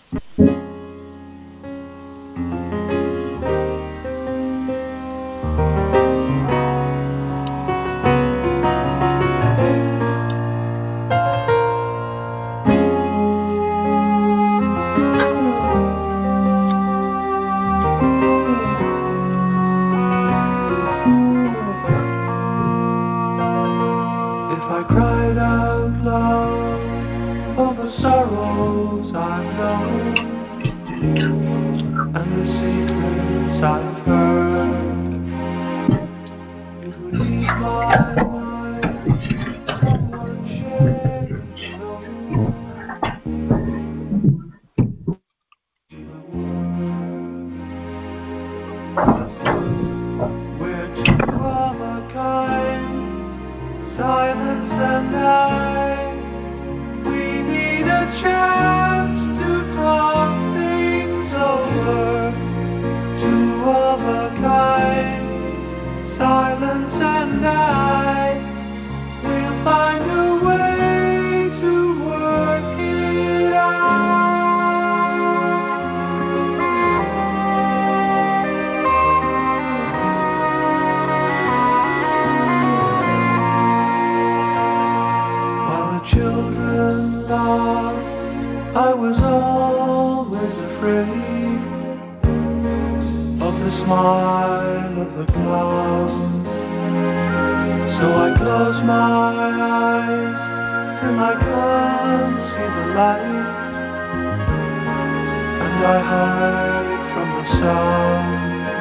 If I cried out loud for the sorrows I've known and the secrets I've heard, it would ease my mind. Someone sharing we're two of a kind, silence and I. We need a chance to talk things over. Two of a kind, silence and I. We'll find a way to work it out. While the children laughed, I was always afraid of the smile of the clown. So I close my eyes till I can't see the light, and I hide from the sound.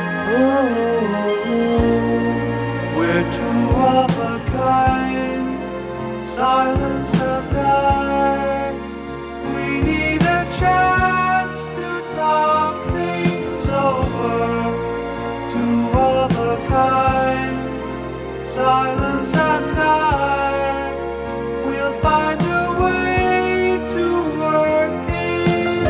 Oh, we're two of a kind, silence and I. We need a chance to talk things over. Two of a kind, silence and I. We'll find a way to work it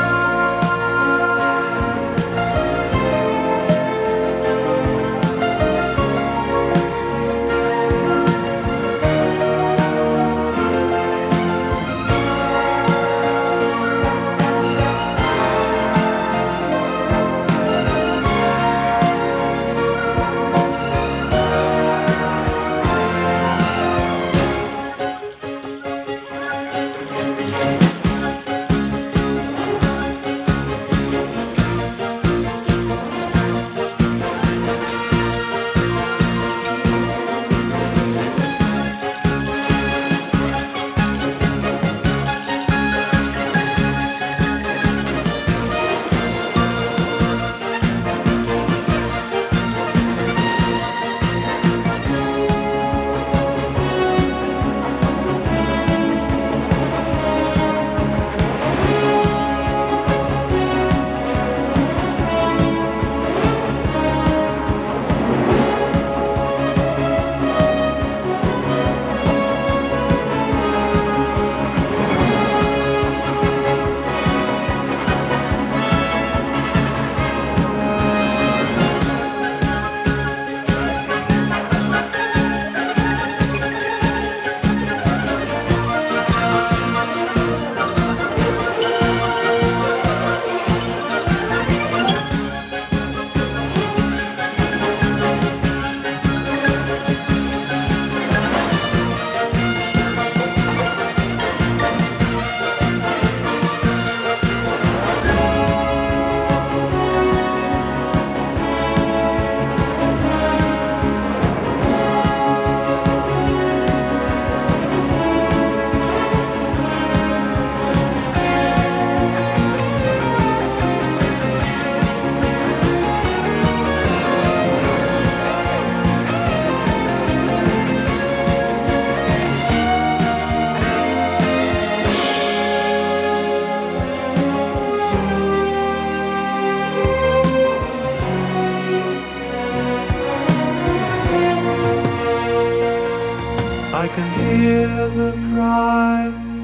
I can hear the cry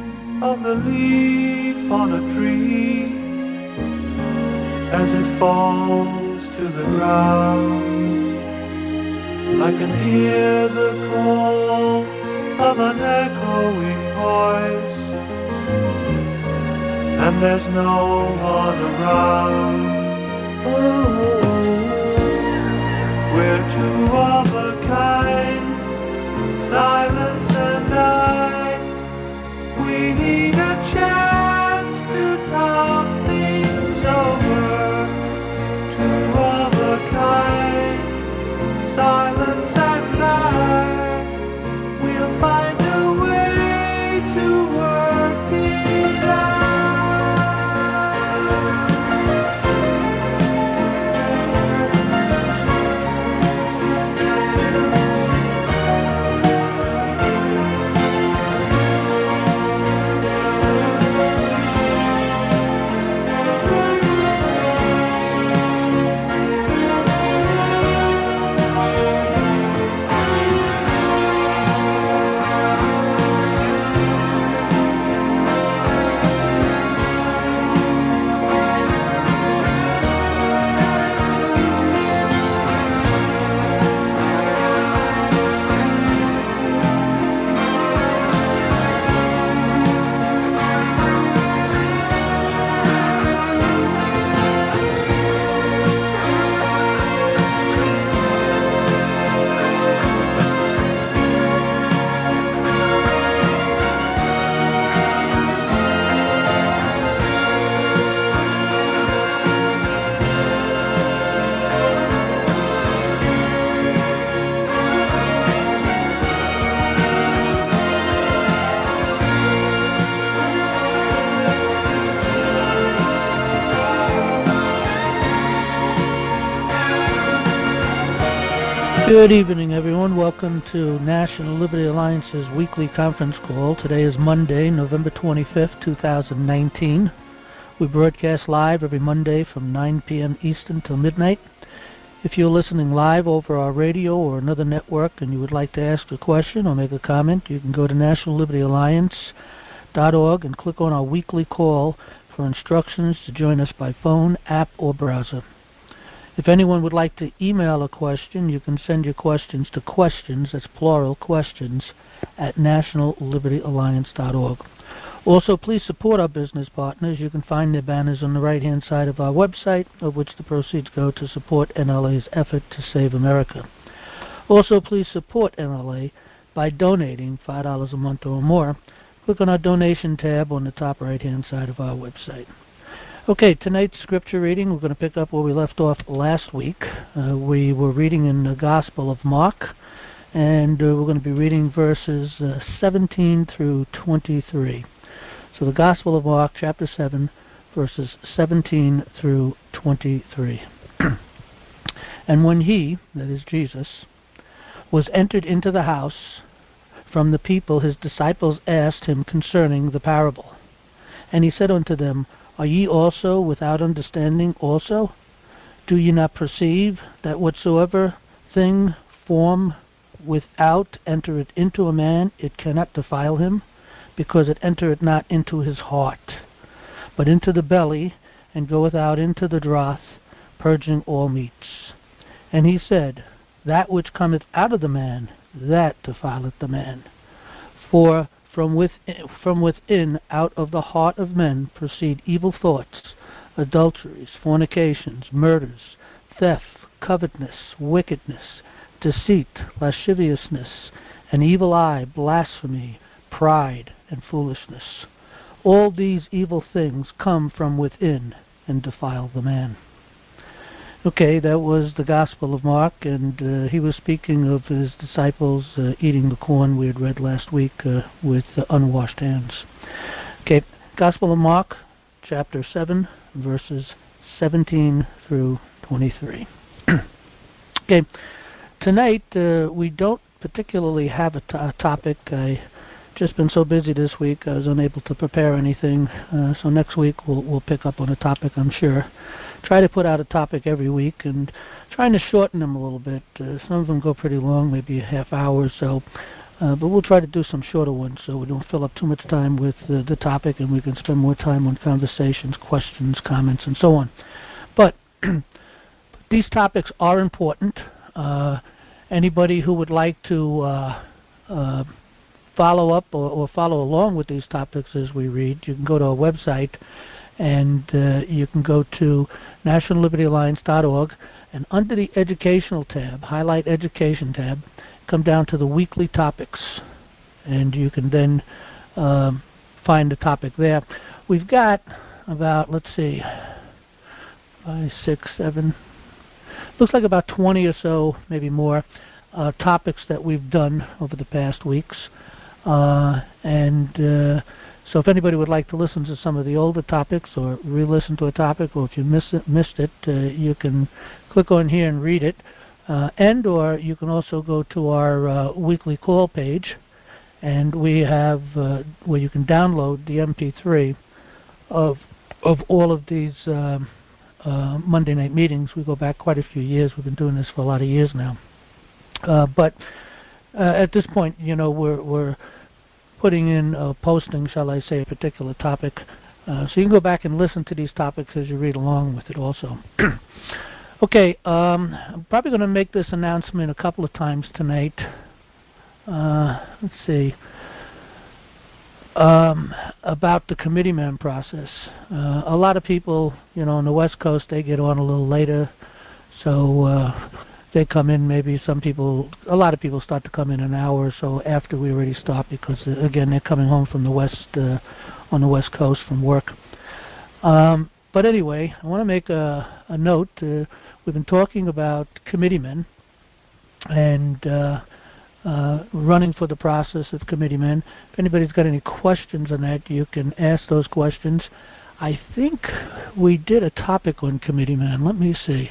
of the leaf on a tree as it falls to the ground. I can hear the call of an echoing voice, and there's no one around. Oh, we're two of a kind, silence and I. We need a chance to talk things over. Two of a kind, silence and I. We'll find a way to work it out. Good evening, everyone. Welcome to National Liberty Alliance's weekly conference call. Today is Monday, November 25th, 2019. We broadcast live every Monday from 9 p.m. Eastern till midnight. If you're listening live over our radio or another network and you would like to ask a question or make a comment, you can go to nationallibertyalliance.org and click on our weekly call for instructions to join us by phone, app, or browser. If anyone would like to email a question, you can send your questions to questions, that's plural, questions, at nationallibertyalliance.org. Also, please support our business partners. You can find their banners on the right-hand side of our website, of which the proceeds go to support NLA's effort to save America. Also, please support NLA by donating $5 a month or more. Click on our donation tab on the top right-hand side of our website. Okay, tonight's scripture reading, we're going to pick up where we left off last week. We were reading in the Gospel of Mark, and we're going to be reading verses 17 through 23. So the Gospel of Mark, chapter 7, verses 17 through 23. And when he, that is Jesus, was entered into the house, from the people his disciples asked him concerning the parable. And he said unto them, Are ye also without understanding also? Do ye not perceive that whatsoever thing form without entereth into a man, it cannot defile him, because it entereth not into his heart, but into the belly, and goeth out into the draught, purging all meats? And he said, That which cometh out of the man, that defileth the man. For from within, out of the heart of men, proceed evil thoughts, adulteries, fornications, murders, theft, covetousness, wickedness, deceit, lasciviousness, an evil eye, blasphemy, pride, and foolishness. All these evil things come from within and defile the man. Okay, that was the Gospel of Mark, and he was speaking of his disciples eating the corn we had read last week with unwashed hands. Okay, Gospel of Mark, chapter 7, verses 17 through 23. Okay, tonight we don't particularly have a topic. I just been so busy this week I was unable to prepare anything, so next week we'll pick up on a topic, I'm sure. Try to put out a topic every week and trying to shorten them a little bit. Some of them go pretty long, maybe a half hour or so, but we'll try to do some shorter ones so we don't fill up too much time with the topic and we can spend more time on conversations, questions, comments, and so on. But these topics are important. Anybody who would like to follow up or follow along with these topics as we read, you can go to our website And you can go to nationallibertyalliance.org, and under the Educational tab, highlight Education tab, come down to the weekly topics, and you can then find the topic there. We've got about, let's see, 5, 6, 7, looks like about 20 or so, maybe more, topics that we've done over the past weeks. So if anybody would like to listen to some of the older topics or re-listen to a topic, or if you missed it, you can click on here and read it. Or you can also go to our weekly call page, and we have where you can download the MP3 of all of these Monday night meetings. We go back quite a few years. We've been doing this for a lot of years now. But at this point, we're putting in posting, shall I say, a particular topic. So you can go back and listen to these topics as you read along with it also. Okay, I'm probably going to make this announcement a couple of times tonight. Let's see. About the committeeman process. A lot of people, on the West Coast, they get on a little later. So they come in, maybe a lot of people start to come in an hour or so after we already start, because again, they're coming home from the West, on the West Coast from work. But anyway, I want to make a note. We've been talking about committeemen and running for the process of committeemen. If anybody's got any questions on that, you can ask those questions. I think we did a topic on committeemen. Let me see.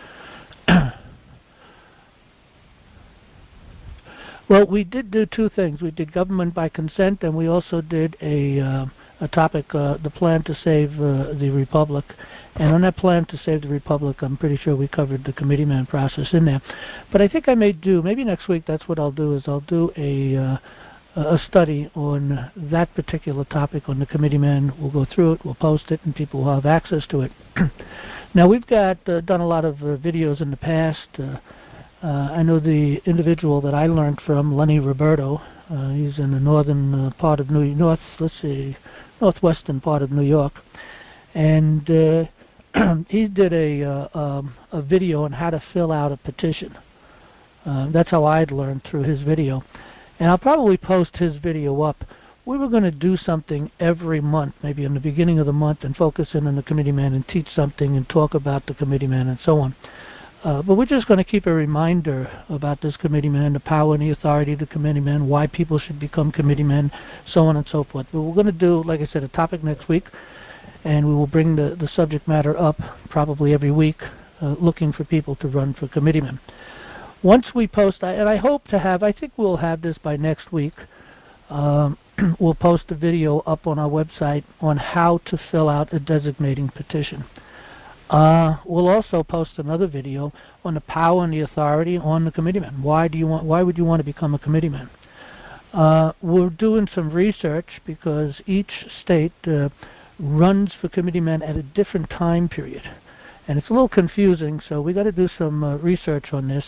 Well, we did do two things. We did government by consent, and we also did a topic, the plan to save the Republic. And on that plan to save the Republic, I'm pretty sure we covered the committeeman process in there. But I think I may do, maybe next week, that's what I'll do, is I'll do a study on that particular topic on the committeeman. We'll go through it, we'll post it, and people will have access to it. Now, we've got done a lot of videos in the past. I know the individual that I learned from, Lenny Roberto. He's in the northern part of northwestern part of New York, and he did a video on how to fill out a petition. That's how I'd learned, through his video, and I'll probably post his video up. We were going to do something every month, maybe in the beginning of the month, and focus in on the committeeman and teach something and talk about the committeeman and so on. But we're just going to keep a reminder about this committeeman, the power and the authority of the committeeman, why people should become committeemen, so on and so forth. But we're going to do, like I said, a topic next week, and we will bring the subject matter up probably every week, looking for people to run for committeemen. Once we post, and I hope to have, I think we'll have this by next week, we'll post a video up on our website on how to fill out a designating petition. We'll also post another video on the power and the authority on the committeeman. Why would you want to become a committeeman? We're doing some research, because each state runs for committeemen at a different time period, and it's a little confusing. So we got to do some research on this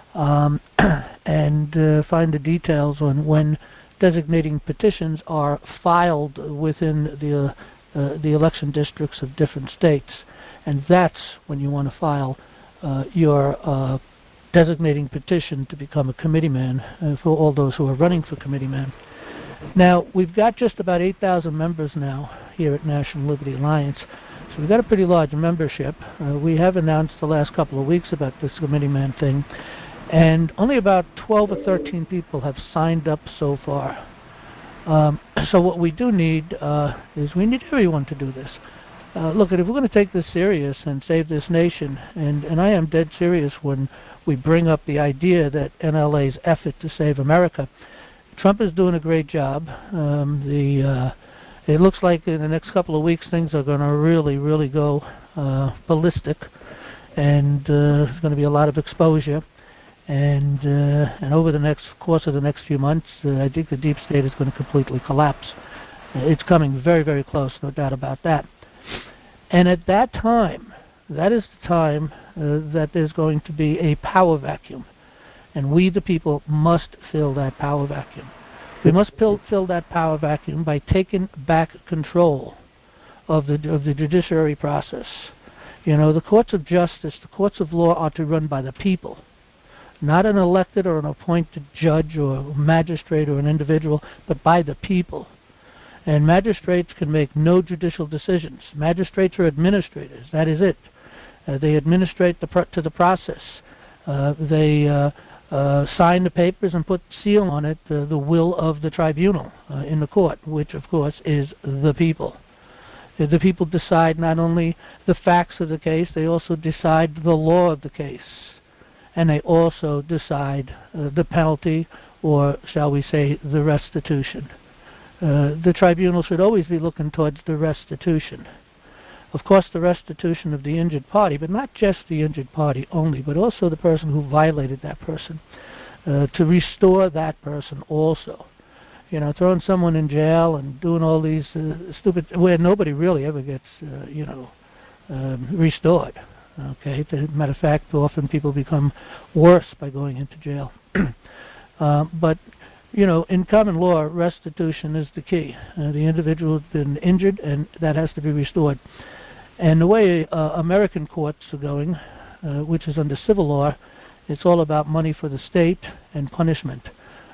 and find the details on when designating petitions are filed within the election districts of different states. And that's when you want to file your designating petition to become a committeeman for all those who are running for committeeman. Now, we've got just about 8,000 members now here at National Liberty Alliance, so we've got a pretty large membership. We have announced the last couple of weeks about this committeeman thing, and only about 12 or 13 people have signed up so far. So what we do need is we need everyone to do this. Look, if we're going to take this serious and save this nation, and I am dead serious when we bring up the idea that NLA's effort to save America, Trump is doing a great job. It looks like in the next couple of weeks things are going to really, really go ballistic, and there's going to be a lot of exposure. And over the course of the next few months, I think the deep state is going to completely collapse. It's coming very, very close, no doubt about that. And at that time, that is the time that there's going to be a power vacuum. And we, the people, must fill that power vacuum. We must fill that power vacuum by taking back control of the judiciary process. You know, the courts of justice, the courts of law are to run by the people, not an elected or an appointed judge or magistrate or an individual, but by the people. And magistrates can make no judicial decisions. Magistrates are administrators. That is it. They administrate to the process. They sign the papers and put seal on it, the will of the tribunal in the court, which of course is the people. The people decide not only the facts of the case, they also decide the law of the case. And they also decide the penalty, or shall we say, the restitution. The tribunal should always be looking towards the restitution. Of course, the restitution of the injured party, but not just the injured party only, but also the person who violated that person, to restore that person also. You know, throwing someone in jail and doing all these stupid, where nobody really ever gets, restored. Okay, as a matter of fact, often people become worse by going into jail. But, you know, in common law, restitution is the key. The individual has been injured, and that has to be restored. And the way American courts are going, which is under civil law, it's all about money for the state and punishment.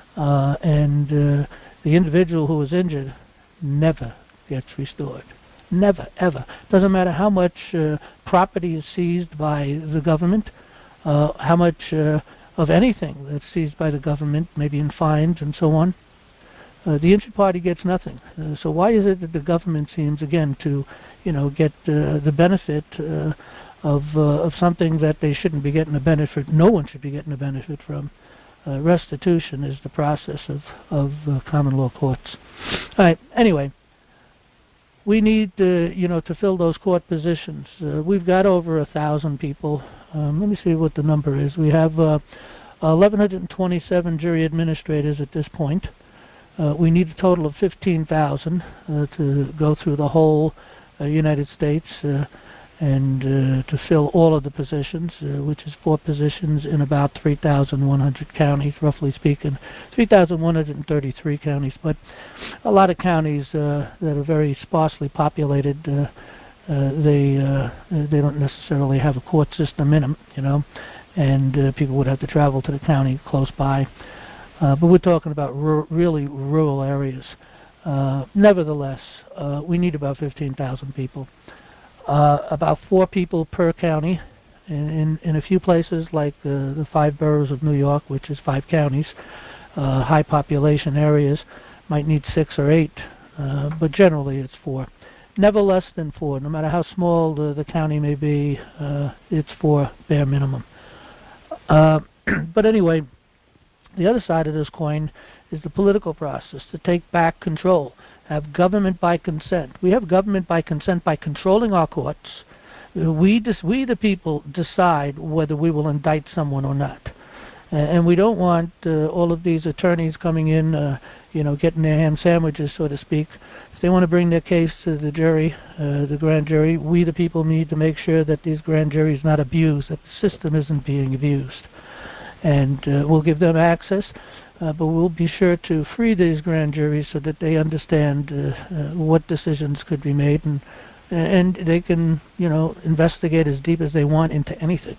The individual who was injured never gets restored. Never, ever. Doesn't matter how much property is seized by the government, how much of anything that's seized by the government, maybe in fines and so on. The injured party gets nothing. So why is it that the government seems, again, to, you know, get the benefit of something that they shouldn't be getting a benefit? No one should be getting a benefit from. Restitution is the process of common law courts. All right. Anyway, we need, to fill those court positions. We've got over 1,000 people. Let me see what the number is. We have 1,127 jury administrators at this point. We need a total of 15,000 to go through the whole United States and to fill all of the positions, which is 4 positions in about 3,100 counties, roughly speaking. 3,133 counties, but a lot of counties that are very sparsely populated, they don't necessarily have a court system in them, and people would have to travel to the county close by. But we're talking about really rural areas. Nevertheless, we need about 15,000 people. About 4 people per county. In a few places, like the 5 boroughs of New York, which is 5 counties, high population areas, might need 6 or 8, but generally it's 4. Never less than 4. No matter how small the county may be, it's 4 bare minimum. But anyway, the other side of this coin is the political process, to take back control, have government by consent. We have government by consent by controlling our courts. We the people decide whether we will indict someone or not. And we don't want all of these attorneys coming in, getting their ham sandwiches, so to speak. If they want to bring their case to the jury, the grand jury, we the people need to make sure that these grand juries not abused, that the system isn't being abused. And we'll give them access, but we'll be sure to free these grand juries so that they understand what decisions could be made, and they can, investigate as deep as they want into anything.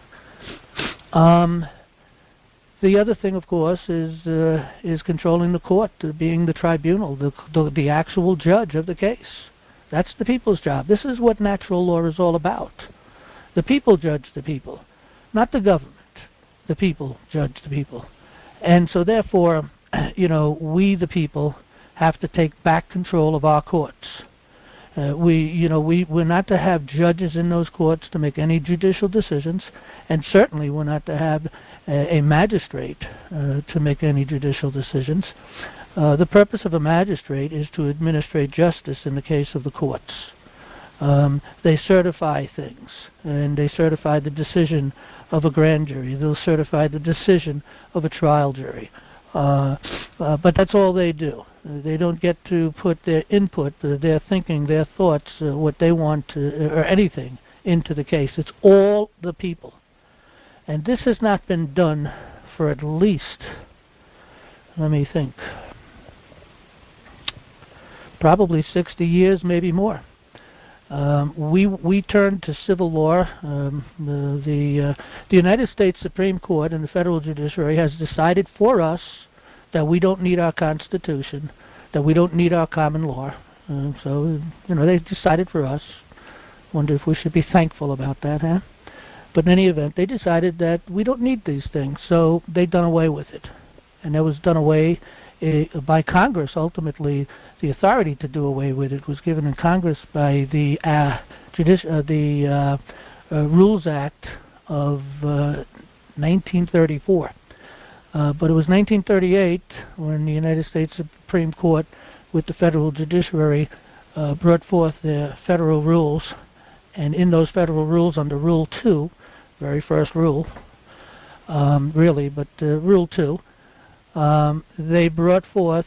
The other thing, of course, is controlling the court, being the tribunal, the actual judge of the case. That's the people's job. This is what natural law is all about. The people judge the people, not the government. The people judge the people. And so therefore, we the people have to take back control of our courts. We're not to have judges in those courts to make any judicial decisions, and certainly we're not to have a magistrate to make any judicial decisions. The purpose of a magistrate is to administrate justice in the case of the courts. They certify things, and they certify the decision of a grand jury. They'll certify the decision of a trial jury. But that's all they do. They don't get to put their input, their thinking, their thoughts, what they want, or anything into the case. It's all the people. And this has not been done for at least, let me think, probably 60 years, maybe more. We turned to civil law. The United States Supreme Court and the federal judiciary has decided for us that we don't need our Constitution, that we don't need our common law. They decided for us. Wonder if we should be thankful about that, huh? But in any event, they decided that we don't need these things, so they done away with it. And that was done away by Congress. Ultimately, the authority to do away with it was given in Congress by the Rules Act of 1934. But it was 1938 when the United States Supreme Court, with the federal judiciary, brought forth the federal rules. And in those federal rules, under Rule 2, very first rule, Rule 2, they brought forth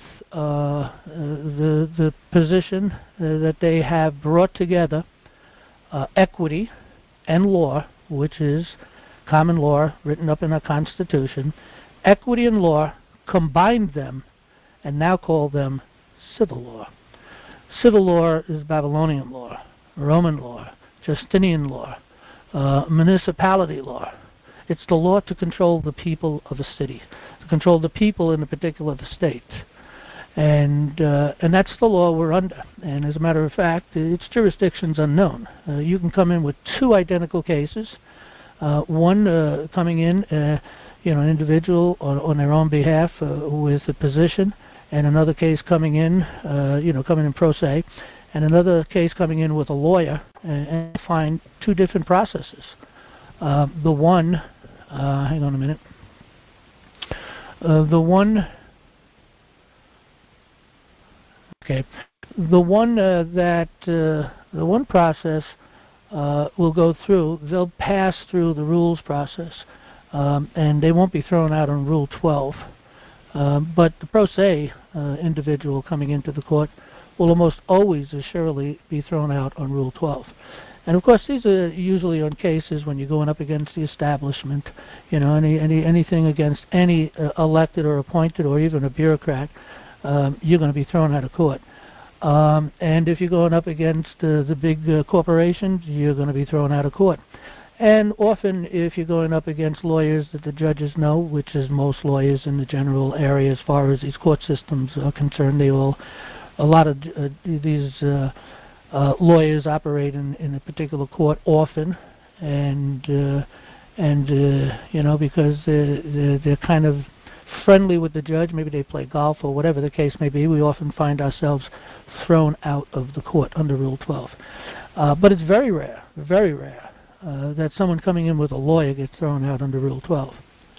the position that they have brought together equity and law, which is common law written up in our Constitution, equity and law, combined them and now call them civil law. Civil law is Babylonian law, Roman law, Justinian law, municipality law. It's the law to control the people of a city, to control the people in a particular state. And that's the law we're under. And as a matter of fact, its jurisdiction's unknown. You can come in with two identical cases, one coming in, an individual on their own behalf with a position, and another case coming in, coming in pro se, and another case coming in with a lawyer, and find two different processes. The one, hang on a minute. The one process will go through. They'll pass through the rules process, and they won't be thrown out on Rule 12. But the pro se individual coming into the court will almost always assuredly be thrown out on Rule 12. And of course, these are usually on cases when you're going up against the establishment, anything against any elected or appointed or even a bureaucrat, you're going to be thrown out of court. And if you're going up against the big corporations, you're going to be thrown out of court. And often, if you're going up against lawyers that the judges know, which is most lawyers in the general area as far as these court systems are concerned, a lot of these lawyers operate in a particular court often, and because they're kind of friendly with the judge, maybe they play golf or whatever the case may be, we often find ourselves thrown out of the court under Rule 12. But it's very rare that someone coming in with a lawyer gets thrown out under Rule 12.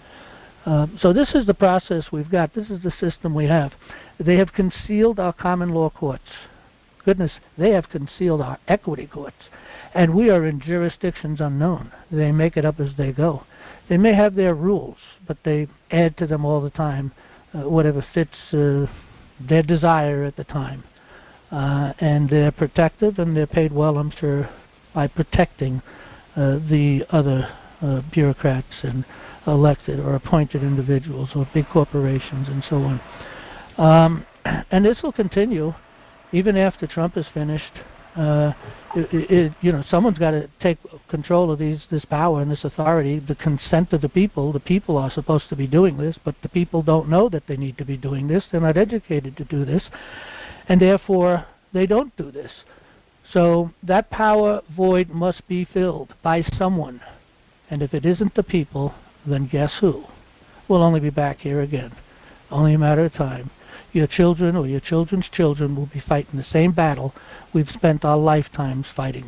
So this is the process we've got. This is the system we have. They have concealed our common law courts. Goodness, they have concealed our equity courts. And we are in jurisdictions unknown. They make it up as they go. They may have their rules, but they add to them all the time, whatever fits their desire at the time. And they're protective, and they're paid well, I'm sure, by protecting the other bureaucrats and elected or appointed individuals or big corporations and so on. And this will continue even after Trump is finished. Someone's got to take control of this power and this authority, the consent of the people. The people are supposed to be doing this, but the people don't know that they need to be doing this. They're not educated to do this, and therefore they don't do this. So that power void must be filled by someone. And if it isn't the people, then guess who? We'll only be back here again. Only a matter of time. Your children or your children's children will be fighting the same battle we've spent our lifetimes fighting.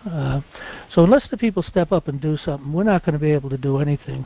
So unless the people step up and do something, we're not going to be able to do anything.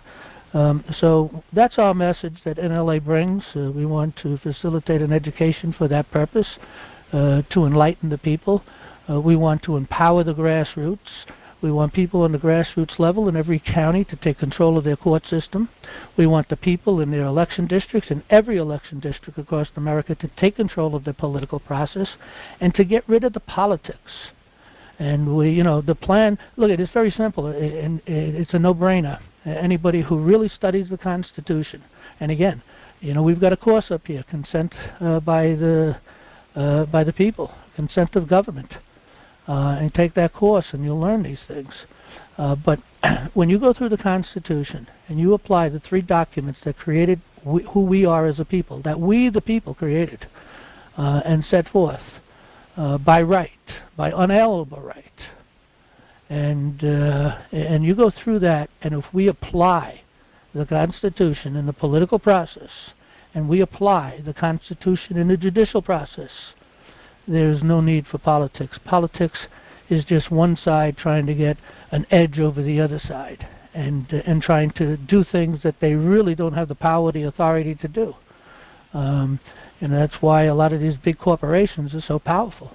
So that's our message that NLA brings. We want to facilitate an education for that purpose, to enlighten the people. We want to empower the grassroots. We want people on the grassroots level in every county to take control of their court system. We want the people in their election districts, in every election district across America, to take control of the political process and to get rid of the politics. And the plan, look, it's very simple, and it's a no-brainer. Anybody who really studies the Constitution, and again, we've got a course up here, consent by the people, consent of government. and take that course, and you'll learn these things. But when you go through the Constitution and you apply the three documents that created who we are as a people, that we the people created and set forth by right, by unalienable right, and you go through that, and if we apply the Constitution in the political process, and we apply the Constitution in the judicial process, there's no need for politics. Politics is just one side trying to get an edge over the other side, and trying to do things that they really don't have the power, the authority to do. And that's why a lot of these big corporations are so powerful.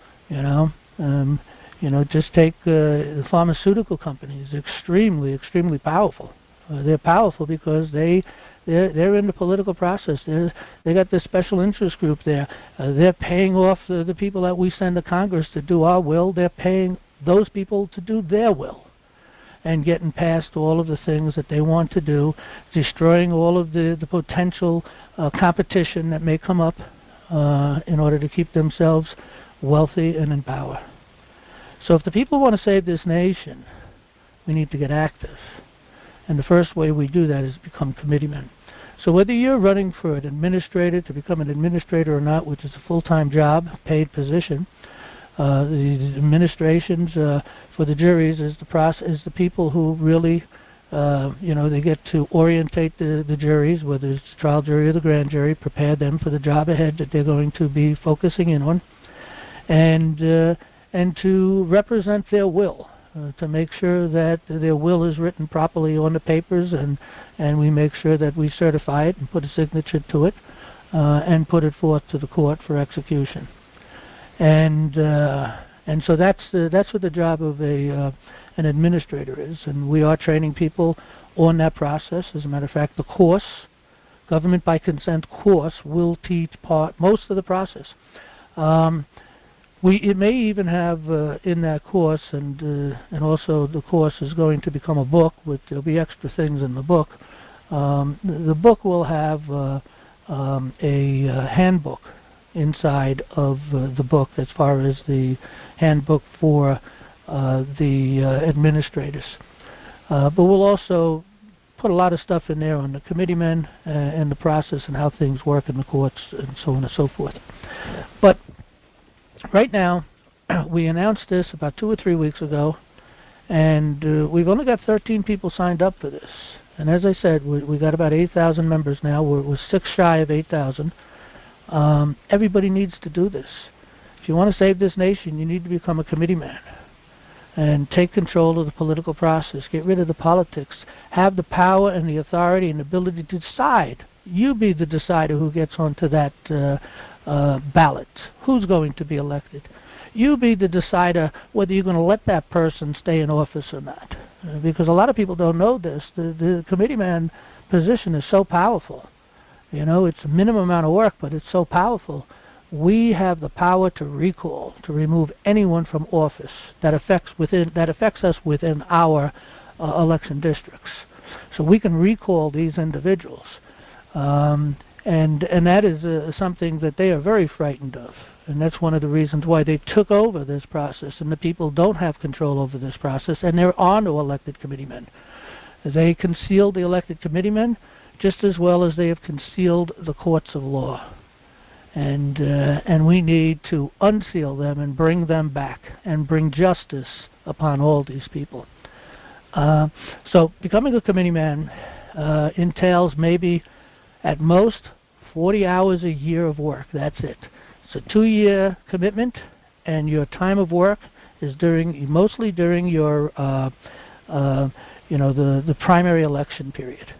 Just take the pharmaceutical companies, extremely, extremely powerful. They're powerful because they're in the political process. They got this special interest group there. They're paying off the people that we send to Congress to do our will. They're paying those people to do their will, and getting past all of the things that they want to do, destroying all of the potential competition that may come up in order to keep themselves wealthy and in power. So if the people want to save this nation, we need to get active. And the first way we do that is become committeemen. So whether you're running for an administrator, to become an administrator or not, which is a full-time job, paid position, the administrations for the juries is the people who really, they get to orientate the juries, whether it's the trial jury or the grand jury, prepare them for the job ahead that they're going to be focusing in on, and to represent their will. To make sure that their will is written properly on the papers, and we make sure that we certify it and put a signature to it, and put it forth to the court for execution. And so that's what the job of an administrator is, and we are training people on that process. As a matter of fact, the course, Government by Consent course, will teach most of the process. It may even have in that course, and also the course is going to become a book. There'll be extra things in the book. The book will have a handbook inside of the book, as far as the handbook for the administrators. But we'll also put a lot of stuff in there on the committeemen and the process and how things work in the courts and so on and so forth. But right now, we announced this about 2 or 3 weeks ago, and we've only got 13 people signed up for this. And as I said, we got about 8,000 members now. We're 6 shy of 8,000. Everybody needs to do this. If you want to save this nation, you need to become a committeeman and take control of the political process. Get rid of the politics. Have the power and the authority and ability to decide. You be the decider who gets onto that ballot. Who's going to be elected? You be the decider whether you're going to let that person stay in office or not. Because a lot of people don't know this. The committeeman position is so powerful. It's a minimum amount of work, but it's so powerful. We have the power to recall, to remove anyone from office that affects us within our election districts. So we can recall these individuals. And that is something that they are very frightened of. And that's one of the reasons why they took over this process, and the people don't have control over this process, and there are no elected committeemen. They concealed the elected committeemen just as well as they have concealed the courts of law. And we need to unseal them and bring them back and bring justice upon all these people. So becoming a committeeman entails maybe at most 40 hours a year of work. That's it. It's a 2-year commitment, and your time of work is mostly during your the primary election period.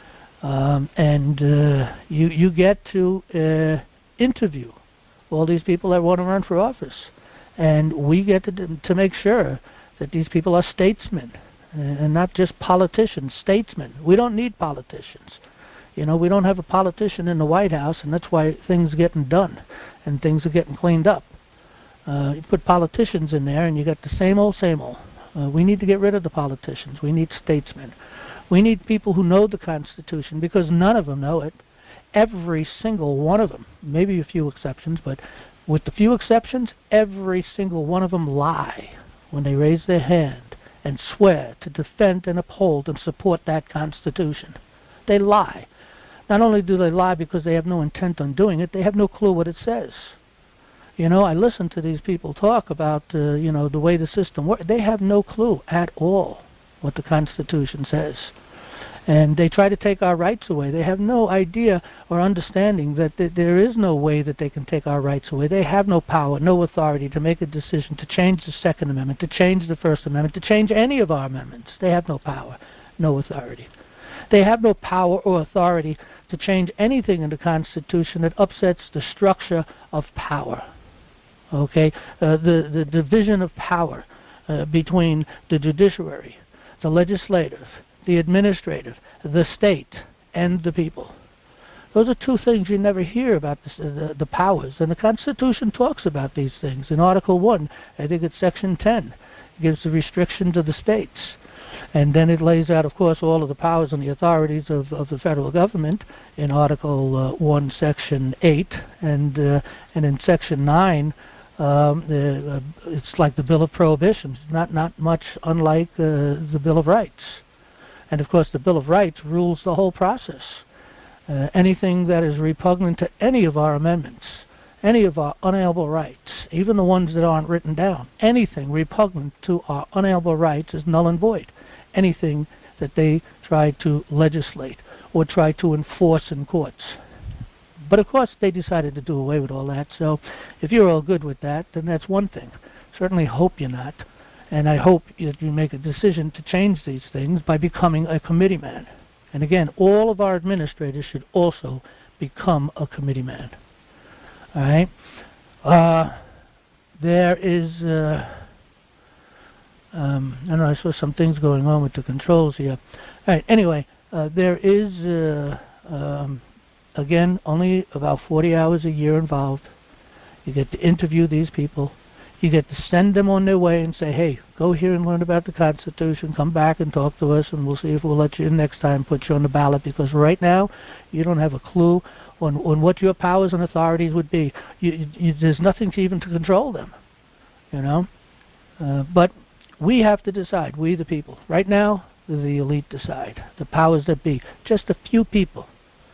You get to interview all these people that want to run for office, and we get to make sure that these people are statesmen and not just politicians. Statesmen. We don't need politicians. We don't have a politician in the White House, and that's why things are getting done and things are getting cleaned up. You put politicians in there, and you got the same old, same old. We need to get rid of the politicians. We need statesmen. We need people who know the Constitution, because none of them know it. Every single one of them, maybe a few exceptions, but with the few exceptions, every single one of them lie when they raise their hand and swear to defend and uphold and support that Constitution. They lie. Not only do they lie because they have no intent on doing it, they have no clue what it says. You know, I listen to these people talk about, the way the system works. They have no clue at all what the Constitution says. And they try to take our rights away. They have no idea or understanding that there is no way that they can take our rights away. They have no power, no authority to make a decision to change the Second Amendment, to change the First Amendment, to change any of our amendments. They have no power, no authority. They have no power or authority to change anything in the Constitution that upsets the structure of power. Okay? The division of power between the judiciary, the legislative, the administrative, the state, and the people. Those are two things you never hear about the powers. And the Constitution talks about these things. In Article 1, I think it's Section 10, it gives the restrictions of the states. And then it lays out, of course, all of the powers and the authorities of the federal government in Article 1, Section 8. And in Section 9, it's like the Bill of Prohibition, not much unlike the Bill of Rights. And of course the Bill of Rights rules the whole process. Anything that is repugnant to any of our amendments, any of our unalienable rights, even the ones that aren't written down, anything repugnant to our unalienable rights is null and void. Anything that they try to legislate or try to enforce in courts. But of course they decided to do away with all that, so if you're all good with that, then that's one thing. Certainly hope you're not. And I hope that you make a decision to change these things by becoming a committeeman. And again, all of our administrators should also become a committeeman. All right? There is, I don't know, I saw some things going on with the controls here. All right, anyway, there is, again, only about 40 hours a year involved. You get to interview these people. You get to send them on their way and say, hey, go here and learn about the Constitution, come back and talk to us, and we'll see if we'll let you in next time, put you on the ballot, because right now you don't have a clue on what your powers and authorities would be. There's nothing even to control them, you know. But we have to decide, we the people. Right now, the elite decide, the powers that be. Just a few people,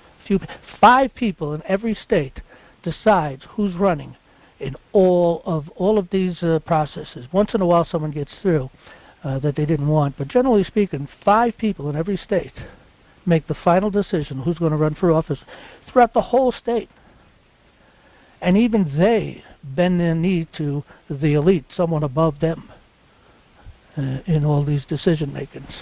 5 people in every state decides who's running in all of these processes. Once in a while someone gets through that they didn't want, but generally speaking, 5 people in every state make the final decision who's going to run for office throughout the whole state. And even they bend their knee to the elite, someone above them, in all these decision makings.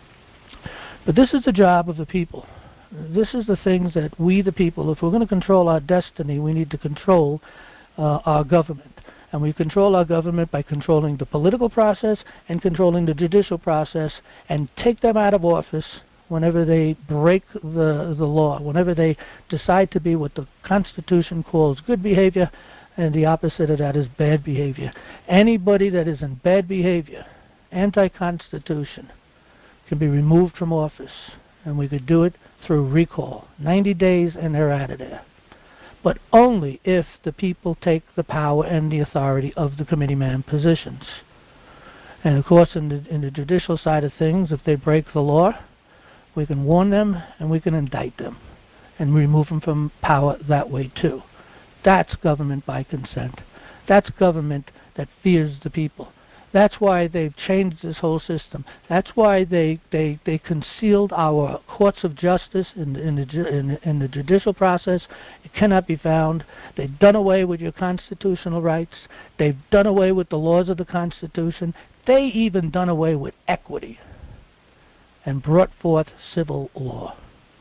But this is the job of the people. This is the things that we the people, if we're going to control our destiny, we need to control our government. And we control our government by controlling the political process and controlling the judicial process, and take them out of office whenever they break the law, whenever they decide to be what the Constitution calls good behavior, and the opposite of that is bad behavior. Anybody that is in bad behavior, anti-Constitution, can be removed from office, and we could do it through recall. 90 days and they're out of there. But only if the people take the power and the authority of the committeeman positions. And of course, in the judicial side of things, if they break the law, we can warn them and we can indict them and remove them from power that way too. That's government by consent. That's government that fears the people. That's why they've changed this whole system. That's why they concealed our courts of justice in the judicial process. It cannot be found. They've done away with your constitutional rights. They've done away with the laws of the Constitution. They even done away with equity and brought forth civil law.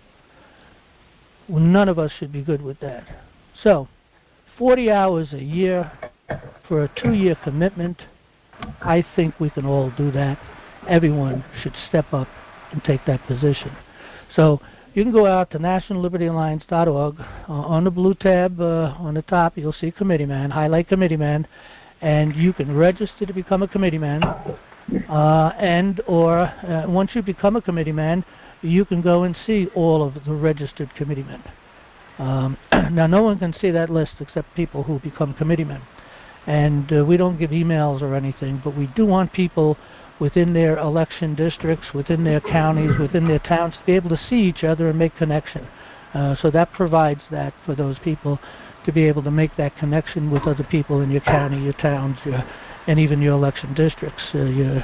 Well, none of us should be good with that. So, 40 hours a year for a 2-year commitment, I think we can all do that. Everyone should step up and take that position. So you can go out to nationallibertyalliance.org. On the blue tab on the top, you'll see committeeman, highlight committeeman, and you can register to become a committeeman. Once you become a committeeman, you can go and see all of the registered committeemen. Now, no one can see that list except people who become committeemen. And we don't give emails or anything, but we do want people within their election districts, within their counties, within their towns, to be able to see each other and make connection. So that provides that for those people to be able to make that connection with other people in your county, your towns, and even your election districts, your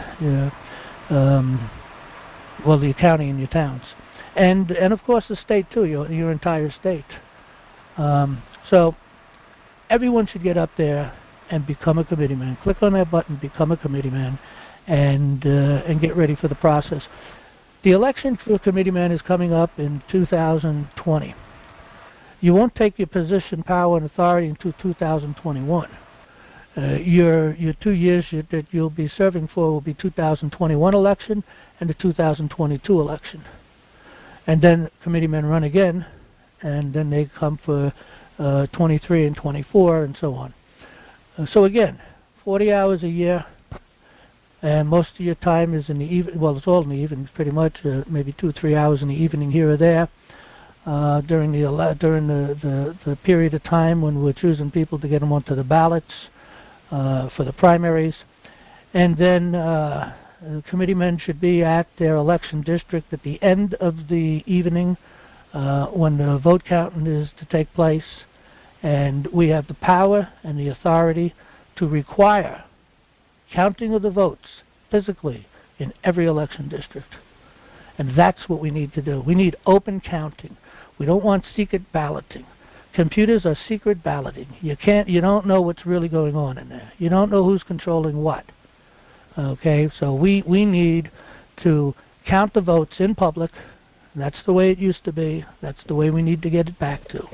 county and your towns. And of course the state too, your entire state. So everyone should get up there and become a committeeman. Click on that button, become a committeeman, and get ready for the process. The election for committeeman is coming up in 2020. You won't take your position, power, and authority until 2021. Your 2 years that you'll be serving for will be 2021 election and the 2022 election. And then committeemen run again, and then they come for 23 and 24 and so on. So again, 40 hours a year, and most of your time is in the evening. Well, it's all in the evenings, pretty much. Maybe 2 or 3 hours in the evening here or there during the period of time when we're choosing people to get them onto the ballots for the primaries. And then committeemen should be at their election district at the end of the evening when the vote counting is to take place. And we have the power and the authority to require counting of the votes physically in every election district. And that's what we need to do. We need open counting. We don't want secret balloting. Computers are secret balloting. You don't know what's really going on in there. You don't know who's controlling what. Okay, so we need to count the votes in public. That's the way it used to be. That's the way we need to get it back to.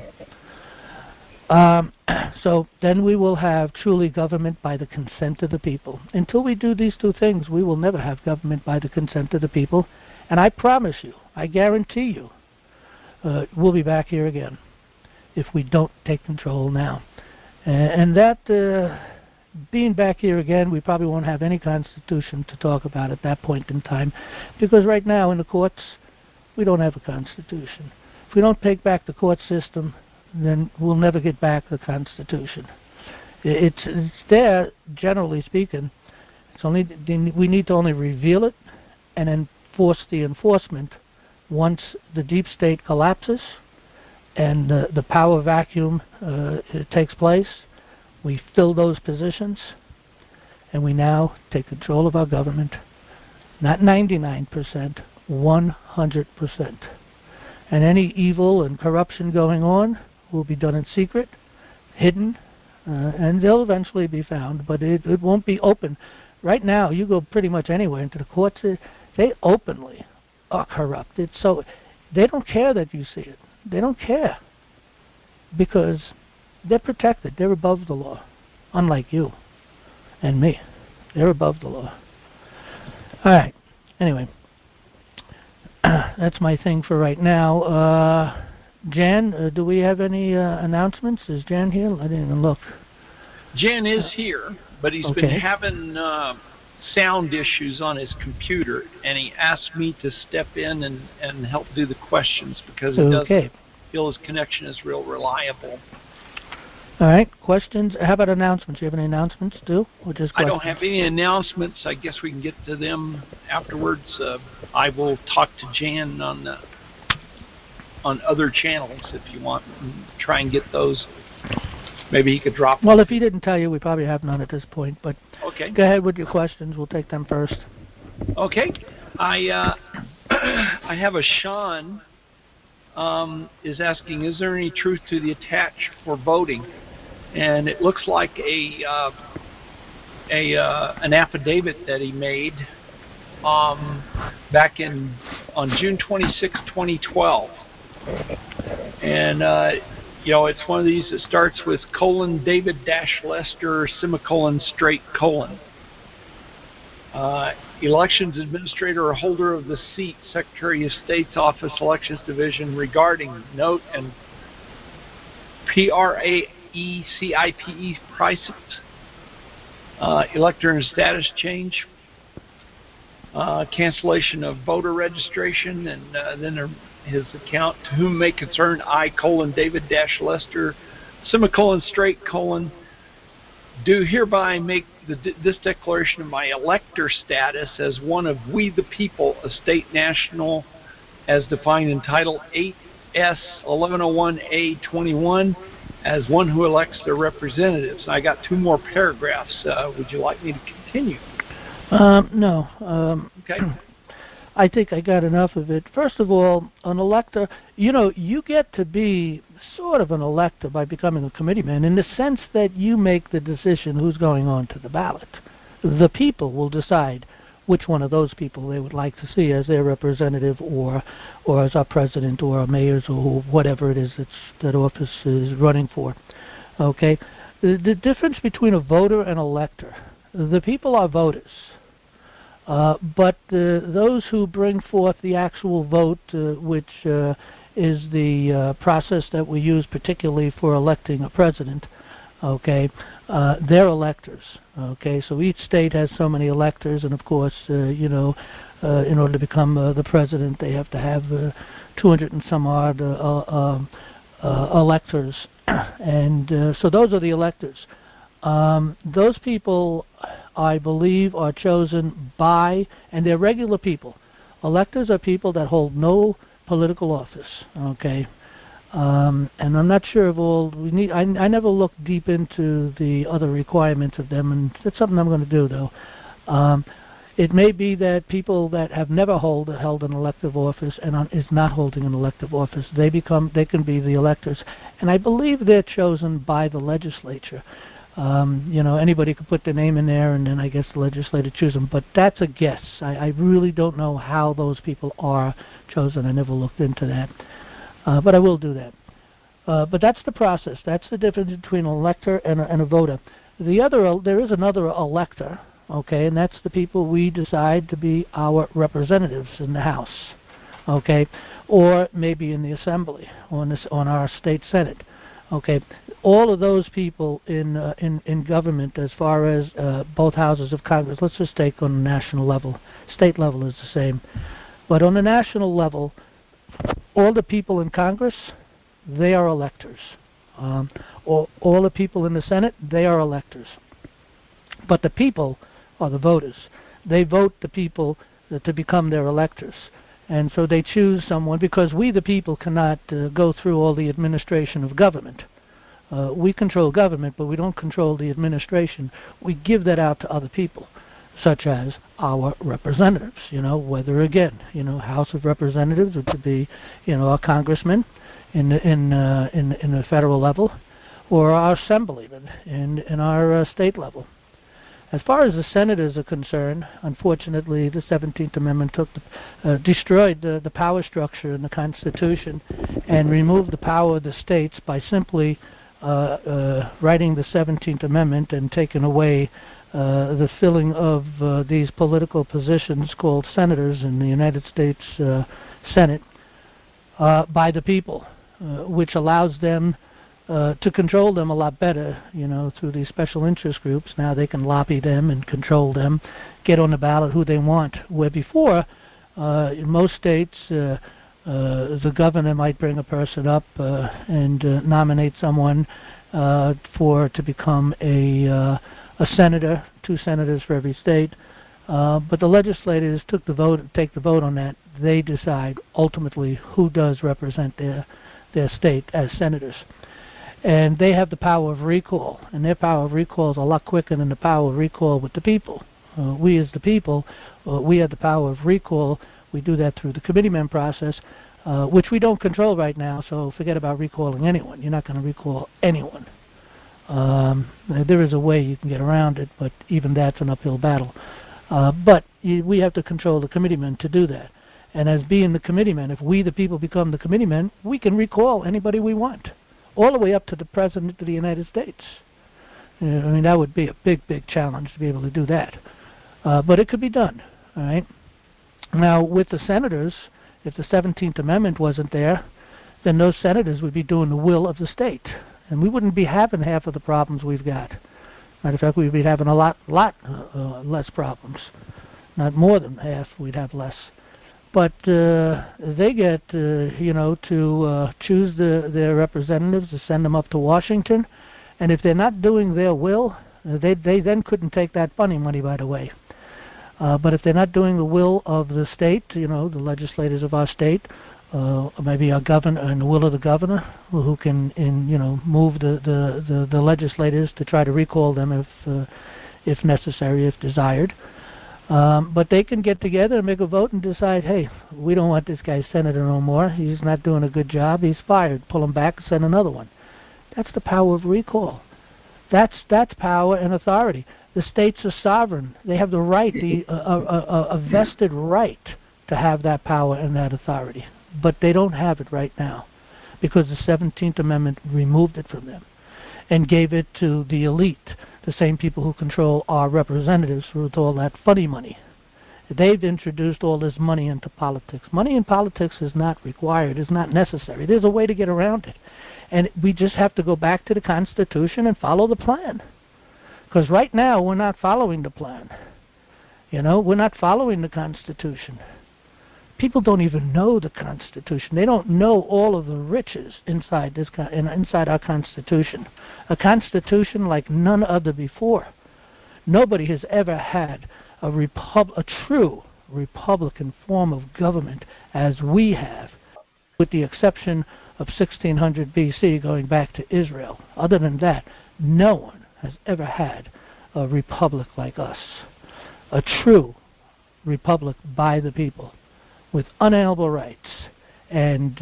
So then we will have truly government by the consent of the people. Until we do these two things, we will never have government by the consent of the people. And I promise you, I guarantee you, we'll be back here again if we don't take control now. And that, being back here again, we probably won't have any constitution to talk about at that point in time, because right now in the courts, we don't have a constitution. If we don't take back the court system, then we'll never get back the Constitution. It's there, generally speaking. It's only we need to only reveal it and enforce the enforcement once the deep state collapses and the power vacuum takes place. We fill those positions, and we now take control of our government. Not 99%, 100%. And any evil and corruption going on will be done in secret, hidden, and they'll eventually be found, but it won't be open. Right now, you go pretty much anywhere into the courts, they openly are corrupt. So they don't care that you see it. They don't care because they're protected. They're above the law, unlike you and me. They're above the law. All right. Anyway, that's my thing for right now. Jan, do we have any announcements? Is Jan here? I didn't even look. Jan is here, but he's been having sound issues on his computer, and he asked me to step in and help do the questions because he doesn't feel his connection is real reliable. All right. Questions? How about announcements? You have any announcements, too? Or just questions? I don't have any announcements. I guess we can get to them afterwards. I will talk to Jan on other channels if you want, and try and get those. Maybe he could drop. Well, if he didn't tell you, we probably have none at this point. But okay, go ahead with your questions. We'll take them first. Okay, I have a Sean is asking, is there any truth to the attach for voting? And it looks like an affidavit that he made back on June 26, 2012. And, it's one of these that starts with : David-Lester, semicolon, straight colon. Elections Administrator or holder of the seat, Secretary of State's Office, Elections Division, regarding note and PRAECIPE prices. Elector and status change. cancellation of voter registration, and then his account, to whom may concern, I, David Lester, semicolon, straight, do hereby make this declaration of my elector status as one of we the people, a state national, as defined in Title 8S 1101A21, as one who elects their representatives. I got 2 more paragraphs. Would you like me to continue? No. Okay. I think I got enough of it. First of all, an elector, you get to be sort of an elector by becoming a committeeman in the sense that you make the decision who's going on to the ballot. The people will decide which one of those people they would like to see as their representative or as our president or our mayors or whatever it is that office is running for. Okay? The difference between a voter and elector, the people are voters. But those who bring forth the actual vote, which is the process that we use particularly for electing a president, okay, they're electors. Okay, so each state has so many electors, and of course, in order to become the president, they have to have 200 and some odd electors, and so those are the electors. Those people, I believe, are chosen by, and they're regular people. Electors are people that hold no political office, okay? And I'm not sure of all we need. I never looked deep into the other requirements of them, and that's something I'm going to do, though. It may be that people that have never held an elective office and is not holding an elective office, they can be the electors, and I believe they're chosen by the legislature. Anybody could put their name in there, and then I guess the legislature choose them. But that's a guess. I really don't know how those people are chosen. I never looked into that. But I will do that. But that's the process. That's the difference between an elector and a voter. There is another elector, okay, and that's the people we decide to be our representatives in the House, okay, or maybe in the Assembly, on our state Senate. Okay, all of those people in government, as far as both houses of Congress, let's just take on the national level. State level is the same. But on the national level, all the people in Congress, they are electors. All the people in the Senate, they are electors. But the people are the voters. They vote the people to become their electors. And so they choose someone, because we the people cannot go through all the administration of government. We control government, but we don't control the administration. We give that out to other people, such as our representatives, whether, again, House of Representatives, which would be, our congressmen in the federal level, or our assemblymen in our state level. As far as the senators are concerned, unfortunately, the 17th Amendment destroyed the power structure in the Constitution and removed the power of the states by simply writing the 17th Amendment and taking away the filling of these political positions called senators in the United States Senate by the people, which allows them to control them a lot better, through these special interest groups. Now they can lobby them and control them, get on the ballot who they want. Where before, in most states, the governor might bring a person up and nominate someone to become a senator, 2 senators for every state. But the legislators take the vote on that. They decide ultimately who does represent their state as senators. And they have the power of recall, and their power of recall is a lot quicker than the power of recall with the people. We as the people, we have the power of recall. We do that through the committeeman process, which we don't control right now, so forget about recalling anyone. You're not going to recall anyone. There is a way you can get around it, but even that's an uphill battle. But we have to control the committeemen to do that. And as being the committeemen, if we the people become the committeemen, we can recall anybody we want, all the way up to the President of the United States. That would be a big, big challenge to be able to do that. But it could be done, all right? Now, with the senators, if the 17th Amendment wasn't there, then those senators would be doing the will of the state. And we wouldn't be having half of the problems we've got. Matter of fact, we'd be having a lot less problems. not more than half. We'd have less. But they get, to choose their representatives, to send them up to Washington. And if they're not doing their will, they then couldn't take that funding money, by the way. But if they're not doing the will of the state, the legislators of our state, maybe our governor and the will of the governor, who can, move the legislators to try to recall them if necessary, if desired. But they can get together and make a vote and decide, hey, we don't want this guy senator no more. He's not doing a good job. He's fired. Pull him back and send another one. That's the power of recall. That's power and authority. The states are sovereign. They have the right, a vested right to have that power and that authority. But they don't have it right now because the 17th Amendment removed it from them and gave it to the elite, the same people who control our representatives with all that funny money. They've introduced all this money into politics. Money in politics is not required, is not necessary. There's a way to get around it. And we just have to go back to the Constitution and follow the plan. Because right now we're not following the plan. We're not following the Constitution. People don't even know the Constitution. They don't know all of the riches inside our Constitution. A Constitution like none other before. Nobody has ever had a true Republican form of government as we have, with the exception of 1600 BC going back to Israel. Other than that, no one has ever had a republic like us. A true republic by the people, with unalienable rights, and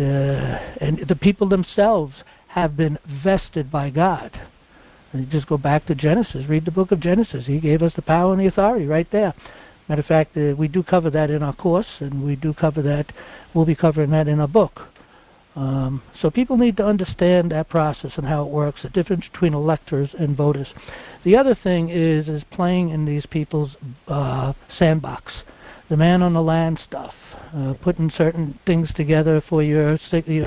the people themselves have been vested by God. And you just go back to Genesis, read the book of Genesis. He gave us the power and the authority right there. Matter of fact, we do cover that in our course, and we'll be covering that in our book. So people need to understand that process and how it works, the difference between electors and voters. The other thing is playing in these people's sandbox. The man on the land stuff, putting certain things together for your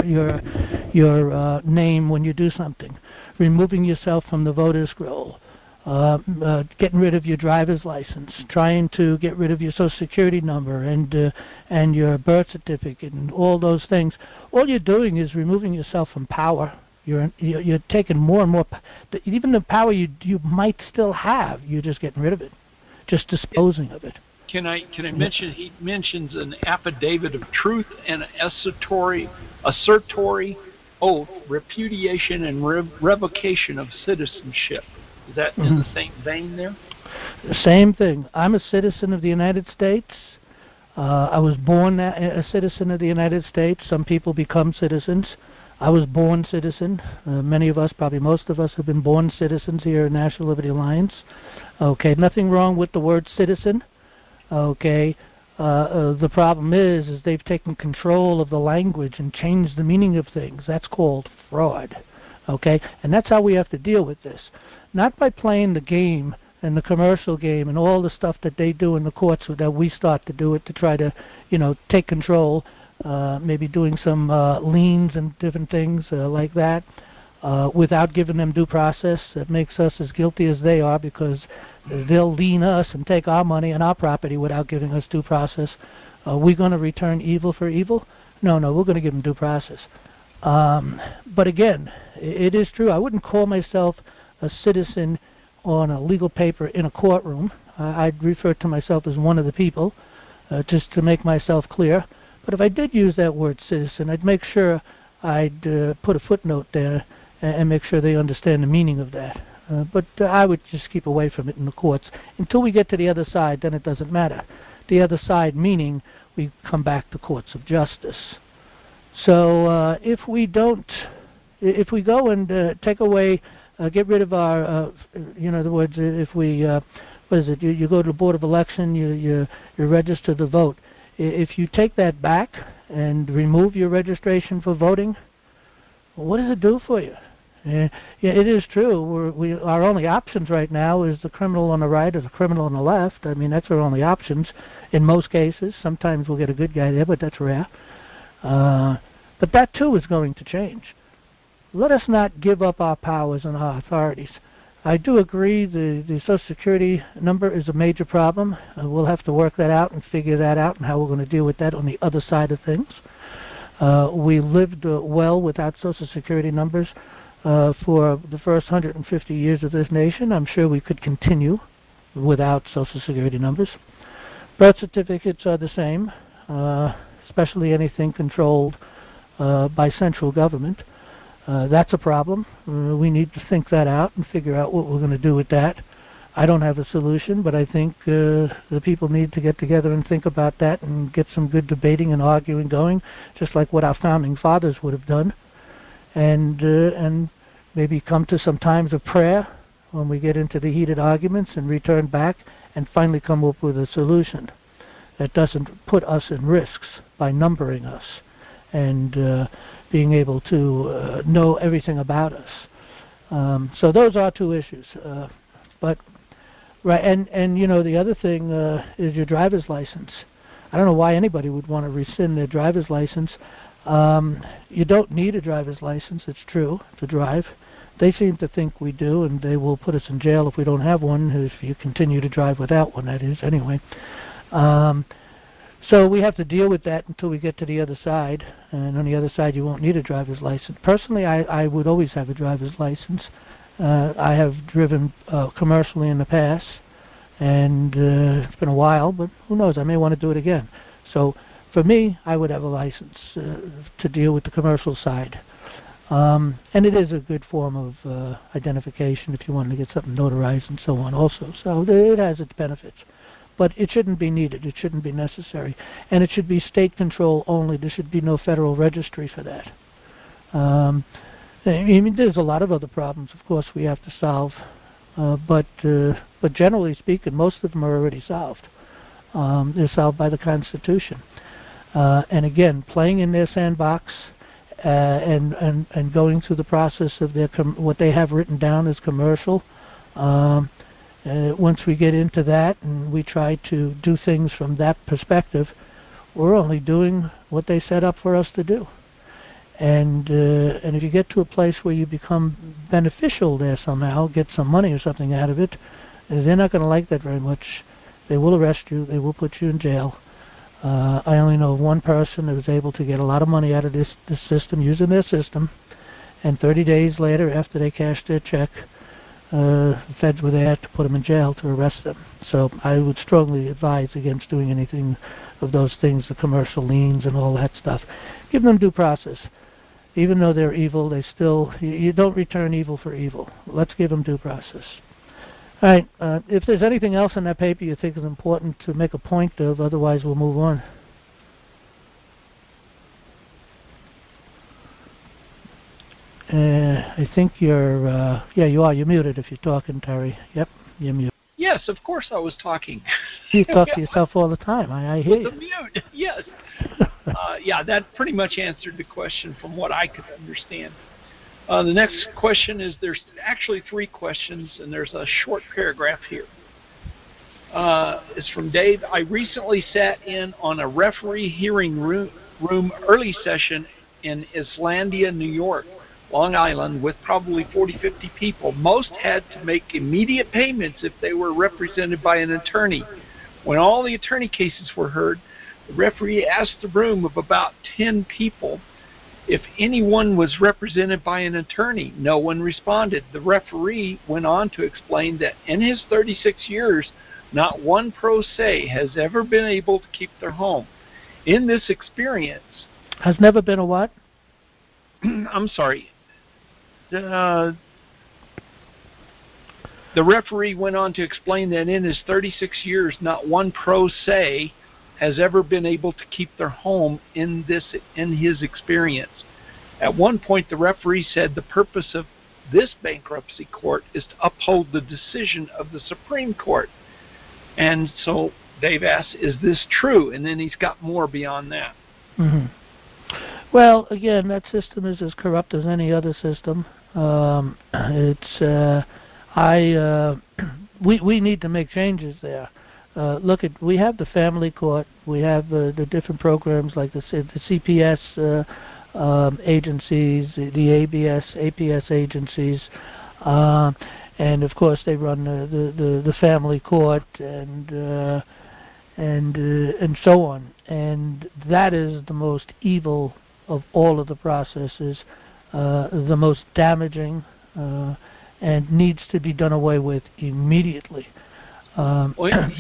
name when you do something, removing yourself from the voter's scroll, getting rid of your driver's license, trying to get rid of your Social Security number and your birth certificate and all those things. All you're doing is removing yourself from power. You're taking more and more, even the power you might still have. You're just getting rid of it, just disposing of it. Can I mention, he mentions an affidavit of truth and assertory oath, repudiation and revocation of citizenship. Is that in the same vein there? The same thing. I'm a citizen of the United States. I was born a citizen of the United States. Some people become citizens. I was born citizen. Many of us, probably most of us, have been born citizens here at National Liberty Alliance. Okay, nothing wrong with the word citizen. Okay, the problem is they've taken control of the language and changed the meaning of things. That's called fraud. Okay, and that's how we have to deal with this. Not by playing the game and the commercial game and all the stuff that they do in the courts that we start to do it to try to, take control, maybe doing some liens and different things like that, without giving them due process. That makes us as guilty as they are, because they'll lien us and take our money and our property without giving us due process. Are we going to return evil for evil? No, we're going to give them due process. But again, it is true. I wouldn't call myself a citizen on a legal paper in a courtroom. I'd refer to myself as one of the people, just to make myself clear. But if I did use that word citizen, I'd make sure I'd put a footnote there and make sure they understand the meaning of that. But I would just keep away from it in the courts. Until we get to the other side, then it doesn't matter. The other side meaning we come back to courts of justice. So if we go and take away, get rid of our, in other words, if we, you go to the Board of Election, you register to vote. If you take that back and remove your registration for voting, what does it do for you? Yeah, it is true. Our only options right now is the criminal on the right or the criminal on the left. I mean, that's our only options in most cases. Sometimes we'll get a good guy there, but that's rare. But that too is going to change. Let us not give up our powers and our authorities. I do agree the Social Security number is a major problem. We'll have to work that out and figure that out and how we're going to deal with that on the other side of things. We lived well without Social Security numbers for the first 150 years of this nation. I'm sure we could continue without Social Security numbers. Birth certificates are the same, especially anything controlled by central government. That's a problem. We need to think that out and figure out what we're going to do with that. I don't have a solution, but I think the people need to get together and think about that and get some good debating and arguing going, just like what our founding fathers would have done, and maybe come to some times of prayer when we get into the heated arguments and return back and finally come up with a solution that doesn't put us in risks by numbering us and being able to know everything about us. So those are two issues. But right, and you know, the other thing is your driver's license. I don't know why anybody would want to rescind their driver's license. You don't need a driver's license, it's true, to drive. They seem to think we do, and they will put us in jail if we don't have one, if you continue to drive without one, that is, anyway. So we have to deal with that until we get to the other side, and on the other side you won't need a driver's license. Personally, I would always have a driver's license. I have driven commercially in the past, and it's been a while, but who knows, I may want to do it again. So for me, I would have a license to deal with the commercial side. And it is a good form of identification if you want to get something notarized and so on also. So it has its benefits. But it shouldn't be needed. It shouldn't be necessary. And it should be state control only. There should be no federal registry for that. I mean, there's a lot of other problems, of course, we have to solve. But generally speaking, most of them are already solved. They're solved by the Constitution. And again, playing in their sandbox and going through the process of their what they have written down as commercial. Once we get into that and we try to do things from that perspective, we're only doing what they set up for us to do. And if you get to a place where you become beneficial there somehow, get some money or something out of it, they're not going to like that very much. They will arrest you. They will put you in jail. I only know of one person that was able to get a lot of money out of this system, using their system, and 30 days later, after they cashed their check, the feds were there to put them in jail, to arrest them. So I would strongly advise against doing anything of those things, the commercial liens and all that stuff. Give them due process. Even though they're evil, they still, you don't return evil for evil. Let's give them due process. All right, if there's anything else in that paper you think is important to make a point of, otherwise we'll move on. I think you're, yeah, you are. You're muted if you're talking, Terry. Yep, you're muted. Yes, of course I was talking. You talk to yourself all the time. I hear you. With the mute, yes. Yeah, that pretty much answered the question from what I could understand. The next question is, there's actually 3 questions, and there's a short paragraph here. It's from Dave. I recently sat in on a referee hearing room early session in Islandia, New York, Long Island, with probably 40-50 people. Most had to make immediate payments if they were represented by an attorney. When all the attorney cases were heard, the referee asked the room of about 10 people if anyone was represented by an attorney. No one responded. The referee went on to explain that in his 36 years, not one pro se has ever been able to keep their home. In this experience... Has never been a what? I'm sorry. The referee went on to explain that in his 36 years, not one pro se has ever been able to keep their home in his experience. At one point, the referee said the purpose of this bankruptcy court is to uphold the decision of the Supreme Court. And so Dave asks, is this true? And then he's got more beyond that. Mm-hmm. Well, again, that system is as corrupt as any other system. We need to make changes there. Look, we have the family court. We have the different programs like the CPS agencies, the APS agencies, and of course they run the family court and so on. And that is the most evil of all of the processes, the most damaging, and needs to be done away with immediately. I'm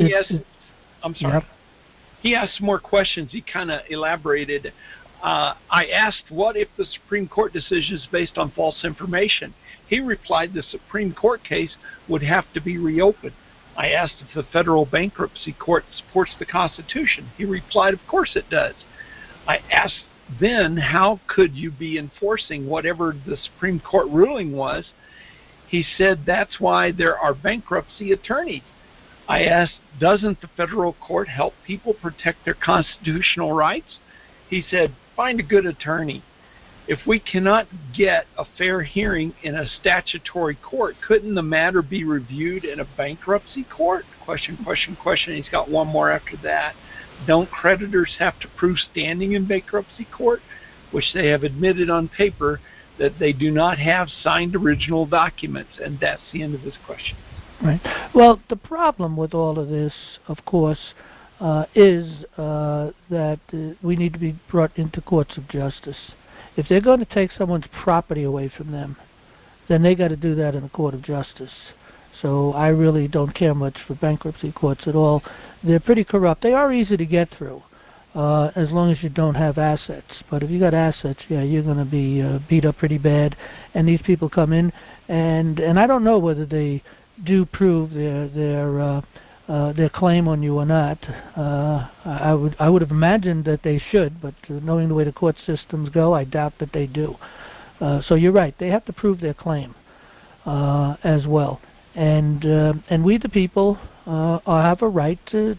sorry. Yep. He asked more questions. He kind of elaborated. I asked, what if the Supreme Court decision is based on false information? He replied the Supreme Court case would have to be reopened. I asked if the federal bankruptcy court supports the Constitution. He replied, of course it does. I asked then, how could you be enforcing whatever the Supreme Court ruling was? He said, that's why there are bankruptcy attorneys. I asked, doesn't the federal court help people protect their constitutional rights? He said, find a good attorney. If we cannot get a fair hearing in a statutory court, couldn't the matter be reviewed in a bankruptcy court? Question. He's got one more after that. Don't creditors have to prove standing in bankruptcy court, which they have admitted on paper that they do not have signed original documents? And that's the end of his question. Right. Well, the problem with all of this, of course, is that we need to be brought into courts of justice. If they're going to take someone's property away from them, then they got to do that in a court of justice. So I really don't care much for bankruptcy courts at all. They're pretty corrupt. They are easy to get through, as long as you don't have assets. But if you got assets, yeah, you're going to be beat up pretty bad. And these people come in, and I don't know whether they do prove their claim on you or not. I would have imagined that they should, but knowing the way the court systems go, I doubt that they do. So you're right; they have to prove their claim as well. And we, the people, have a right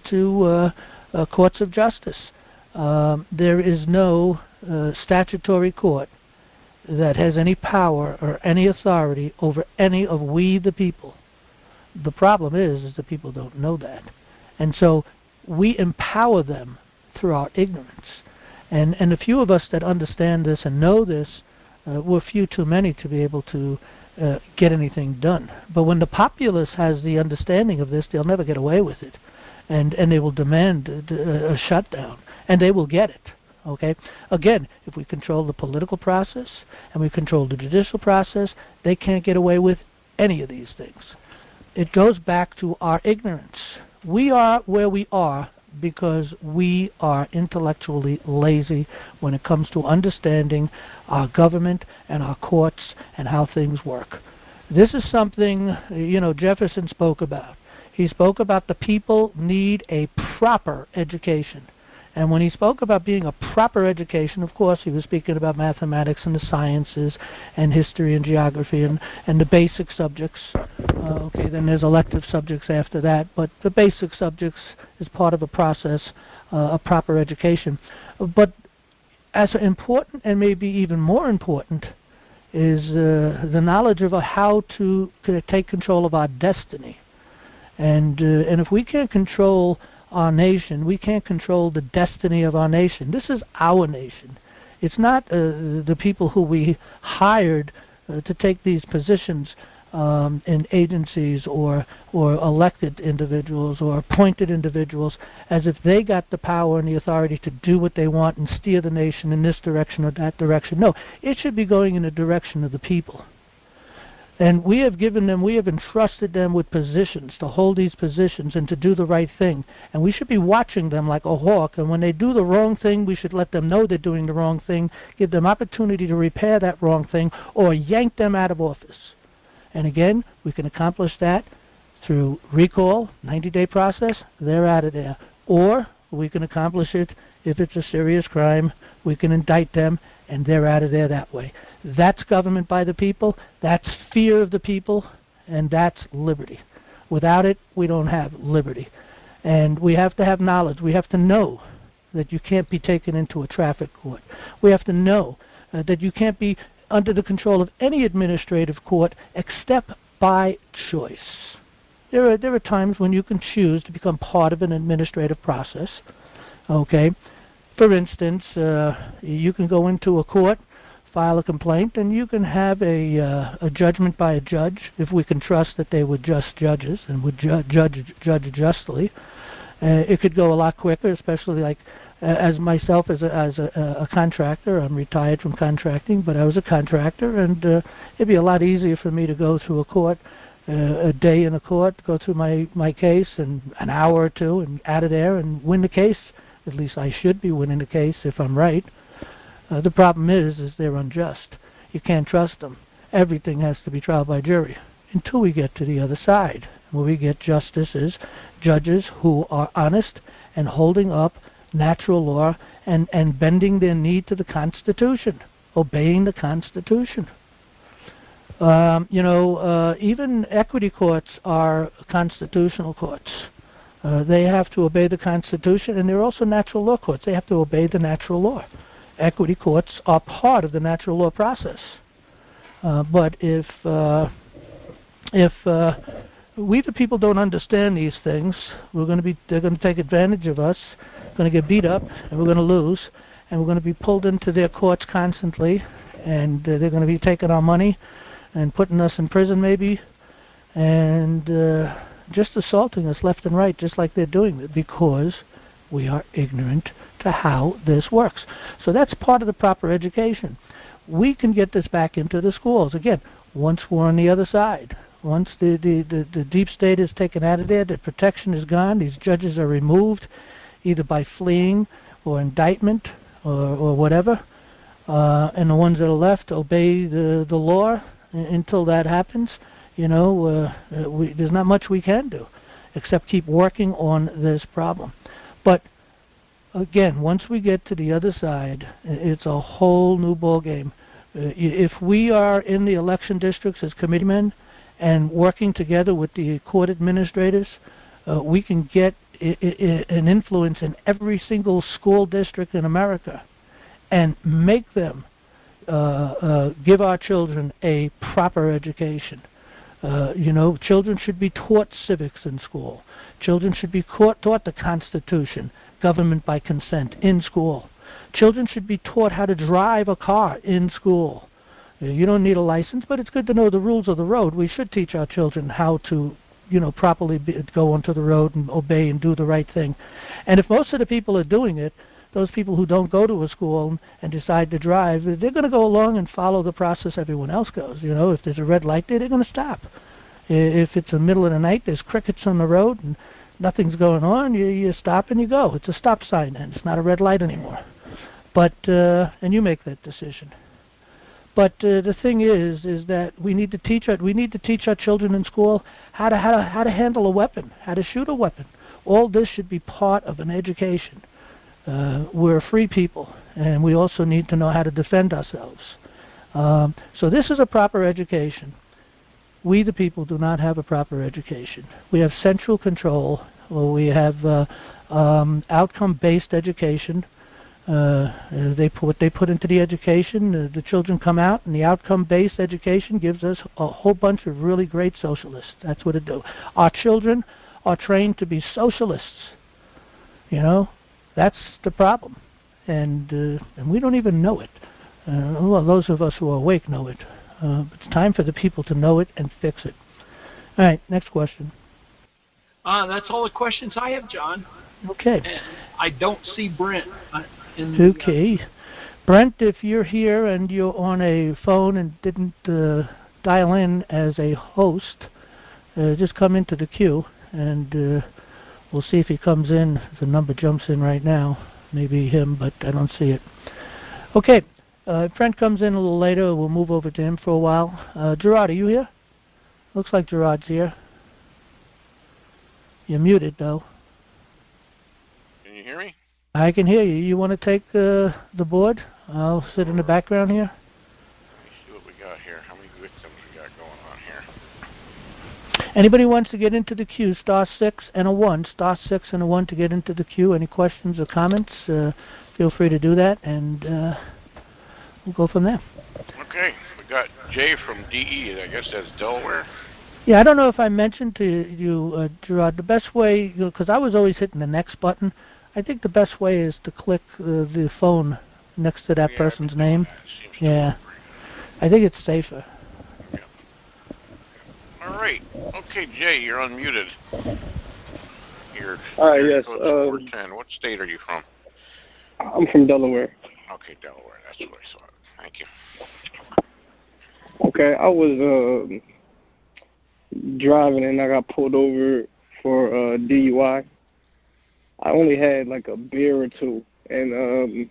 to courts of justice. There is no statutory court that has any power or any authority over any of we, the people. The problem is the people don't know that. And so we empower them through our ignorance. And the few of us that understand this and know this, we're few too many to be able to get anything done. But when the populace has the understanding of this, they'll never get away with it. And they will demand a shutdown. And they will get it. Okay? Again, if we control the political process and we control the judicial process, they can't get away with any of these things. It goes back to our ignorance. We are where we are because we are intellectually lazy when it comes to understanding our government and our courts and how things work. This is something, Jefferson spoke about. He spoke about the people need a proper education. And when he spoke about being a proper education, of course, he was speaking about mathematics and the sciences and history and geography and the basic subjects. Okay, then there's elective subjects after that, but the basic subjects is part of a process, a proper education. But as important and maybe even more important is the knowledge of how to take control of our destiny. And if we can't control our nation, we can't control the destiny of our nation. This is our nation. It's not the people who we hired to take these positions in agencies or elected individuals or appointed individuals, as if they got the power and the authority to do what they want and steer the nation in this direction or that direction. No, it should be going in the direction of the people. And we have entrusted them with positions, to hold these positions and to do the right thing. And we should be watching them like a hawk. And when they do the wrong thing, we should let them know they're doing the wrong thing, give them opportunity to repair that wrong thing, or yank them out of office. And again, we can accomplish that through recall, 90-day process, they're out of there. Or we can accomplish it if it's a serious crime, we can indict them, and they're out of there that way. That's government by the people, that's fear of the people, and that's liberty. Without it, we don't have liberty. And we have to have knowledge. We have to know that you can't be taken into a traffic court. We have to know that you can't be under the control of any administrative court except by choice. There are times when you can choose to become part of an administrative process. Okay? For instance, you can go into a court file a complaint, and you can have a judgment by a judge if we can trust that they were just judges and would judge justly. It could go a lot quicker, especially like as myself as a contractor. I'm retired from contracting, but I was a contractor, and it'd be a lot easier for me to go through a court, a day in a court, go through my case in an hour or two, and out of there and win the case. At least I should be winning the case if I'm right. The problem is they're unjust. You can't trust them. Everything has to be trial by jury until we get to the other side, where we get justices, judges who are honest and holding up natural law and bending their knee to the Constitution, obeying the Constitution. Even equity courts are constitutional courts. They have to obey the Constitution, and they're also natural law courts. They have to obey the natural law. Equity courts are part of the natural law process. But if we the people don't understand these things, they're going to take advantage of us, going to get beat up, and we're going to lose, and we're going to be pulled into their courts constantly, and they're going to be taking our money and putting us in prison maybe, and just assaulting us left and right, just like they're doing it, because we are ignorant to how this works. So that's part of the proper education. We can get this back into the schools. Again, once we're on the other side, once the deep state is taken out of there, the protection is gone, these judges are removed, either by fleeing or indictment or whatever, and the ones that are left obey the law until that happens. There's not much we can do except keep working on this problem. But again, once we get to the other side, it's a whole new ball game. If we are in the election districts as committeemen and working together with the court administrators, we can get an influence in every single school district in America and make them give our children a proper education. Children should be taught civics in school. Children should be taught the Constitution, government by consent, in school. Children should be taught how to drive a car in school. You don't need a license, but it's good to know the rules of the road. We should teach our children how to, properly go onto the road and obey and do the right thing. And if most of the people are doing it, those people who don't go to a school and decide to drive, they're going to go along and follow the process everyone else goes. If there's a red light there, they're going to stop. If it's the middle of the night, there's crickets on the road and nothing's going on, you stop and you go. It's a stop sign then. It's not a red light anymore. But and you make that decision. But the thing is that we need to teach our children in school how to handle a weapon, how to shoot a weapon. All this should be part of an education. We're a free people, and we also need to know how to defend ourselves. So this is a proper education. We, the people, do not have a proper education. We have central control, or we have outcome-based education. They put into the education, the children come out, and the outcome-based education gives us a whole bunch of really great socialists. That's what it do. Our children are trained to be socialists. That's the problem, and we don't even know it. Well, those of us who are awake know it. It's time for the people to know it and fix it. All right, next question. That's all the questions I have, John. Okay. And I don't see Brent. Okay. Brent, if you're here and you're on a phone and didn't dial in as a host, just come into the queue, and we'll see if he comes in. The number jumps in right now. Maybe him, but I don't see it. Okay. If Brent comes in a little later, we'll move over to him for a while. Gerard, are you here? Looks like Gerard's here. You're muted, though. Can you hear me? I can hear you. You want to take the board? I'll sit in the background here. Let me see what we got here. How many victims we got going on here? Anybody wants to get into the queue, *6 and a 1. *6 and a 1 to get into the queue. Any questions or comments? Feel free to do that, and we'll go from there. Okay. We got Jay from DE. I guess that's Delaware. Yeah, I don't know if I mentioned to you, Gerard, the best way, because I was always hitting the next button. I think the best way is to click the phone next to that person's name. Yeah. I think it's safer. Yeah. All right. Okay, Jay, you're unmuted. Yes. 410. What state are you from? I'm from Delaware. Okay, Delaware. That's what I thought. Thank you. Okay, I was driving and I got pulled over for DUI. I only had like a beer or two, and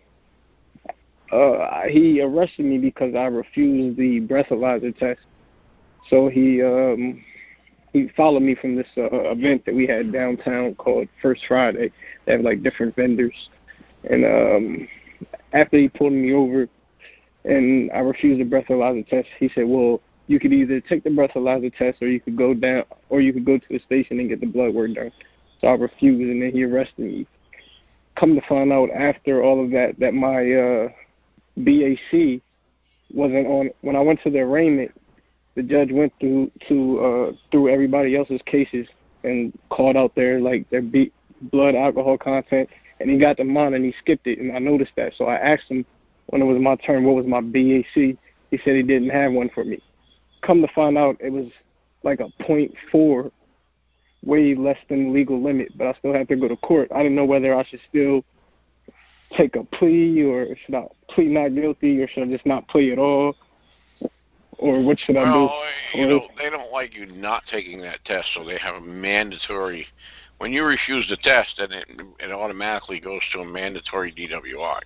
he arrested me because I refused the breathalyzer test. So he followed me from this event that we had downtown called First Friday. They have like different vendors, and after he pulled me over and I refused the breathalyzer test, he said, "Well, you could either take the breathalyzer test, or you could go to the station and get the blood work done." So I refused, and then he arrested me. Come to find out after all of that my BAC wasn't on. When I went to the arraignment, the judge went through everybody else's cases and called out their blood alcohol content, and he got to mine and he skipped it, and I noticed that. So I asked him when it was my turn what was my BAC. He said he didn't have one for me. Come to find out, it was like a 0.4, way less than the legal limit, but I still have to go to court. I didn't know whether I should still take a plea, or should I plead not guilty, or should I just not plea at all, or what should I do? Well, they don't like you not taking that test, so they have a mandatory. When you refuse the test, then it automatically goes to a mandatory DWI.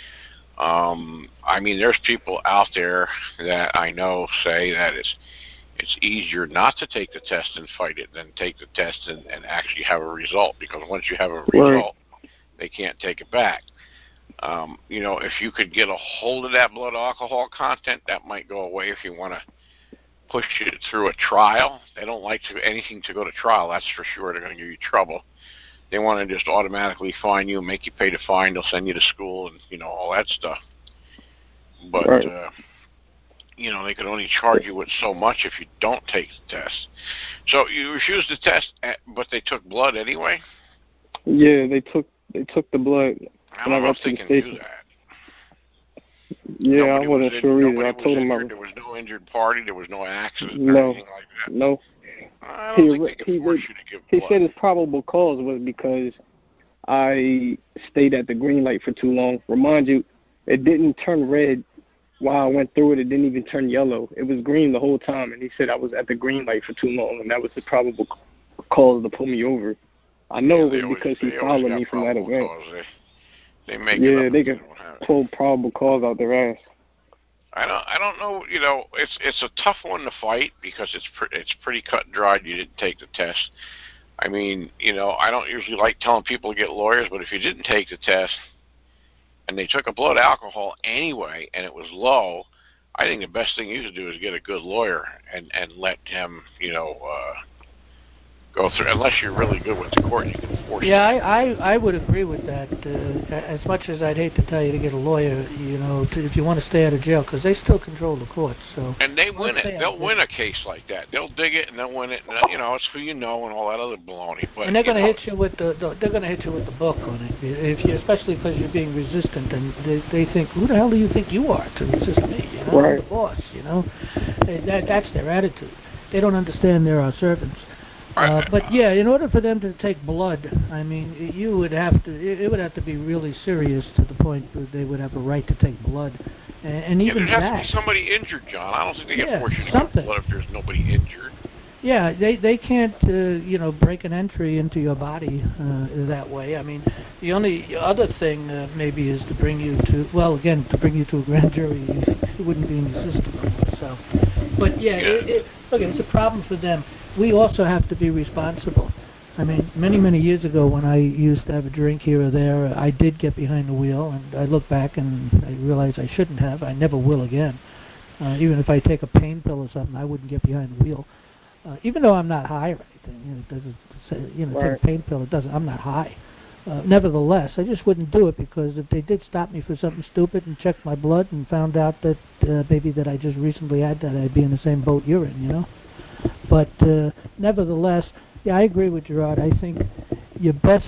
I mean, there's people out there that I know say that it's easier not to take the test and fight it than take the test and actually have a result, because once you have a result, they can't take it back. If you could get a hold of that blood alcohol content, that might go away if you want to push it through a trial. They don't like anything to go to trial, that's for sure. They're going to give you trouble. They want to just automatically fine you, make you pay the fine. They'll send you to school and, all that stuff. But, they could only charge you with so much if you don't take the test. So you refused the test, but they took blood anyway? Yeah, they took the blood. I don't know if they can do that. Yeah, I wasn't sure either. I told him there was no injured party, there was no accident, no, or anything like that. No. I don't think they can force you to give blood. He said his probable cause was because I stayed at the green light for too long. Remind you, it didn't turn red while I went through it. It didn't even turn yellow. It was green the whole time, and he said I was at the green light for too long, and that was the probable cause to pull me over. I know it was because he followed me from that event. They make it up. They can pull probable cause out their ass. I don't know. It's a tough one to fight because it's pretty cut and dried. You didn't take the test. I mean, I don't usually like telling people to get lawyers, but if you didn't take the test and they took a blood alcohol anyway and it was low, I think the best thing you should do is get a good lawyer and let him, go through. Unless you're really good with the court, you can force it. Yeah, I would agree with that. As much as I'd hate to tell you to get a lawyer, if you want to stay out of jail, because they still control the courts. So. And they win it. They'll win a case like that. They'll dig it and they'll win it. And, it's who and all that other baloney. But, and they're going to hit you with the book on it. Especially because you're being resistant, and they think, who the hell do you think you are to resist me? I'm the boss. That's their attitude. They don't understand they're our servants. But yeah, in order for them to take blood, I mean, it would have to be really serious to the point that they would have a right to take blood, and even there'd have to be somebody injured, John. I don't think they can force you to take blood if there's nobody injured. Yeah, they can't break an entry into your body that way. I mean, the only other thing maybe is to bring you to a grand jury. It wouldn't be in the system. So, but it's a problem for them. We also have to be responsible. I mean, many years ago when I used to have a drink here or there, I did get behind the wheel, and I look back and I realize I shouldn't have. I never will again. Even if I take a pain pill or something, I wouldn't get behind the wheel. Even though I'm not high or anything, it doesn't say, take a pain pill, it doesn't. I'm not high. Nevertheless, I just wouldn't do it, because if they did stop me for something stupid and checked my blood and found out that maybe that I just recently had that, I'd be in the same boat you're in, But nevertheless, I agree with Gerard. I think your best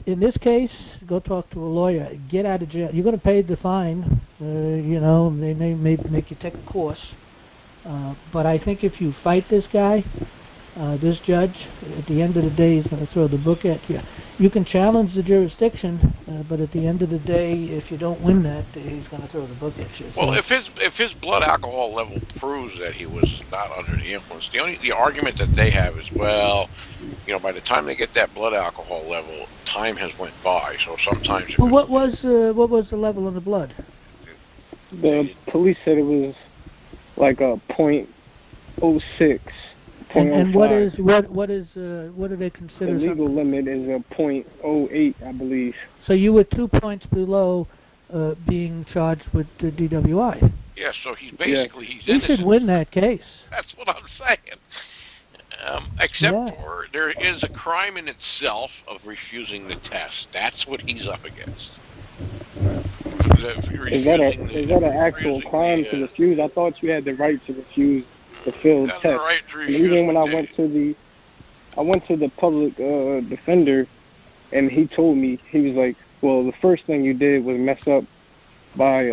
in this case, go talk to a lawyer. Get out of jail. You're going to pay the fine. You know, they may make you take a course. But I think if you fight this guy, this judge, at the end of the day, he's going to throw the book at you. You can challenge the jurisdiction, but at the end of the day, if you don't win that, he's going to throw the book at you. Well, if his blood alcohol level proves that he was not under the influence, the argument that they have is, well, you know, by the time they get that blood alcohol level, time has went by. So sometimes. Well, what was the level of the blood? The police said it was like a .06. And what do they consider? The legal limit is a .08, I believe. So you were 2 points below being charged with the DWI. Yeah, so he's basically he's innocent. You should win that case. That's what I'm saying. Except for there is a crime in itself of refusing the test. That's what he's up against. Is that an actual crime to refuse? I thought you had the right to refuse the field test. Right to refuse. And even when I went to the public defender, and he told me, he was like, "Well, the first thing you did was mess up by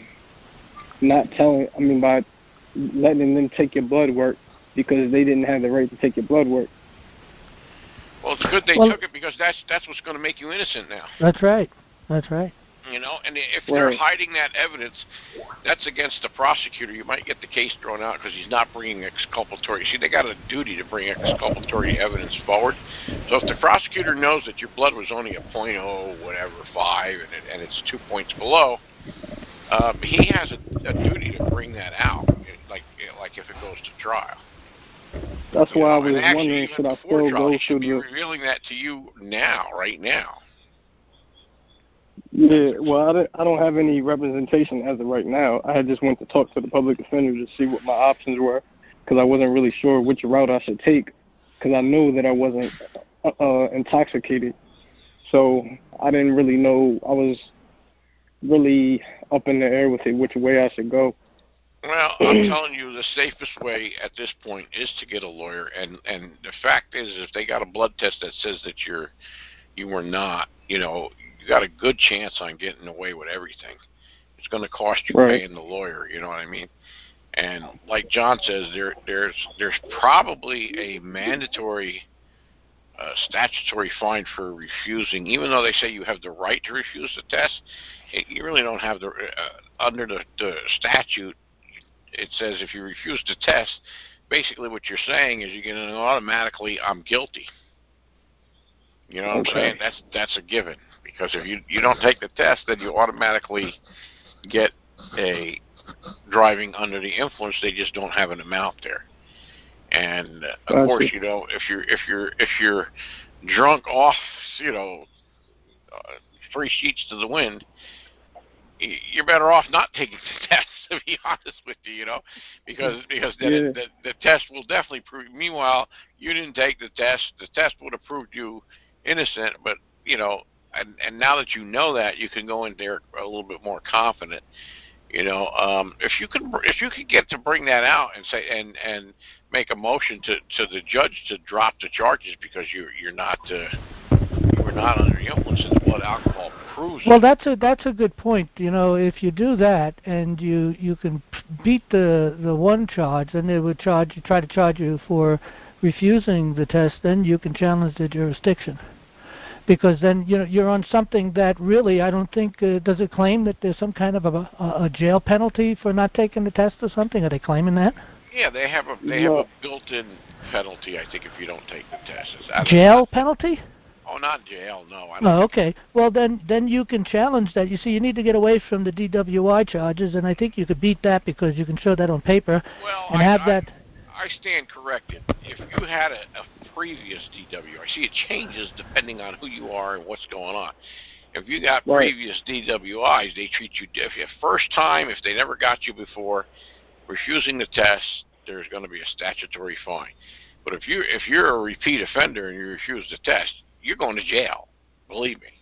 by letting them take your blood work because they didn't have the right to take your blood work." Well, it's good they took it because that's what's going to make you innocent now. That's right. That's right. You know, and if they're hiding that evidence, that's against the prosecutor. You might get the case thrown out because he's not bringing exculpatory. See, they got a duty to bring exculpatory evidence forward. So if the prosecutor knows that your blood was only a .05 and it's 2 points below, he has a duty to bring that out, like if it goes to trial. That's why I was wondering, should I still go through the... revealing that to you now, right now. Yeah, well, I don't have any representation as of right now. I had just went to talk to the public defender to see what my options were because I wasn't really sure which route I should take because I know that I wasn't intoxicated. So I didn't really know. I was really up in the air with it, which way I should go. Well, I'm telling you, the safest way at this point is to get a lawyer. And the fact is, if they got a blood test that says that you were not, you know, you got a good chance on getting away with everything. It's going to cost you paying the lawyer, you know what I mean? And like John says, there's probably a mandatory statutory fine for refusing, even though they say you have the right to refuse the test. You really don't have the under the statute. It says if you refuse to test, basically what you're saying is you're going to automatically, I'm guilty. You know what I'm saying? That's a given. Because if you don't take the test, then you automatically get a driving under the influence. They just don't have an amount there. And of course, you know, if you're drunk off, you know, 3 sheets to the wind, you're better off not taking the test. To be honest with you, you know, because then the test will definitely prove. Meanwhile, you didn't take the test. The test would have proved you innocent, but you know. And now that you know that, you can go in there a little bit more confident. You know, if you could get to bring that out and say and make a motion to the judge to drop the charges because you were not under the influence of the blood alcohol proves. Well, that's a good point. You know, if you do that and you can beat the one charge, then they would try to charge you for refusing the test. Then you can challenge the jurisdiction. Because then you're on something that really I don't think does it claim that there's some kind of a jail penalty for not taking the test or something? Are they claiming that? Yeah, they have a built-in penalty. I think if you don't take the test. Jail penalty? Oh, not jail. No. I don't okay. Well, then you can challenge that. You see, you need to get away from the DWI charges, and I think you could beat that because you can show that on paper and have that. I stand corrected. If you had a previous DWI, see, it changes depending on who you are and what's going on. If you got previous DWIs, they treat you different. First time, if they never got you before, refusing the test, there's going to be a statutory fine. But if you're a repeat offender and you refuse the test, you're going to jail. Believe me.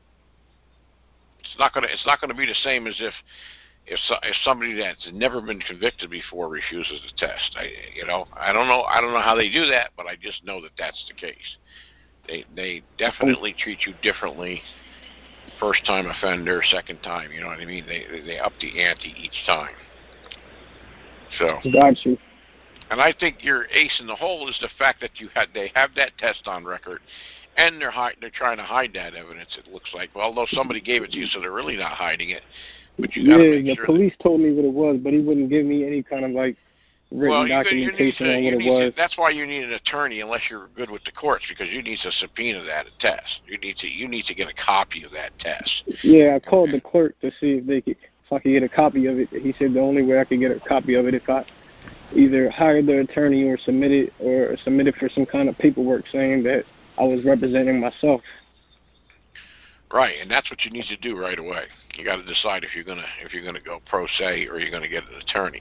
It's not going to be the same as if somebody that's never been convicted before refuses the test. I don't know how they do that, but I just know that that's the case. They definitely treat you differently. First time offender, second time, you know what I mean? They up the ante each time. So. Got you. And I think your ace in the hole is the fact that they have that test on record, and they're trying to hide that evidence. It looks like, well, although somebody gave it to you, so they're really not hiding it. But you got to make sure. The police told me what it was, but he wouldn't give me any kind of like written documentation on what it was. That's why you need an attorney, unless you're good with the courts, because you need to subpoena that test. You need to get a copy of that test. Yeah, I called the clerk to see if I could get a copy of it. He said the only way I could get a copy of it if I either hired the attorney or submitted for some kind of paperwork saying that I was representing myself. Right, and that's what you need to do right away. You got to decide if you're gonna go pro se or you're gonna get an attorney.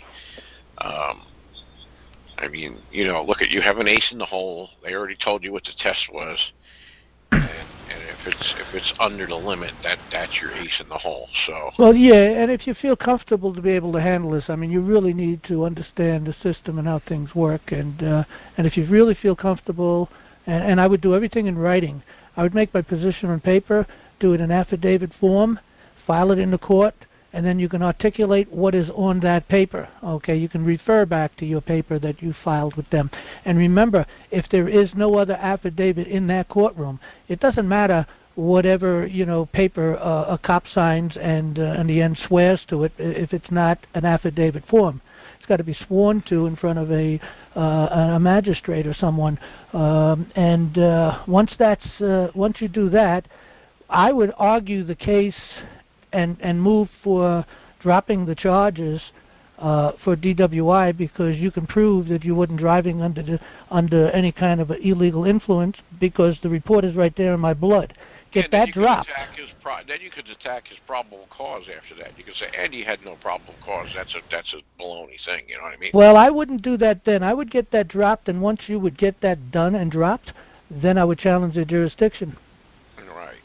I mean, look at, you have an ace in the hole. They already told you what the test was, and if it's under the limit, that's your ace in the hole. So. Well, yeah, and if you feel comfortable to be able to handle this, I mean, you really need to understand the system and how things work, and if you really feel comfortable, and I would do everything in writing. I would make my position on paper, do it in affidavit form, file it in the court, and then you can articulate what is on that paper. Okay, you can refer back to your paper that you filed with them. And remember, if there is no other affidavit in that courtroom, it doesn't matter whatever paper a cop signs and the end swears to it if it's not an affidavit form. It's got to be sworn to in front of a magistrate or someone. Once you do that, I would argue the case and move for dropping the charges for DWI, because you can prove that you weren't driving under any kind of illegal influence, because the report is right there in my blood. Get that dropped. Then you could attack his probable cause after that. You could say, Andy had no probable cause. That's a baloney thing. You know what I mean? Well, I wouldn't do that then. I would get that dropped, and once you would get that done and dropped, then I would challenge the jurisdiction. Right.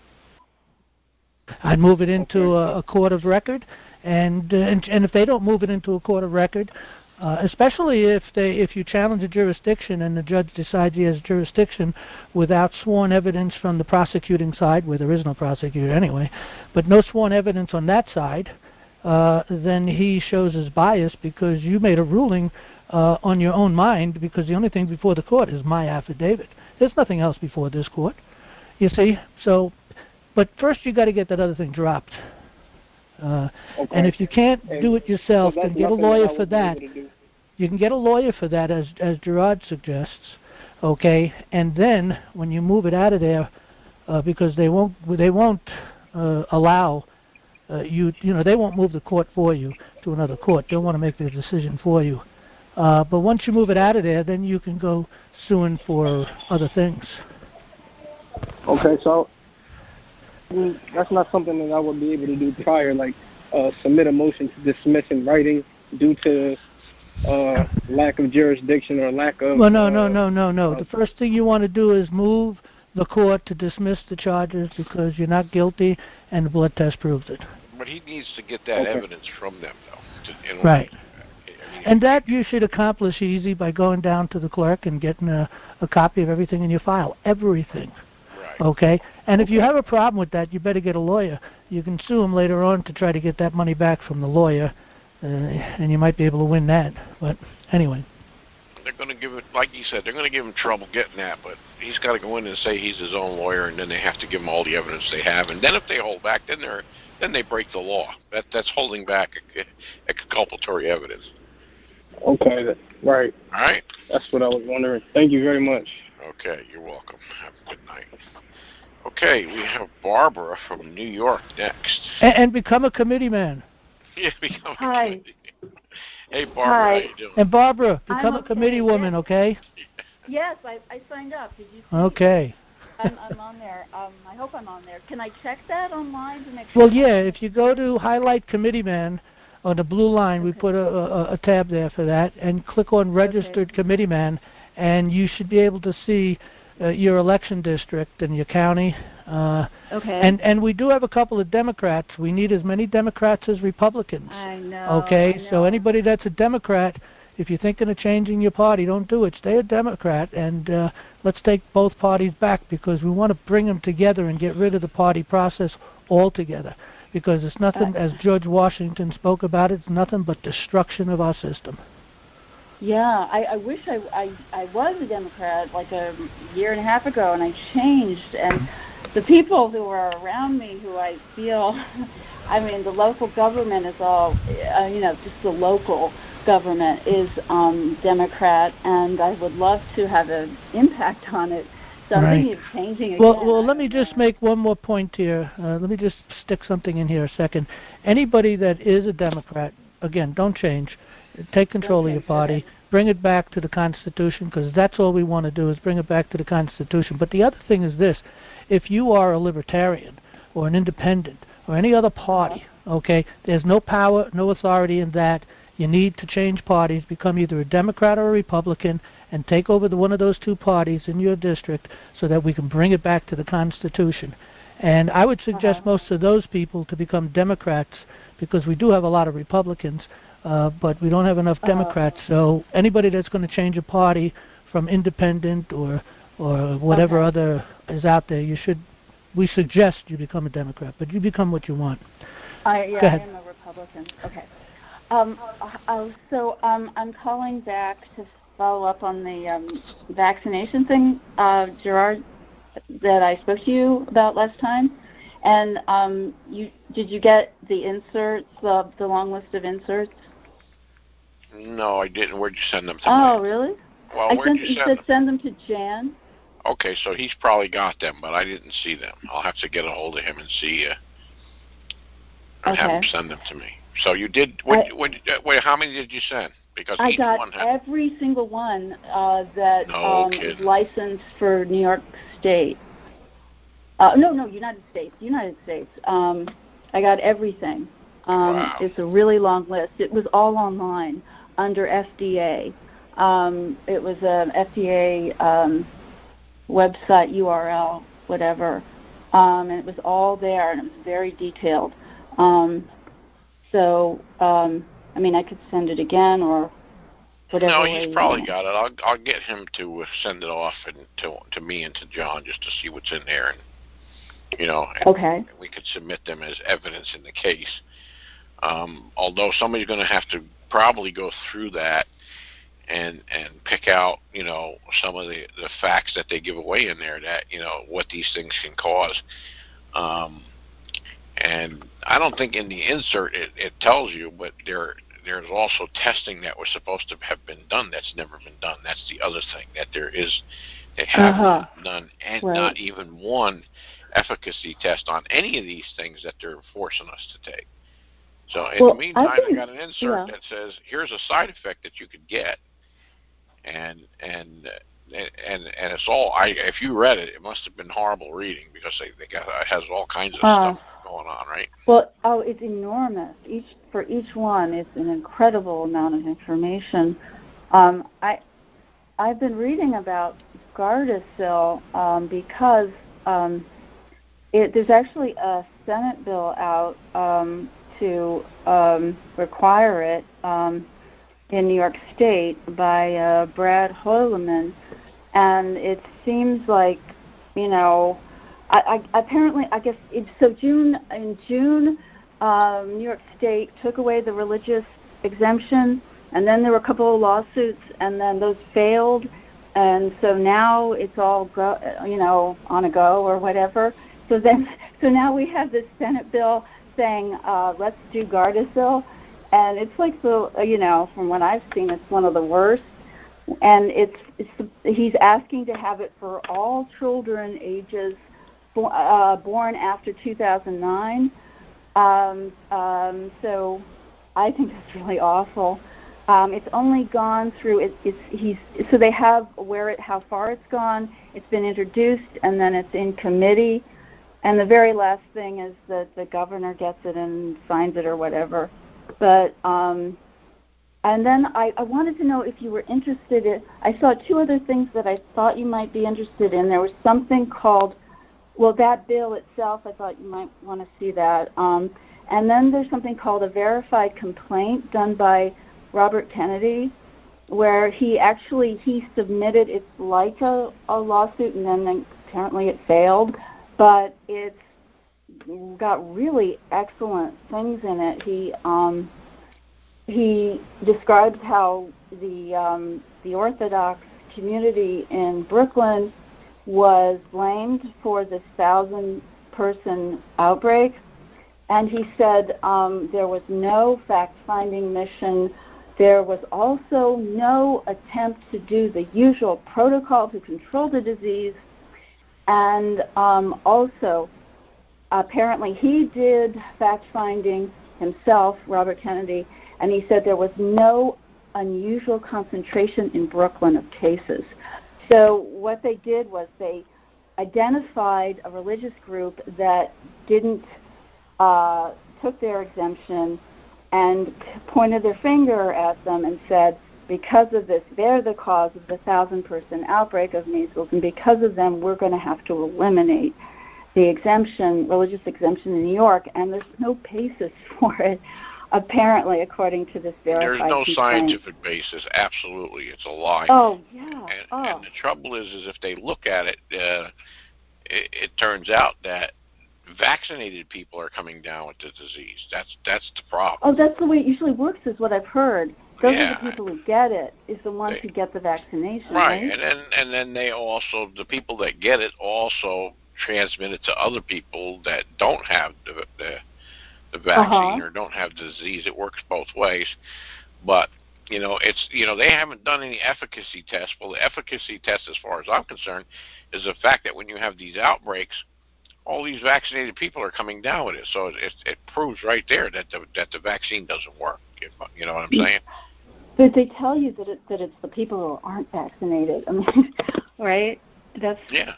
I'd move it into a court of record, and if they don't move it into a court of record, especially if you challenge a jurisdiction and the judge decides he has jurisdiction without sworn evidence from the prosecuting side, where there is no prosecutor anyway, but no sworn evidence on that side, then he shows his bias because you made a ruling on your own mind, because the only thing before the court is my affidavit. There's nothing else before this court, you see. So, but first you got to get that other thing dropped. And if you can't do it yourself, then get a lawyer for that. You can get a lawyer for that, as Gerard suggests, okay? And then when you move it out of there, because they won't allow they won't move the court for you to another court. They'll want to make the decision for you. But once you move it out of there, then you can go suing for other things. Okay, so that's not something that I would be able to do prior, like submit a motion to dismiss in writing due to lack of jurisdiction or lack of... Well, no. The first thing you want to do is move the court to dismiss the charges because you're not guilty and the blood test proves it. But he needs to get that evidence from them, though. Right. And that you should accomplish easy by going down to the clerk and getting a copy of everything in your file. Everything. Right. Okay? And if you have a problem with that, you better get a lawyer. You can sue him later on to try to get that money back from the lawyer, and you might be able to win that. But anyway. They're going to give it, like you said, they're going to give him trouble getting that, but he's got to go in and say he's his own lawyer, and then they have to give him all the evidence they have. And then if they hold back, then they break the law. That's holding back exculpatory evidence. Okay, right. All right? That's what I was wondering. Thank you very much. Okay, you're welcome. Have a good night. Okay, we have Barbara from New York next. And become a committee man. Yeah, become Hi. a committee. Hey, Barbara, Hi. how you doing? And Barbara, become I'm a committee woman, okay? Yes, I signed up. Did you see? Okay. I'm on there. I hope I'm on there. Can I check that online to make sure? Well, yeah, if you go to highlight committee man on the blue line, we put a tab there for that, and click on registered committee man, and you should be able to see your election district and your county. Okay. And we do have a couple of Democrats. We need as many Democrats as Republicans. I know. Okay, so anybody that's a Democrat, If you're thinking of changing your party, don't do it. Stay a Democrat, and let's take both parties back, because we want to bring them together and get rid of the party process altogether. Because it's nothing, as George Washington spoke about it, it's nothing but destruction of our system. Yeah, I wish I was a Democrat like a year and a half ago, and I changed. And the people who are around me, who I feel, I mean, the local government is all, just the local government is Democrat, and I would love to have an impact on it. So I'm thinking of changing again. Well, let me just make one more point here. Let me just stick something in here a second. Anybody that is a Democrat, again, don't change. Take control of your party. Bring it back to the Constitution, because that's all we want to do is bring it back to the Constitution. But the other thing is this. If you are a libertarian or an independent or any other party, okay, there's no power, no authority in that. You need to change parties, become either a Democrat or a Republican, and take over one of those two parties in your district so that we can bring it back to the Constitution. And I would suggest most of those people to become Democrats, because we do have a lot of Republicans, but we don't have enough Democrats. So anybody that's going to change a party from independent or whatever other is out there, we suggest you become a Democrat, but you become what you want. I am a Republican. Okay. So I'm calling back to follow up on the vaccination thing, Gerard, that I spoke to you about last time. And did you get the inserts, the long list of inserts? No, I didn't. Where'd you send them to? Oh, really? Well, you said send them to Jan. Okay, so he's probably got them, but I didn't see them. I'll have to get a hold of him and see, have him send them to me. So you did. Wait, how many did you send? Because I each got one had every single one that is licensed for New York State. No, United States. I got everything. Wow. It's a really long list. It was all online under FDA. It was an FDA website URL, whatever, and it was all there, and it was very detailed. I could send it again or whatever. No, he's probably got it. I'll get him to send it off and to me and to John just to see what's in there, and we could submit them as evidence in the case. Although somebody's going to have to probably go through that and pick out, some of the facts that they give away in there, that, what these things can cause. And I don't think in the insert it tells you, but there's also testing that was supposed to have been done that's never been done. That's the other thing, that they haven't done, and not even one efficacy test on any of these things that they're forcing us to take. So in the meantime, I got an insert that says, here's a side effect that you could get, and it's all. If you read it, it must have been horrible reading, because it has all kinds of stuff going on, right? Well, it's enormous. For each one, it's an incredible amount of information. I've been reading about Gardasil because there's actually a Senate bill out to require it in New York State by Brad Hoylman, and it seems like, in June, New York State took away the religious exemption, and then there were a couple of lawsuits, and then those failed, and so now it's all on a go or whatever. So now we have this Senate bill saying let's do Gardasil, and it's like from what I've seen, it's one of the worst. And he's asking to have it for all children ages born after 2009. So I think that's really awful. It's only gone through. So they have how far it's gone. It's been introduced, and then it's in committee, and the very last thing is that the governor gets it and signs it or whatever. But and then I wanted to know if you were interested in. I saw two other things that I thought you might be interested in. There was something called, that bill itself, I thought you might want to see that. And then there's something called a verified complaint done by Robert Kennedy, where he submitted, it's like a lawsuit, and then apparently it failed, but it's got really excellent things in it. He describes how the Orthodox community in Brooklyn was blamed for this 1,000-person outbreak, and he said there was no fact-finding mission. There was also no attempt to do the usual protocol to control the disease. And also, apparently he did fact-finding himself, Robert Kennedy, and he said there was no unusual concentration in Brooklyn of cases. So what they did was they identified a religious group that didn't took their exemption and pointed their finger at them and said, because of this, they're the cause of the 1,000-person outbreak of measles, and because of them, we're going to have to eliminate the exemption, religious exemption in New York, and there's no basis for it, apparently, according to this verified There's no complaint. scientific basis. Absolutely, it's a lie. Oh, yeah. And the trouble is if they look at it, it turns out that vaccinated people are coming down with the disease. That's the problem. Oh, that's the way it usually works, is what I've heard. Those are the people who get it, is the ones who get the vaccination, right? And then they also, the people that get it also transmit it to other people that don't have the vaccine or don't have the disease. It works both ways. But, they haven't done any efficacy tests. Well, the efficacy test, as far as I'm concerned, is the fact that when you have these outbreaks, all these vaccinated people are coming down with it. So it proves right there that the vaccine doesn't work. You know what I'm saying? But they tell you that it's the people who aren't vaccinated. I mean, right? Yeah,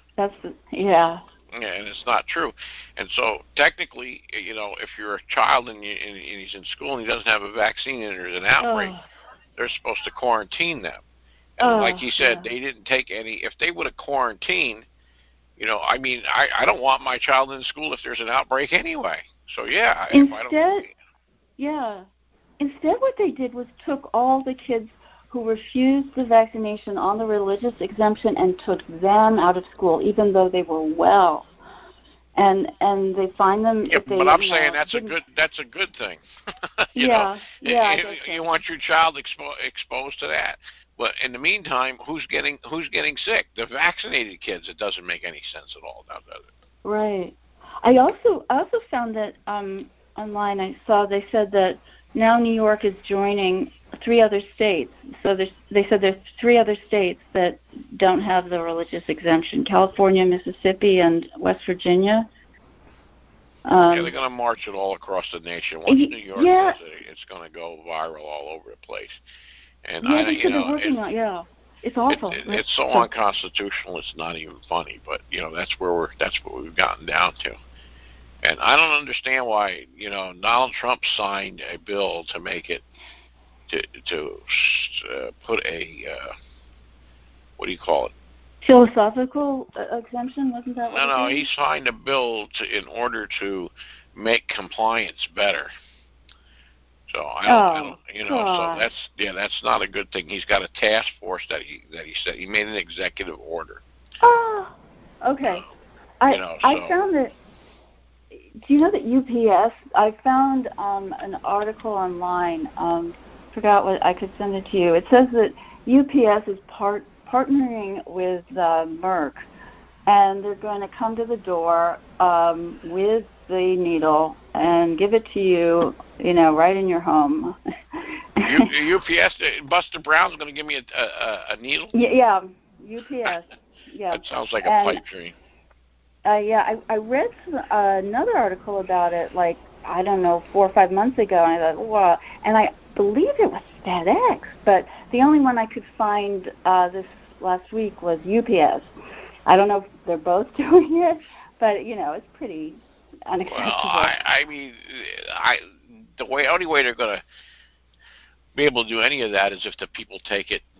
and it's not true. And so technically, if you're a child and he's in school and he doesn't have a vaccine and there's an outbreak, they're supposed to quarantine them. And like you said, they didn't take any. If they would have quarantined, I don't want my child in school if there's an outbreak anyway. So Instead, what they did was took all the kids who refused the vaccination on the religious exemption and took them out of school, even though they were well. And they find them. Yeah, but I'm saying that's a good thing. You want your child exposed to that. But in the meantime, who's getting sick? The vaccinated kids. It doesn't make any sense at all, now does it? Right. I also found that online they said that now New York is joining 3 other states. So they said there's 3 other states that don't have the religious exemption: California, Mississippi, and West Virginia. They're going to march it all across the nation. Once New York does it, it's going to go viral all over the place. And it's awful. It's so unconstitutional. It's not even funny. But that's what we've gotten down to. And I don't understand why Donald Trump signed a bill to make it to put a what do you call it? Philosophical exemption, wasn't that what No, he signed a bill in order to make compliance better. So so that's not a good thing. He's got a task force that he said he made an executive order. Oh, okay. I found that. Do you know that UPS? I found an article online. Forgot what I could send it to you. It says that UPS is partnering with Merck, and they're going to come to the door with the needle and give it to you, right in your home. UPS, Buster Brown's going to give me a needle? Yeah, UPS. Yeah. That sounds like a pipe dream. I read another article about it, 4 or 5 months ago, and I thought, wow. And I believe it was FedEx, but the only one I could find this last week was UPS. I don't know if they're both doing it, but, it's pretty unacceptable. Well, the only way they're going to be able to do any of that is if the people take it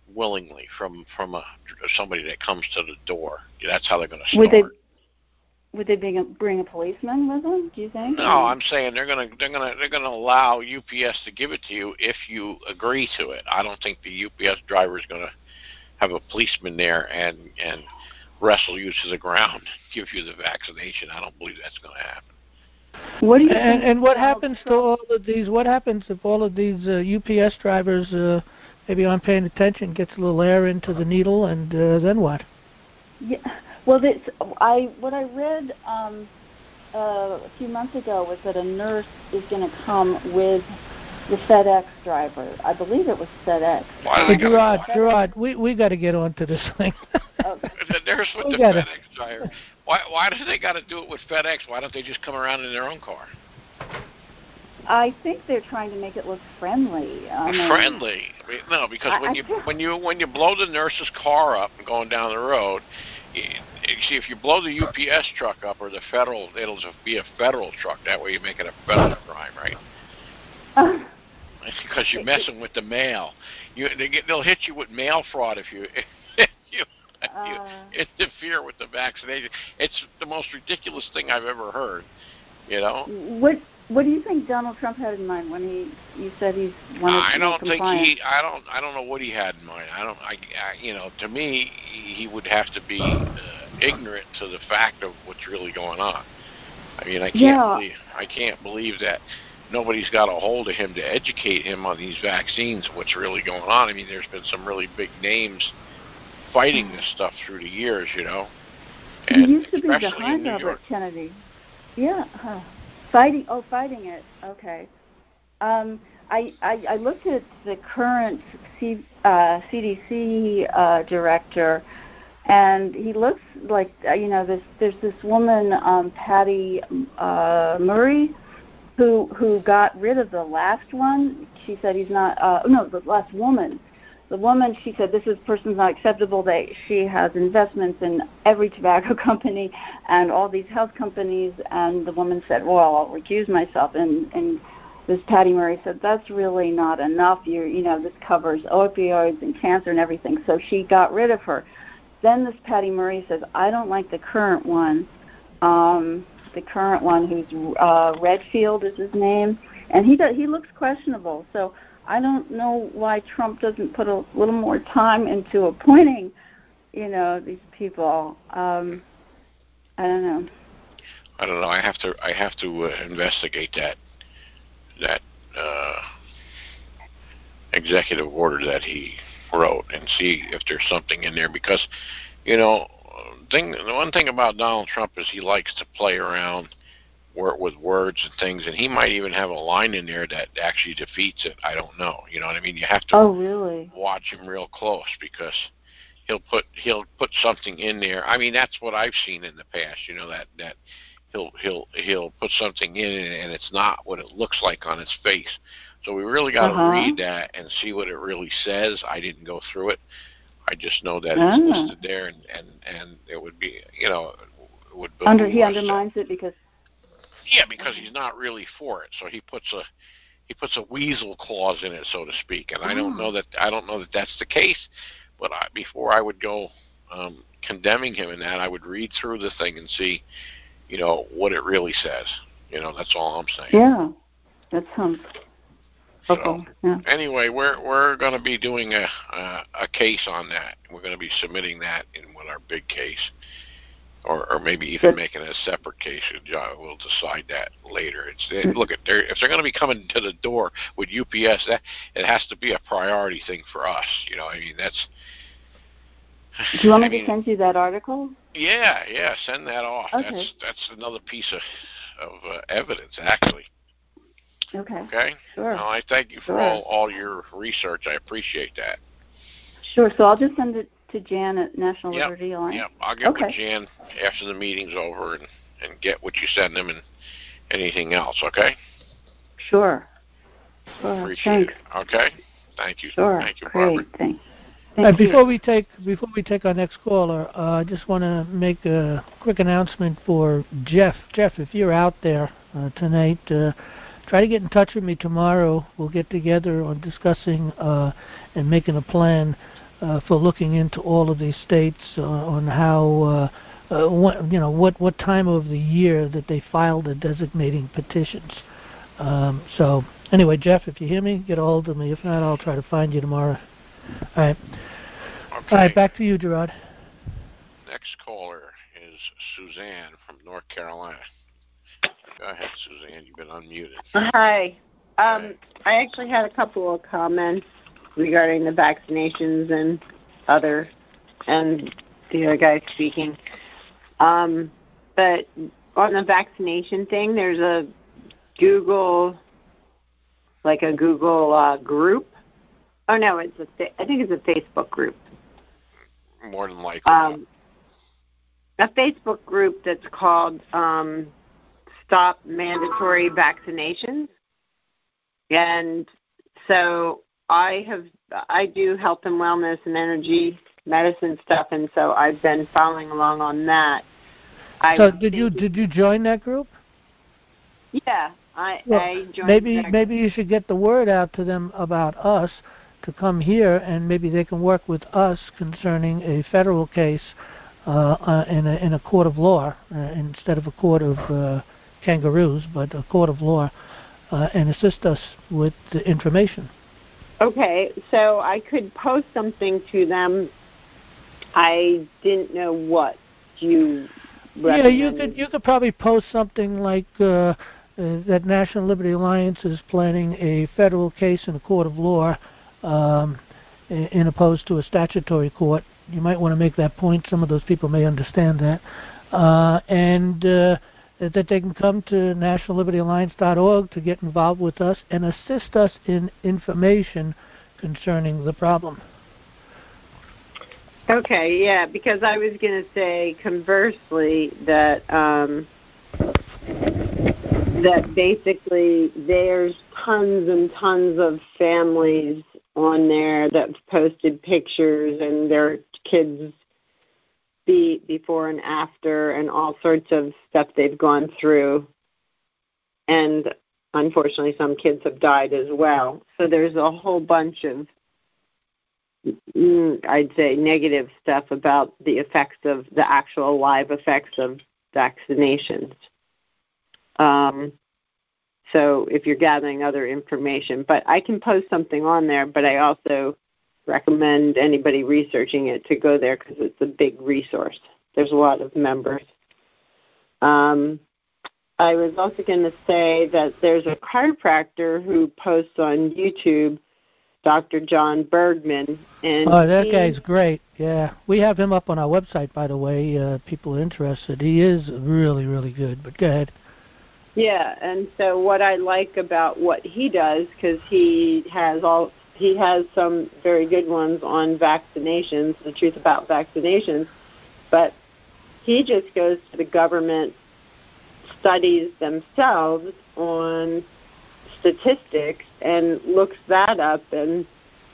willingly from somebody that comes to the door. That's how they're going to start. would they bring a policeman with them? Do you think? No, I'm saying they're gonna allow UPS to give it to you if you agree to it. I don't think the UPS driver is gonna have a policeman there and wrestle you to the ground and give you the vaccination. I don't believe that's going to happen. What do you think? And what happens to all of these? What happens if all of these UPS drivers maybe aren't paying attention, gets a little air into the needle, and then what? Yeah. Well, what I read a few months ago was that a nurse is going to come with the FedEx driver. I believe it was FedEx. Gerard, we got to get on to this thing. Okay. The nurse with the FedEx driver. Why do they got to do it with FedEx? Why don't they just come around in their own car? I think they're trying to make it look friendly. Friendly? No, because when you blow the nurse's car up and going down the road, you see, if you blow the UPS truck up or the federal, it'll be a federal truck. That way you make it a federal crime, right? Because you're messing with the mail. They'll hit you with mail fraud if you interfere with the vaccination. It's the most ridiculous thing I've ever heard. You know. What do you think Donald Trump had in mind when you said he's wanted to be compliant? I don't know what he had in mind. To me, he would have to be ignorant to the fact of what's really going on. I mean, I can't believe that nobody's got a hold of him to educate him on these vaccines, what's really going on. I mean, there's been some really big names fighting this stuff through the years, you know. And he used to be behind Robert Kennedy. Yeah. Fighting it. Okay. I looked at the current CDC director, and he looks like there's this woman, Patty Murray, who got rid of the last one. She said he's not. The last woman. The woman, she said, this person's not acceptable. That she has investments in every tobacco company and all these health companies. And the woman said, well, I'll recuse myself. And this Patty Murray said, that's really not enough. This covers opioids and cancer and everything. So she got rid of her. Then this Patty Murray says, I don't like the current one. The current one, who's Redfield is his name. And he looks questionable. So I don't know why Trump doesn't put a little more time into appointing, these people. I don't know. I have to investigate that executive order that he wrote and see if there's something in there, because, the one thing about Donald Trump is he likes to play around with words and things, and he might even have a line in there that actually defeats it. I don't know. You know what I mean? You have to watch him real close, because he'll put something in there. I mean, that's what I've seen in the past. That he'll put something in and it's not what it looks like on its face. So we really got to read that and see what it really says. I didn't go through it. I just know that it's listed there, and it would be, it would. He undermines it because. Yeah, because he's not really for it, so he puts a weasel clause in it, so to speak. And I don't know that that's the case. But before I would go condemning him in that, I would read through the thing and see, what it really says. That's all I'm saying. Yeah, that sounds. So, anyway, we're going to be doing a case on that. We're going to be submitting that with our big case. Or maybe even making a separate case. We'll decide that later. If they're going to be coming to the door with UPS, it has to be a priority thing for us. I mean, that's. Do you want me to send you that article? Yeah, send that off. Okay. That's another piece of evidence, actually. Okay. Sure. Well, I thank you for all your research. I appreciate that. Sure. So I'll just send it to Jan at National Liberty Alliance. Yep. I'll get with Jan after the meeting's over and get what you send them and anything else, okay? Sure. Appreciate it. Okay? Thank you. Sure. Thank you, Barbara. Great. Thank you. Before we take our next caller, I just want to make a quick announcement for Jeff. Jeff, if you're out there tonight, try to get in touch with me tomorrow. We'll get together on discussing and making a plan for looking into all of these states on how what time of the year that they filed the designating petitions. So anyway, Jeff, if you hear me, get a hold of me. If not, I'll try to find you tomorrow. All right. Okay. All right, back to you, Gerard. Next caller is Suzanne from North Carolina. Go ahead, Suzanne. You've been unmuted. Hi. I actually had a couple of comments regarding the vaccinations and the other guy speaking. But on the vaccination thing, there's a Google group. Oh no, I think it's a Facebook group. More than likely. A Facebook group that's called Stop Mandatory Vaccinations. And so I do health and wellness and energy medicine stuff, and so I've been following along on that. So did you join that group? Yeah, I joined. Maybe you should get the word out to them about us to come here, and maybe they can work with us concerning a federal case in a court of law instead of a court of kangaroos, but a court of law, and assist us with the information. Okay, so I could post something to them. I didn't know what you recommended. Yeah, you could probably post something like that National Liberty Alliance is planning a federal case in a court of law in opposed to a statutory court. You might want to make that point. Some of those people may understand that. And that they can come to nationallibertyalliance.org to get involved with us and assist us in information concerning the problem. Okay, yeah, because I was going to say conversely that that basically there's tons and tons of families on there that posted pictures and their kids before and after and all sorts of stuff they've gone through. And unfortunately, some kids have died as well. So there's a whole bunch of, I'd say, negative stuff about the effects of the actual live effects of vaccinations. So if you're gathering other information, but I can post something on there, but I also recommend anybody researching it to go there because it's a big resource. There's a lot of members. I was also going to say that there's a chiropractor who posts on YouTube, Dr. John Bergman. And that guy's great. Yeah, we have him up on our website, by the way. People are interested. He is really, really good. But go ahead. Yeah, and so what I like about what he does, because he has some very good ones on vaccinations, the truth about vaccinations, but he just goes to the government studies themselves on statistics and looks that up and,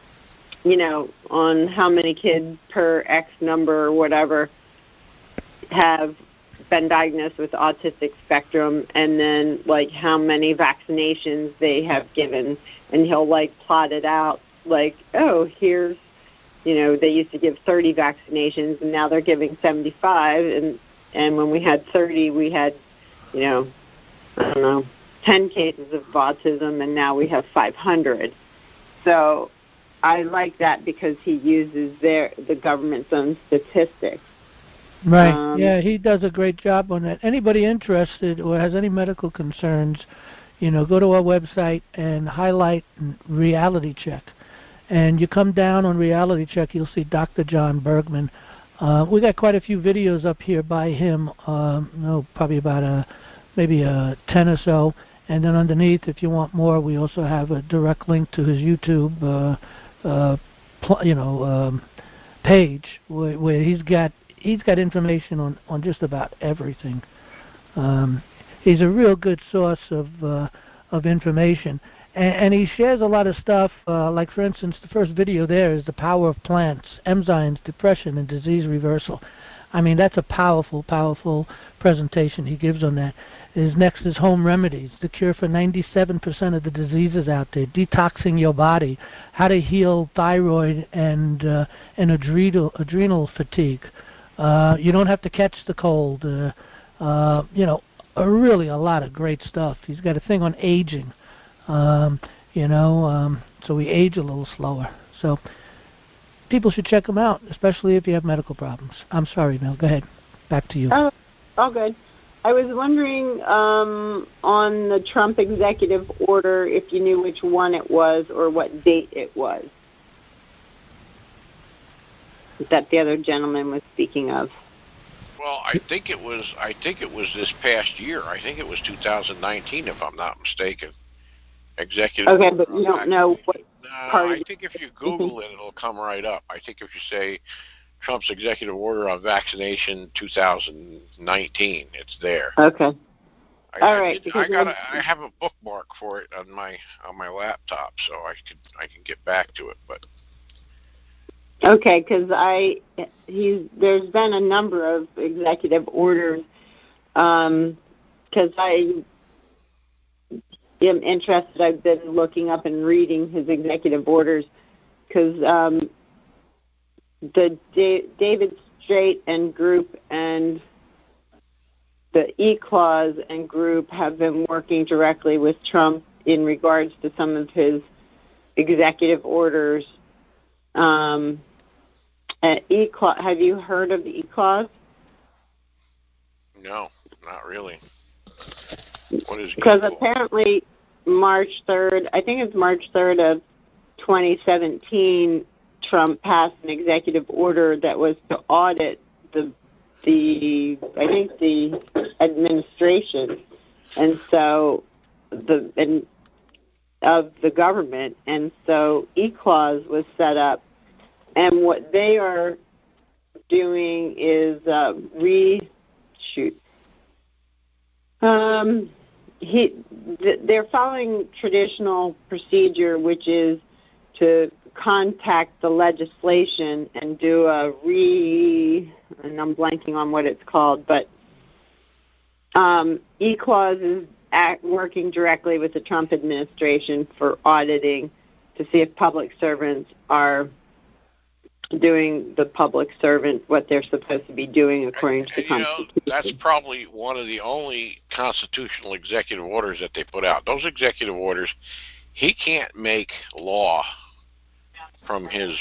on how many kids per X number or whatever have been diagnosed with autistic spectrum, and then how many vaccinations they have given, and he'll plot it out here's they used to give 30 vaccinations and now they're giving 75, and when we had 30 we had 10 cases of autism, and now we have 500. So I like that because he uses the government's own statistics. Right. Yeah, he does a great job on that. Anybody interested or has any medical concerns, go to our website and highlight Reality Check. And you come down on Reality Check, you'll see Dr. John Bergman. We got quite a few videos up here by him, probably about maybe 10 or so. And then underneath, if you want more, we also have a direct link to his YouTube page where he's got information on just about everything. He's a real good source of information, and he shares a lot of stuff. Like for instance, the first video there is the power of plants, enzymes, depression, and disease reversal. I mean, that's a powerful, powerful presentation he gives on that. His next is home remedies, the cure for 97% of the diseases out there, detoxing your body, how to heal thyroid and adrenal fatigue. You don't have to catch the cold. Really a lot of great stuff. He's got a thing on aging, so we age a little slower. So people should check him out, especially if you have medical problems. I'm sorry, Mel. Go ahead. Back to you. Oh, all good. I was wondering on the Trump executive order if you knew which one it was or what date it was that the other gentleman was speaking of. Well, I think it was this past year. I think it was 2019, if I'm not mistaken. Executive. Okay, but you don't know what part. I think if you Google it, it'll come right up. I think if you say Trump's executive order on vaccination 2019, it's there. Okay. I have a bookmark for it on my laptop, so I can get back to it, but. Okay, because there's been a number of executive orders. Because I am interested. I've been looking up and reading his executive orders because the David Straight and group and the E-Clause and group have been working directly with Trump in regards to some of his executive orders. E-Clause, have you heard of the E-Clause? No, not really. What is because apparently March 3rd, I think it's March 3rd of 2017, Trump passed an executive order that was to audit the administration, and so of the government, and so E-Clause was set up, and what they are doing is they're following traditional procedure, which is to contact the legislation and do and I'm blanking on what it's called, but E-Clause is working directly with the Trump administration for auditing to see if public servants are doing the public servant what they're supposed to be doing according to the Constitution. That's probably one of the only constitutional executive orders that they put out. Those executive orders, he can't make law from his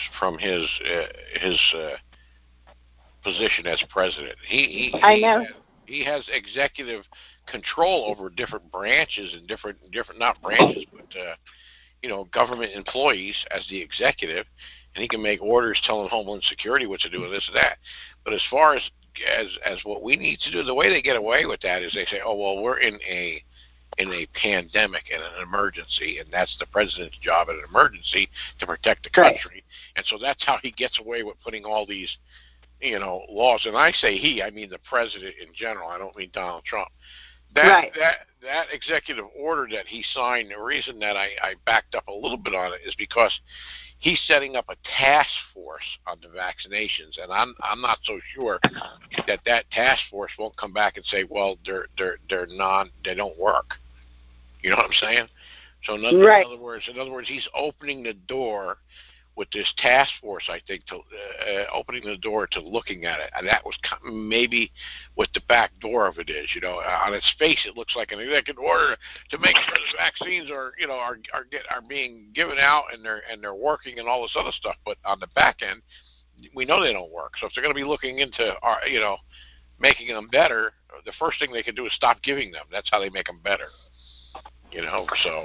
position as president. I know. He has executive control over different branches and different not branches, but government employees as the executive, and he can make orders telling Homeland Security what to do and this and that. But as far as what we need to do, the way they get away with that is they say, oh well, we're in a pandemic and an emergency, and that's the president's job in an emergency to protect the country. Right. And so that's how he gets away with putting all these laws. And I say I mean the president in general. I don't mean Donald Trump. That executive order that he signed, the reason that I backed up a little bit on it is because he's setting up a task force on the vaccinations, and I'm not so sure that task force won't come back and say, well, they don't work. You know what I'm saying? So in other words, he's opening the door with this task force, I think, to opening the door to looking at it, and that was maybe what the back door of it is. On its face, it looks like an executive order to make sure the vaccines are being given out and they're working and all this other stuff. But on the back end, we know they don't work. So if they're going to be looking into making them better, the first thing they can do is stop giving them. That's how they make them better. So.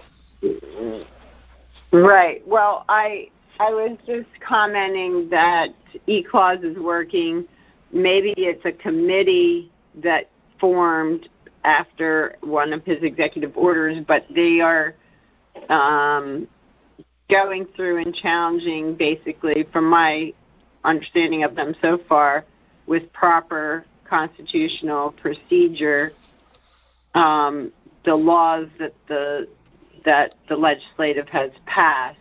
Right. Well, I was just commenting that E-Clause is working. Maybe it's a committee that formed after one of his executive orders, but they are going through and challenging, basically, from my understanding of them so far, with proper constitutional procedure, the laws that the legislative has passed.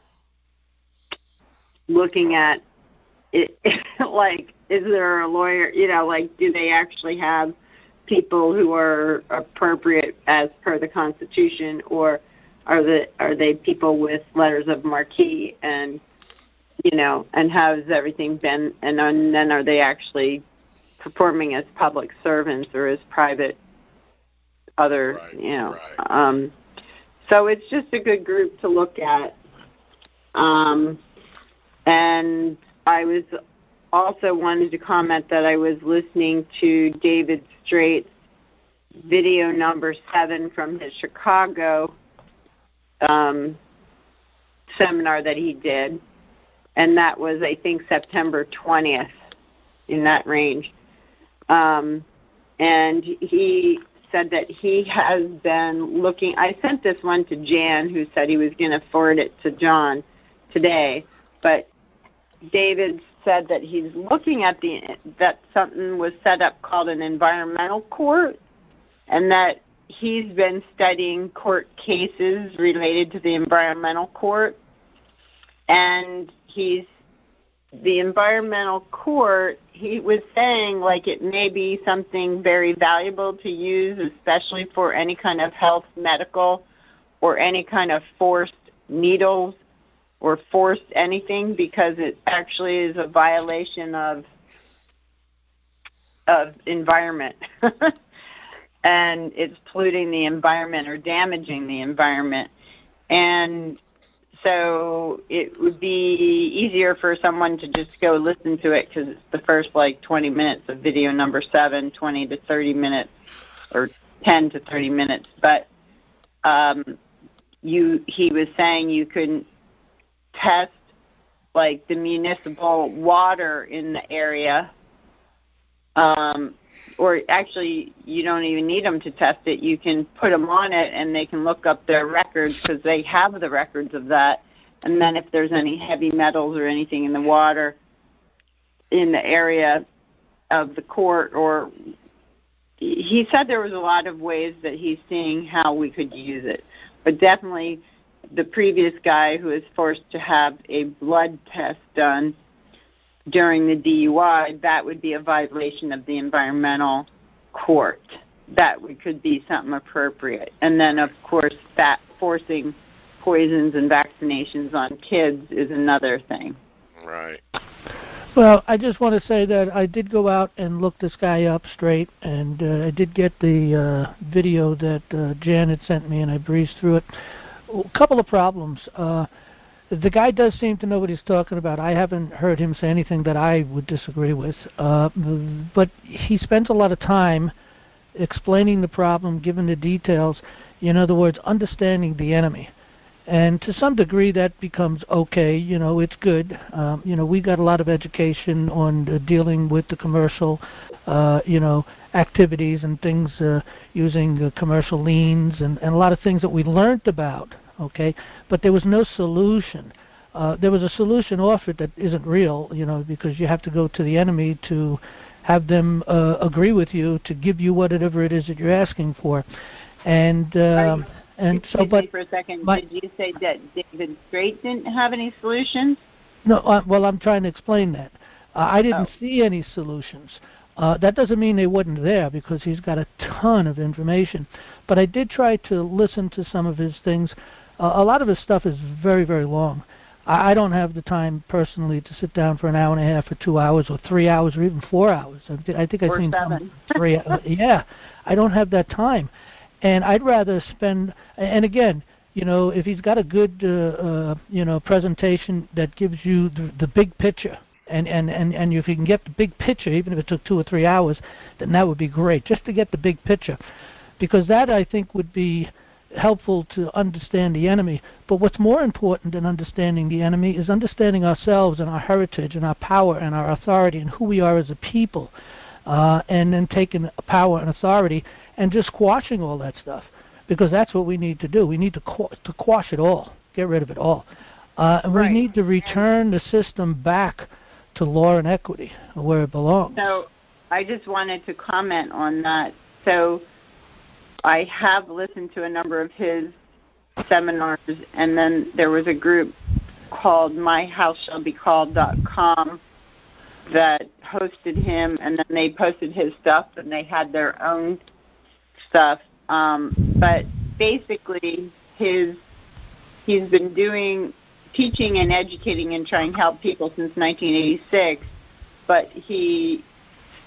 Looking at it, like, is there a lawyer, do they actually have people who are appropriate as per the Constitution, or are they people with letters of marque, and and has everything been, and then are they actually performing as public servants or as private other, so it's just a good group to look at. And I was also wanted to comment that I was listening to David Straight's video number 7 from his Chicago seminar that he did, and that was, I think, September 20th, in that range. And he said that he has been looking. I sent this one to Jan, who said he was going to forward it to John today, but David said that he's looking at that something was set up called an environmental court, and that he's been studying court cases related to the environmental court, and the environmental court, he was saying, like, it may be something very valuable to use, especially for any kind of health, medical, or any kind of forced needles or forced anything, because it actually is a violation of environment. And it's polluting the environment or damaging the environment. And so it would be easier for someone to just go listen to it, because it's the first 20 minutes of video number 7, 20 to 30 minutes, or 10 to 30 minutes. But he was saying you could test the municipal water in the area, or actually you don't even need them to test it. You can put them on it and they can look up their records, because they have the records of that. And then if there's any heavy metals or anything in the water in the area of the court, or he said there was a lot of ways that he's seeing how we could use it. But definitely the previous guy who was forced to have a blood test done during the DUI, that would be a violation of the environmental court. That could be something appropriate. And then, of course, that forcing poisons and vaccinations on kids is another thing. Right. Well, I just want to say that I did go out and look this guy up straight, and I did get the video that Jan had sent me, and I breezed through it. A couple of problems. The guy does seem to know what he's talking about. I haven't heard him say anything that I would disagree with. But he spends a lot of time explaining the problem, giving the details. In other words, understanding the enemy. And to some degree that becomes okay, it's good. We got a lot of education on dealing with the commercial, activities and things using commercial liens and a lot of things that we learned about, okay? But there was no solution. There was a solution offered that isn't real, because you have to go to the enemy to have them agree with you to give you whatever it is that you're asking for. And so, but for a second, did you say that David Straight didn't have any solutions? No, well, I'm trying to explain that. I didn't see any solutions. That doesn't mean they wasn't there, because he's got a ton of information. But I did try to listen to some of his things. A lot of his stuff is very, very long. I don't have the time personally to sit down for an hour and a half or 2 hours or 3 hours or even 4 hours. I think I've seen 7. 3. Yeah, I don't have that time. And I'd rather spend, and again, if he's got a good, presentation that gives you the big picture, and if you can get the big picture, even if it took 2 or 3 hours, then that would be great, just to get the big picture. Because that, I think, would be helpful to understand the enemy. But what's more important than understanding the enemy is understanding ourselves and our heritage and our power and our authority and who we are as a people. And then taking power and authority and just quashing all that stuff, because that's what we need to do. We need to quash it all, get rid of it all. And we need to return the system back to law and equity, where it belongs. So I just wanted to comment on that. So I have listened to a number of his seminars, and then there was a group called myhouseshallbecalled.com that hosted him, and then they posted his stuff, and they had their own stuff. But basically, he's been teaching and educating and trying to help people since 1986. But he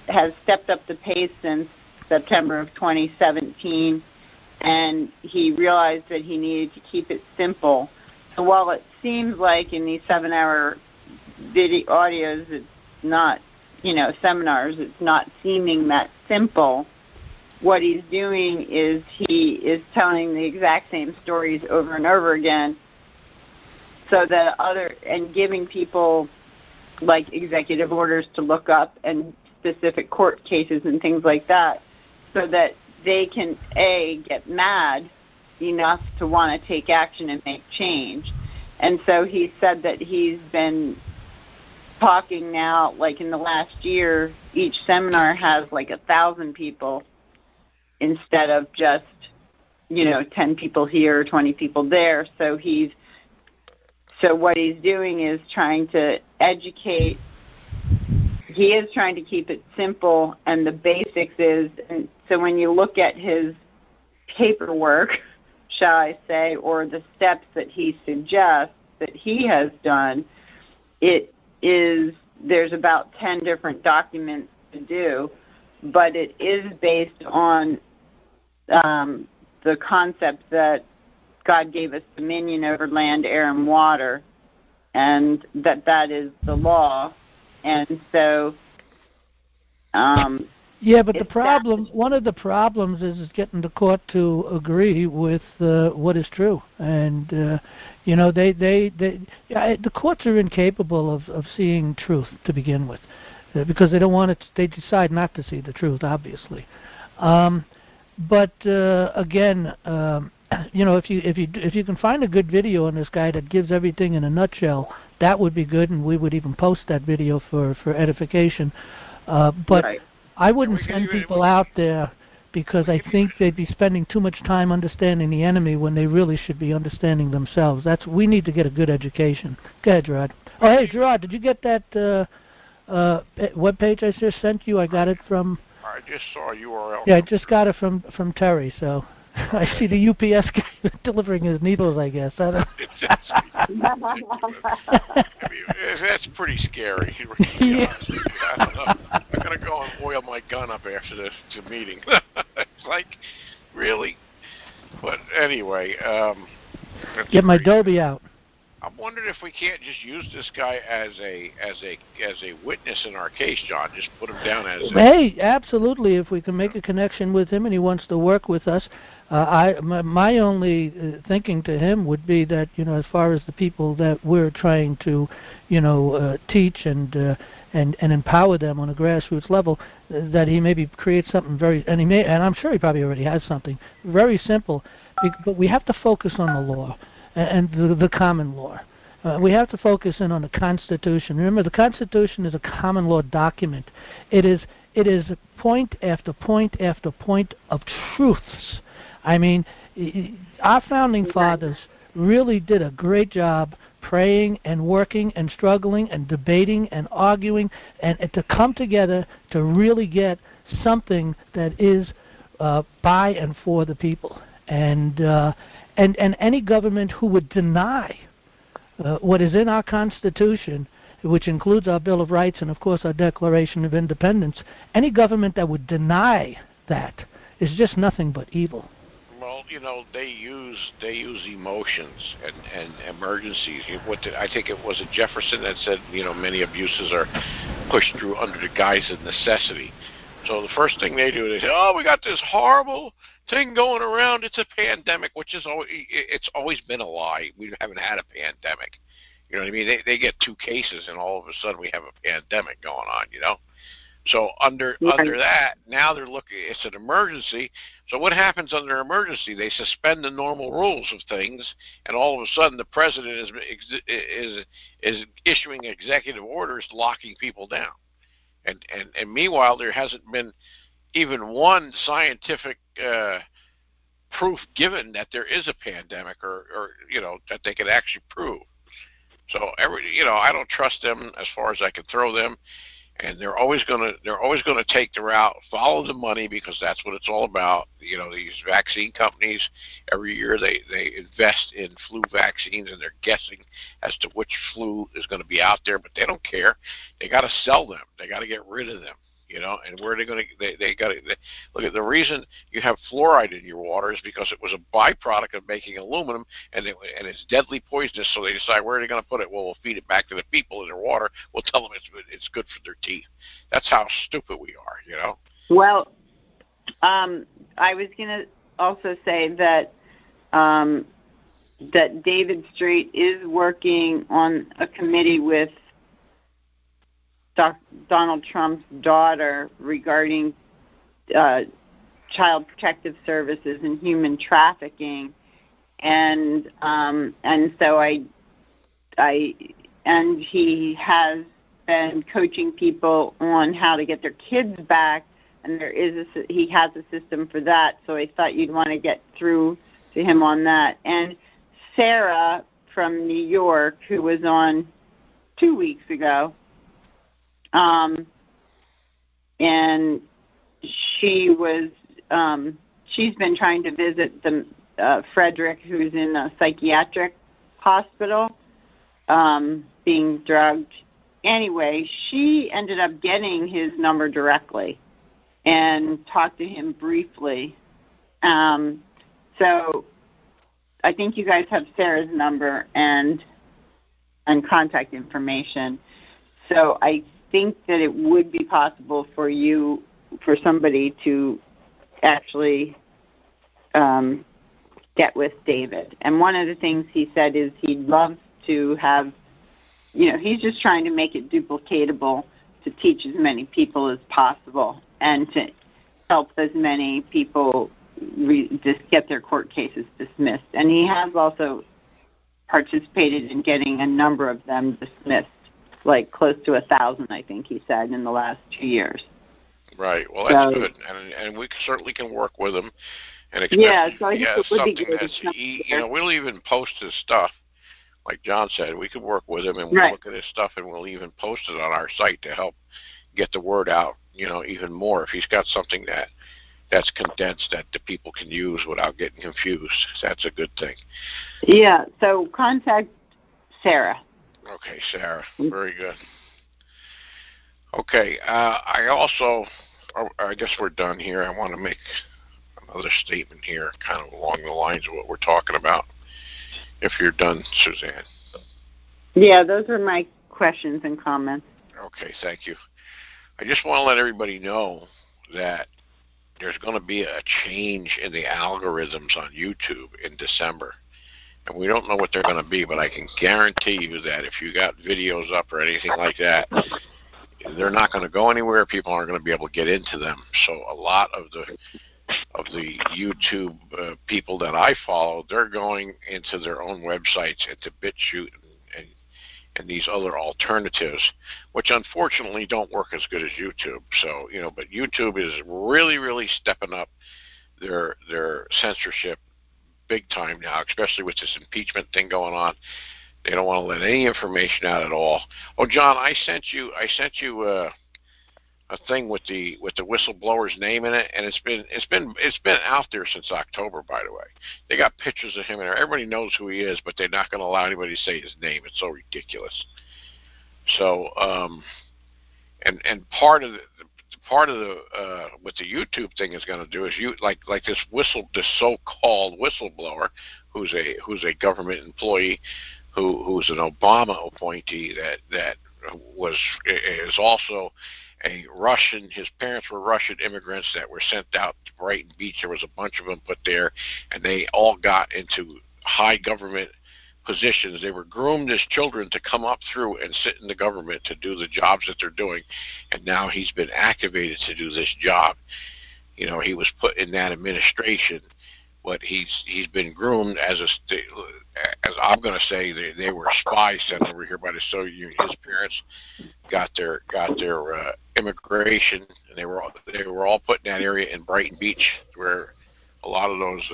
has stepped up the pace since September of 2017, and he realized that he needed to keep it simple. So while it seems like in these 7-hour video audios, it's not, seminars, it's not seeming that simple, what he's doing is he is telling the exact same stories over and over again, so that and giving people like executive orders to look up and specific court cases and things like that, so that they can get mad enough to want to take action and make change. And so he said that he's been talking now, like in the last year, each seminar has like 1,000 people instead of just 10 people here, 20 people there. So what he's doing is trying to educate. He is trying to keep it simple, and the basics is, and so when you look at his paperwork, shall I say, or the steps that he suggests that he has done, there's about 10 different documents to do, but it is based on the concept that God gave us dominion over land, air, and water, and that is the law. And so but the problem, one of the problems is getting the court to agree with what is true. And the courts are incapable of seeing truth to begin with, because they don't want it. They decide not to see the truth, obviously. But again, if you can find a good video on this guy that gives everything in a nutshell, that would be good, and we would even post that video for edification. But right. I wouldn't send people out there, because I think they'd be spending too much time understanding the enemy when they really should be understanding themselves. We need to get a good education. Go ahead, Gerard. Oh, hey, Gerard, did you get that webpage I just sent you? I got it from... I just saw a URL. Yeah, I just got it from Terry, so... I see the UPS guy delivering his needles, I guess. That's pretty scary. Yeah. I don't know. I'm going to go and oil my gun up after this meeting. It's like, really? But anyway. Get my Dolby out. I'm wondering if we can't just use this guy as a witness in our case, John. Just put him down as Hey, absolutely. If we can make a connection with him and he wants to work with us, my only thinking to him would be that, as far as the people that we're trying to, teach and empower them on a grassroots level, that he maybe create something and I'm sure he probably already has something very simple, but we have to focus on the law and the common law. We have to focus in on the Constitution. Remember, the Constitution is a common law document. It is point after point after point of truths. I mean, our founding fathers really did a great job praying and working and struggling and debating and arguing and to come together to really get something that is by and for the people. And any government who would deny what is in our Constitution, which includes our Bill of Rights and, of course, our Declaration of Independence, any government that would deny that is just nothing but evil. Well, they use emotions and emergencies. I think it was Jefferson that said, many abuses are pushed through under the guise of necessity. So the first thing they do, they say, "Oh, we got this horrible thing going around. It's a pandemic," which is it's always been a lie. We haven't had a pandemic. You know what I mean? They get 2 cases, and all of a sudden we have a pandemic going on. So under that, now they're looking. It's an emergency. So what happens under emergency? They suspend the normal rules of things, and all of a sudden the president is issuing executive orders locking people down. And meanwhile, there hasn't been even one scientific proof given that there is a pandemic, or that they could actually prove. So I don't trust them as far as I can throw them. And they're always gonna take the route, follow the money, because that's what it's all about. These vaccine companies, every year they invest in flu vaccines, and they're guessing as to which flu is going to be out there, but they don't care. They got to sell them. They got to get rid of them. And where are they going to? They got to look at the reason you have fluoride in your water is because it was a byproduct of making aluminum, and it's deadly poisonous. So they decide where are they going to put it? Well, we'll feed it back to the people in their water. We'll tell them it's good for their teeth. That's how stupid we are, Well, I was going to also say that that David Straight is working on a committee with Donald Trump's daughter regarding child protective services and human trafficking, and so he has been coaching people on how to get their kids back, and he has a system for that. So I thought you'd want to get through to him on that. And Sarah from New York, who was on 2 weeks ago, and she's been trying to visit the Frederick, who's in a psychiatric hospital, being drugged. Anyway, she ended up getting his number directly and talked to him briefly. So I think you guys have Sarah's number and contact information. So I think that it would be possible for somebody to actually get with David. And one of the things he said is he'd love to have, he's just trying to make it duplicatable to teach as many people as possible and to help as many people just get their court cases dismissed. And he has also participated in getting a number of them dismissed, like close to 1,000, I think he said, in the last 2 years. Right. Well, that's good, and we certainly can work with him. And expect, so I think it would be good. That's, we'll even post his stuff, like John said. We can work with him, and we'll look at his stuff, and we'll even post it on our site to help get the word out, even more. If he's got something that's condensed that the people can use without getting confused, that's a good thing. Yeah. So contact Sarah. Okay, Sarah. Very good. Okay. I guess we're done here. I want to make another statement here, kind of along the lines of what we're talking about. If you're done, Suzanne. Yeah, those are my questions and comments. Okay, thank you. I just want to let everybody know that there's going to be a change in the algorithms on YouTube in December. And we don't know what they're going to be, but I can guarantee you that if you got videos up or anything like that, they're not going to go anywhere. People aren't going to be able to get into them. So a lot of the YouTube people that I follow, they're going into their own websites, into BitChute and these other alternatives, which unfortunately don't work as good as YouTube. So, but YouTube is really, really stepping up their censorship big time now, especially with this impeachment thing going on. They don't want to let any information out at all. Oh, John, I sent you a thing with the whistleblower's name in it, and it's been out there since October. By the way, they got pictures of him, and everybody knows who he is, but they're not going to allow anybody to say his name. It's so ridiculous. So, and part of the what the YouTube thing is going to do is like this so-called whistleblower who's a government employee who's an Obama appointee that is also a Russian. His parents were Russian immigrants that were sent out to Brighton Beach. There was a bunch of them put there, and they all got into high government positions. They were groomed as children to come up through and sit in the government to do the jobs that they're doing, and now he's been activated to do this job. He was put in that administration, but he's been groomed as I'm going to say they were spies sent over here by the Soviet Union. His parents got their immigration, and they were all put in that area in Brighton Beach, where a lot of those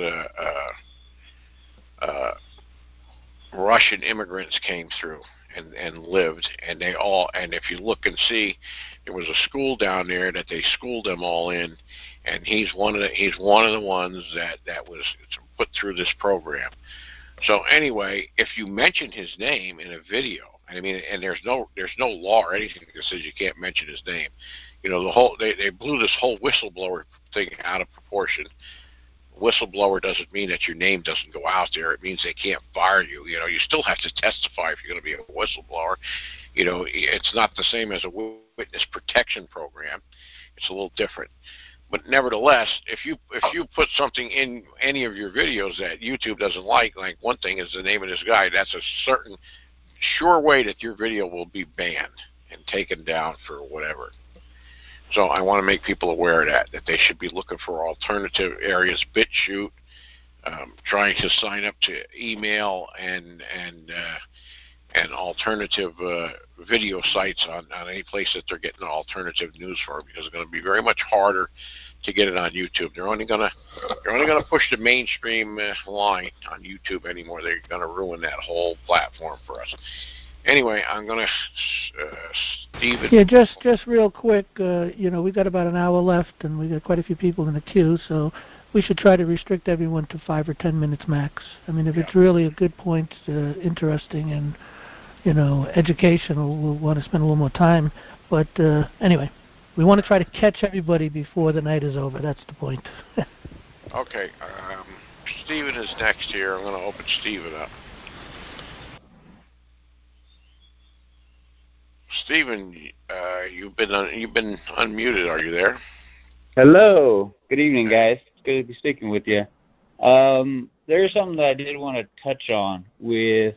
Russian immigrants came through and lived, and if you look and see, there was a school down there that they schooled them all in, and he's one of the ones that was put through this program. So anyway, if you mention his name in a video, and there's no law or anything that says you can't mention his name. they blew this whole whistleblower thing out of proportion. Whistleblower doesn't mean that your name doesn't go out there. It means they can't fire you. You still have to testify if you're going to be a whistleblower. It's not the same as a witness protection program. It's a little different. But nevertheless, if you put something in any of your videos that YouTube doesn't like one thing is the name of this guy, that's a certain sure way that your video will be banned and taken down for whatever. So I want to make people aware of that they should be looking for alternative areas, BitChute, trying to sign up to email and alternative video sites on any place that they're getting alternative news for, because it's going to be very much harder to get it on YouTube. They're only going to push the mainstream line on YouTube anymore. They're going to ruin that whole platform for us. Anyway, I'm going to Steven. Yeah, just real quick. We got about an hour left, and we got quite a few people in the queue, so we should try to restrict everyone to 5 or 10 minutes max. I mean, if it's really a good point, interesting, and educational, we'll want to spend a little more time. But anyway, we want to try to catch everybody before the night is over. That's the point. Okay, Steven is next here. I'm going to open Steven up. Steven, you've been unmuted. Are you there? Hello. Good evening, guys. It's good to be speaking with you. There's something that I did want to touch on with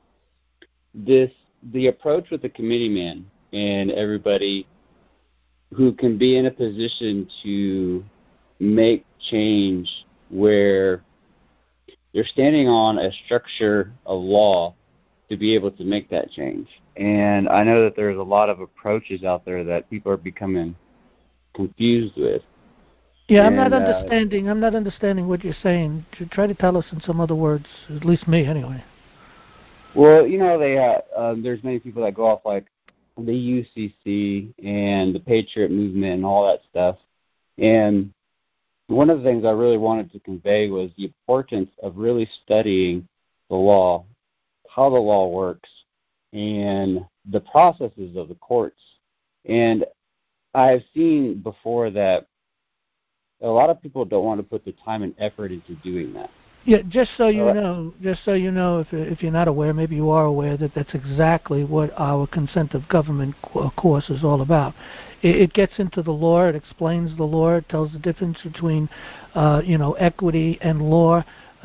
the approach with the committeeman and everybody who can be in a position to make change where they're standing on a structure of law to be able to make that change. And I know that there's a lot of approaches out there that people are becoming confused with. Yeah, I'm not understanding what you're saying. Try to tell us in some other words, at least me anyway. Well, there's many people that go off like the UCC and the Patriot Movement and all that stuff. And one of the things I really wanted to convey was the importance of really studying the law, how the law works, and the processes of the courts. And I've seen before that a lot of people don't want to put the time and effort into doing that. Yeah, just so you know, if you're not aware, maybe you are aware that that's exactly what our consent of government course is all about. It gets into the law, it explains the law, it tells the difference between, equity and law,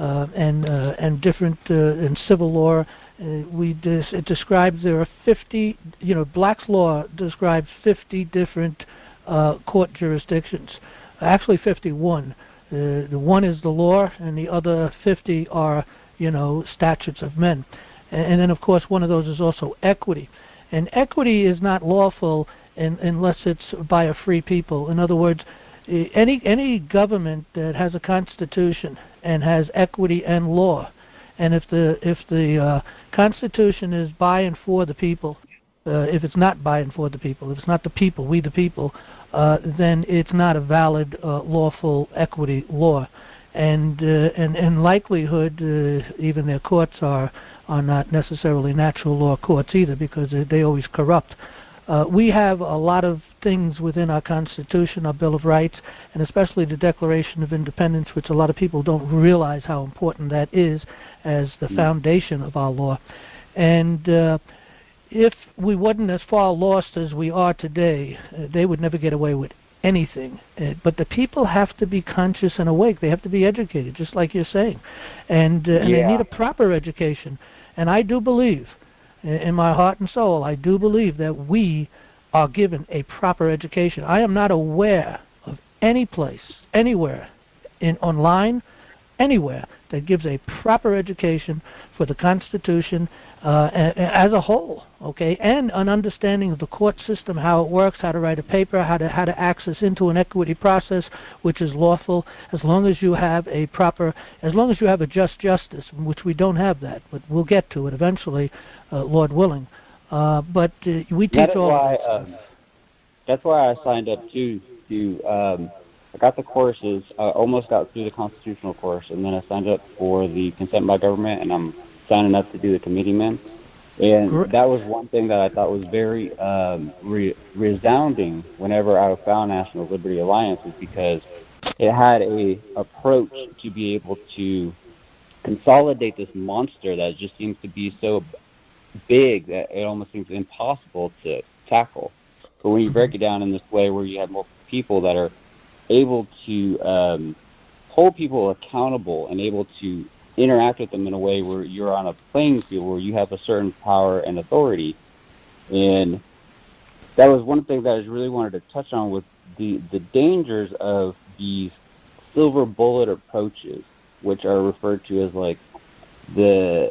and different in civil law. It describes there are 50. Black's Law describes 50 different court jurisdictions. Actually, 51. The one is the law, and the other 50 are, statutes of men. And then, of course, one of those is also equity. And equity is not lawful unless it's by a free people. In other words, any government that has a constitution and has equity and law, and if the Constitution is by and for the people, if it's not by and for the people, if it's not the people, we the people, then it's not a valid lawful equity law, and in likelihood, even their courts are not necessarily natural law courts either, because they always corrupt. We have a lot of things within our Constitution, our Bill of Rights, and especially the Declaration of Independence, which a lot of people don't realize how important that is as the foundation of our law. And if we wasn't as far lost as we are today, they would never get away with anything. But the people have to be conscious and awake. They have to be educated, just like you're saying. And they need a proper education. And I do believe, in my heart and soul, I do believe that we are given a proper education. I am not aware of any place, anywhere, online, anywhere, that gives a proper education for the Constitution as a whole, okay, and an understanding of the court system, how it works, how to write a paper, how to access into an equity process, which is lawful, as long as you have a just justice, which we don't have that, but we'll get to it eventually, Lord willing. But we teach That's why I signed up I got the courses. I almost got through the constitutional course, and then I signed up for the consent by government, and I'm signing up to do the committeeman. And that was one thing that I thought was very resounding whenever I found National Liberty Alliance, was because it had a approach to be able to consolidate this monster that just seems to be so big that it almost seems impossible to tackle. But when you break it down in this way, where you have multiple people that are able to hold people accountable and able to interact with them in a way where you're on a playing field where you have a certain power and authority. And that was one thing that I really wanted to touch on, with the dangers of these silver bullet approaches, which are referred to as like the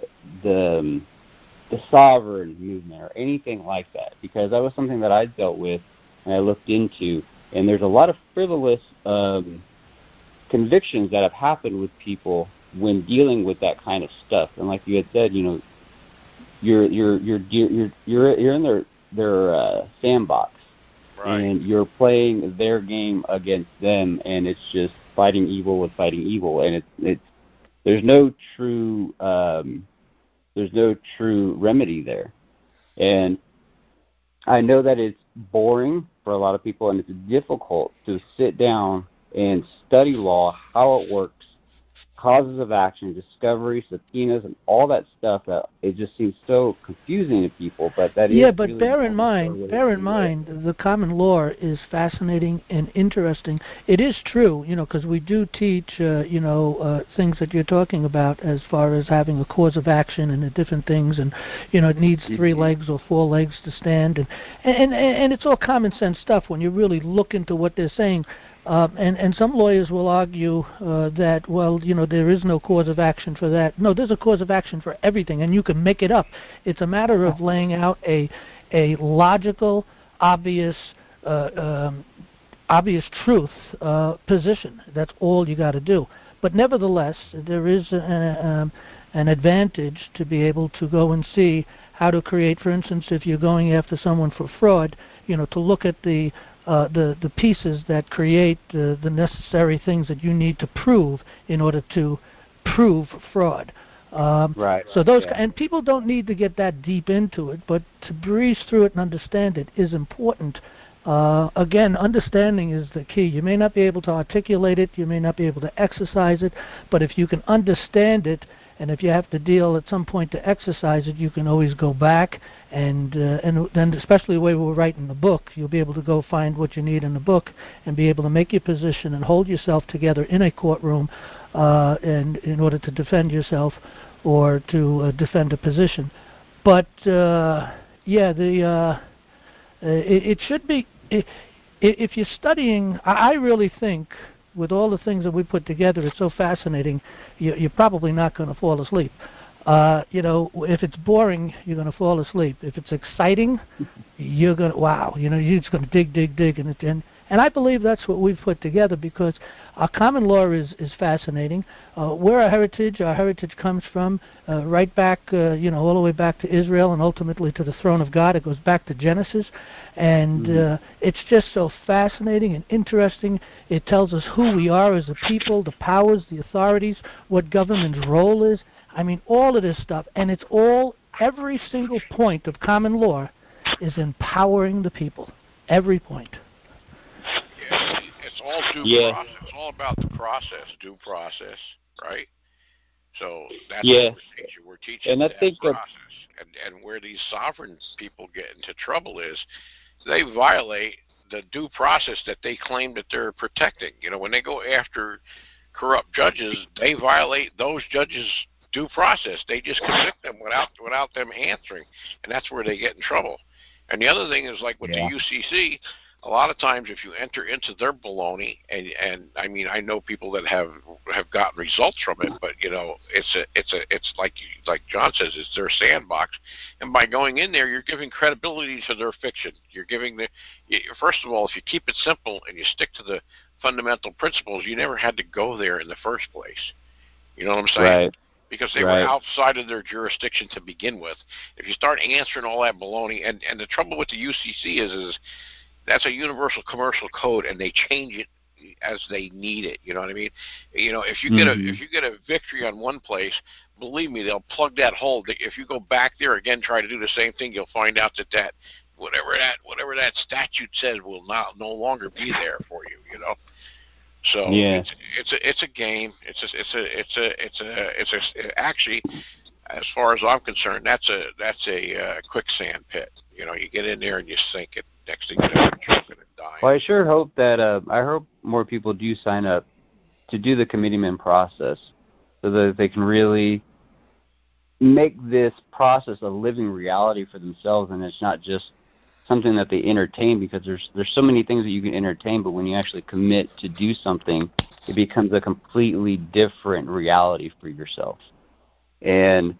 sovereign movement or anything like that, because that was something that I dealt with and I looked into. And there's a lot of frivolous convictions that have happened with people when dealing with that kind of stuff. And like you had said, you know, you're in their sandbox, right, and you're playing their game against them, and it's just fighting evil with fighting evil, and it's there's no true remedy there. And I know that it's boring for a lot of people, and it's difficult to sit down and study law, how it works, causes of action, discovery, subpoenas, and all that stuff. That it just seems so confusing to people. But that yeah, is but really bear in mind, the common law is fascinating and interesting. It is true, you know, because we do teach, things that you're talking about as far as having a cause of action and the different things, and you know, it needs 3 legs or 4 legs to stand, and it's all common sense stuff when you really look into what they're saying. And some lawyers will argue that, well, you know, there is no cause of action for that. No, there's a cause of action for everything, and you can make it up. It's a matter of laying out a logical, obvious truth position. That's all you got to do. But nevertheless, there is an advantage to be able to go and see how to create, for instance, if you're going after someone for fraud, you know, to look at the pieces that create the necessary things that you need to prove in order to prove fraud. Right. So those and people don't need to get that deep into it, but to breeze through it and understand it is important. Again, understanding is the key. You may not be able to articulate it, you may not be able to exercise it, but if you can understand it, and if you have to deal at some point to exercise it, you can always go back, and then especially the way we're writing the book, you'll be able to go find what you need in the book and be able to make your position and hold yourself together in a courtroom, and in order to defend yourself or to defend a position. But it should be, if you're studying, I really think, with all the things that we put together, it's so fascinating, you're probably not going to fall asleep. If it's boring, you're going to fall asleep. If it's exciting, you're going to, wow, you're just going to dig, and I believe that's what we've put together, because our common law is fascinating. Where our heritage comes from, right back, all the way back to Israel and ultimately to the throne of God. It goes back to Genesis, and it's just so fascinating and interesting. It tells us who we are as a people, the powers, the authorities, what government's role is. I mean, all of this stuff, and it's all, every single point of common law is empowering the people. Every point. Yeah, it's all due process. It's all about the process, due process, right? So that's what we're teaching that process. And where these sovereign people get into trouble is they violate the due process that they claim that they're protecting. You know, when they go after corrupt judges, they violate those judges' due process. They just convict them without them answering, and that's where they get in trouble. And the other thing is, like with the UCC, a lot of times if you enter into their baloney, and I mean, I know people that have gotten results from it, but you know, it's like John says, it's their sandbox, and by going in there, you're giving credibility to their fiction. You're giving first of all, if you keep it simple and you stick to the fundamental principles, you never had to go there in the first place. You know what I'm saying? Right. Because they were outside of their jurisdiction to begin with. If you start answering all that baloney, and the trouble with the UCC is that's a universal commercial code, and they change it as they need it. You know what I mean? You know, if you get a victory on one place, believe me, they'll plug that hole. If you go back there again, try to do the same thing, you'll find out that whatever that statute says will no longer be there for you. You know. So yeah. it's a game. Actually, as far as I'm concerned, that's a quicksand pit. You know, you get in there and you sink it. Next thing you know, you're choking and dying. Well, I sure hope that I hope more people do sign up to do the committeeman process, so that they can really make this process a living reality for themselves, and it's not just something that they entertain, because there's so many things that you can entertain, but when you actually commit to do something, it becomes a completely different reality for yourself. And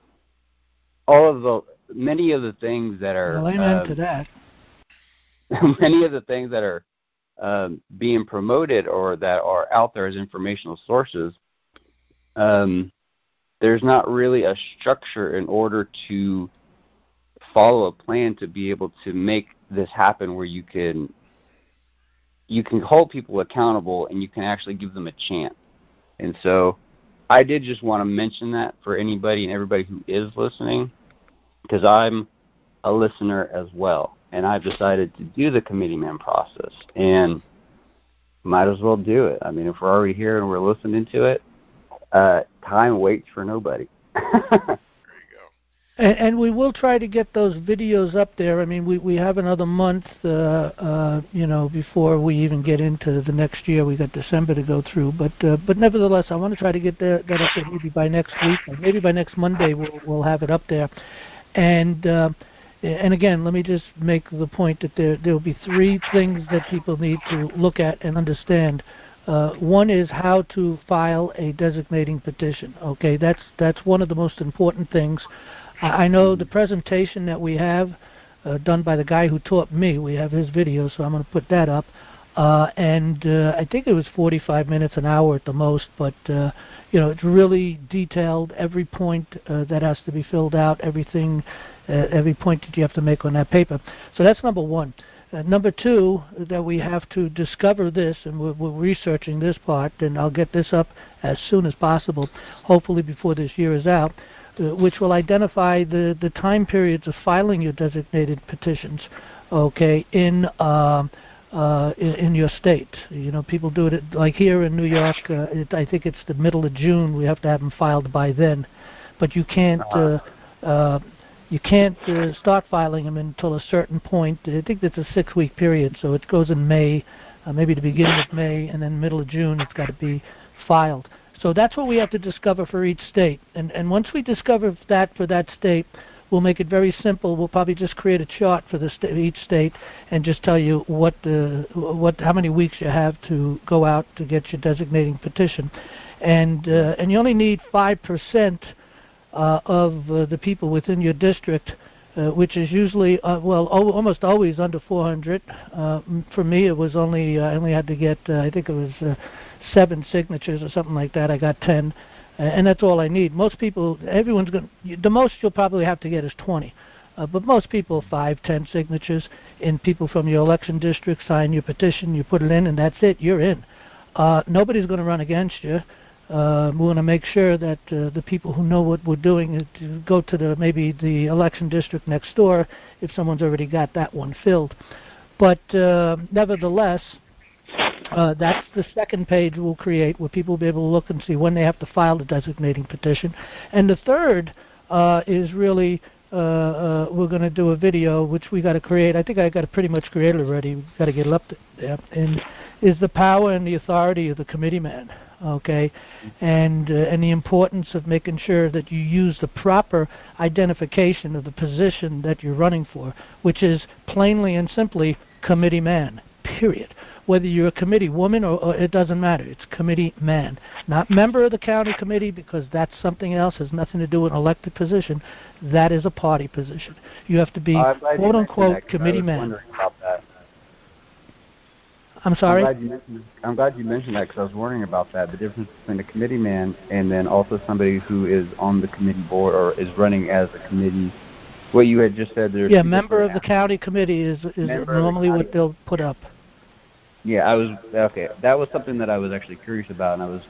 many of the things that are amen to that. Many of the things that are being promoted or that are out there as informational sources, there's not really a structure in order to follow a plan to be able to make this happen, where you can hold people accountable and you can actually give them a chance. And so I did just want to mention that for anybody and everybody who is listening, because I'm a listener as well, and I've decided to do the committeeman process, and might as well do it. I mean, if we're already here and we're listening to it, time waits for nobody. And we will try to get those videos up there. I mean, we have another month, before we even get into the next year. We got December to go through, but nevertheless, I want to try to get that up there maybe by next week, or maybe by next Monday we'll have it up there. And again, let me just make the point that there will be three things that people need to look at and understand. One is how to file a designating petition. Okay, that's one of the most important things. I know the presentation that we have done by the guy who taught me. We have his video, so I'm going to put that up. And I think it was 45 minutes, an hour at the most, but it's really detailed, every point that has to be filled out, everything, every point that you have to make on that paper. So that's number one. Number two, that we have to discover this, and we're researching this part, and I'll get this up as soon as possible, hopefully before this year is out, which will identify the time periods of filing your designated petitions, okay, in your state. You know, people do it like here in New York. I think it's the middle of June. We have to have them filed by then, but you can't start filing them until a certain point. I think it's a 6-week period, so it goes in May, maybe the beginning of May, and then middle of June it's got to be filed. So that's what we have to discover for each state. And once we discover that for that state, we'll make it very simple. We'll probably just create a chart for each state and just tell you how many weeks you have to go out to get your designating petition. And you only need 5% of the people within your district, which is usually, almost always under 400. For me, it was I only had to get, I think it was 7 signatures or something like that. I got 10, and that's all I need. Most people, the most you'll probably have to get is 20. But most people, 5, 10 signatures, and people from your election district sign your petition, you put it in, and that's it, you're in. Nobody's going to run against you. We want to make sure that the people who know what we're doing go to maybe the election district next door if someone's already got that one filled. But nevertheless, that's the second page we'll create, where people will be able to look and see when they have to file the designating petition. And the third is really we're going to do a video, which we got to create. I think I got it pretty much created already. We've got to get it up there. And is the power and the authority of the committeeman, okay, and the importance of making sure that you use the proper identification of the position that you're running for, which is plainly and simply committee man, period. Whether you're a committee woman or it doesn't matter. It's committee man. Not member of the county committee, because that's something else, has nothing to do with an elected position. That is a party position. You have to be, quote-unquote, committee man. I'm sorry? I'm glad you mentioned that, because I was wondering about that, the difference between a committee man and then also somebody who is on the committee board or is running as a committee. What you had just said. Yeah, member of the county committee is normally what they'll put up. Yeah, okay. That was something that I was actually curious about, and I was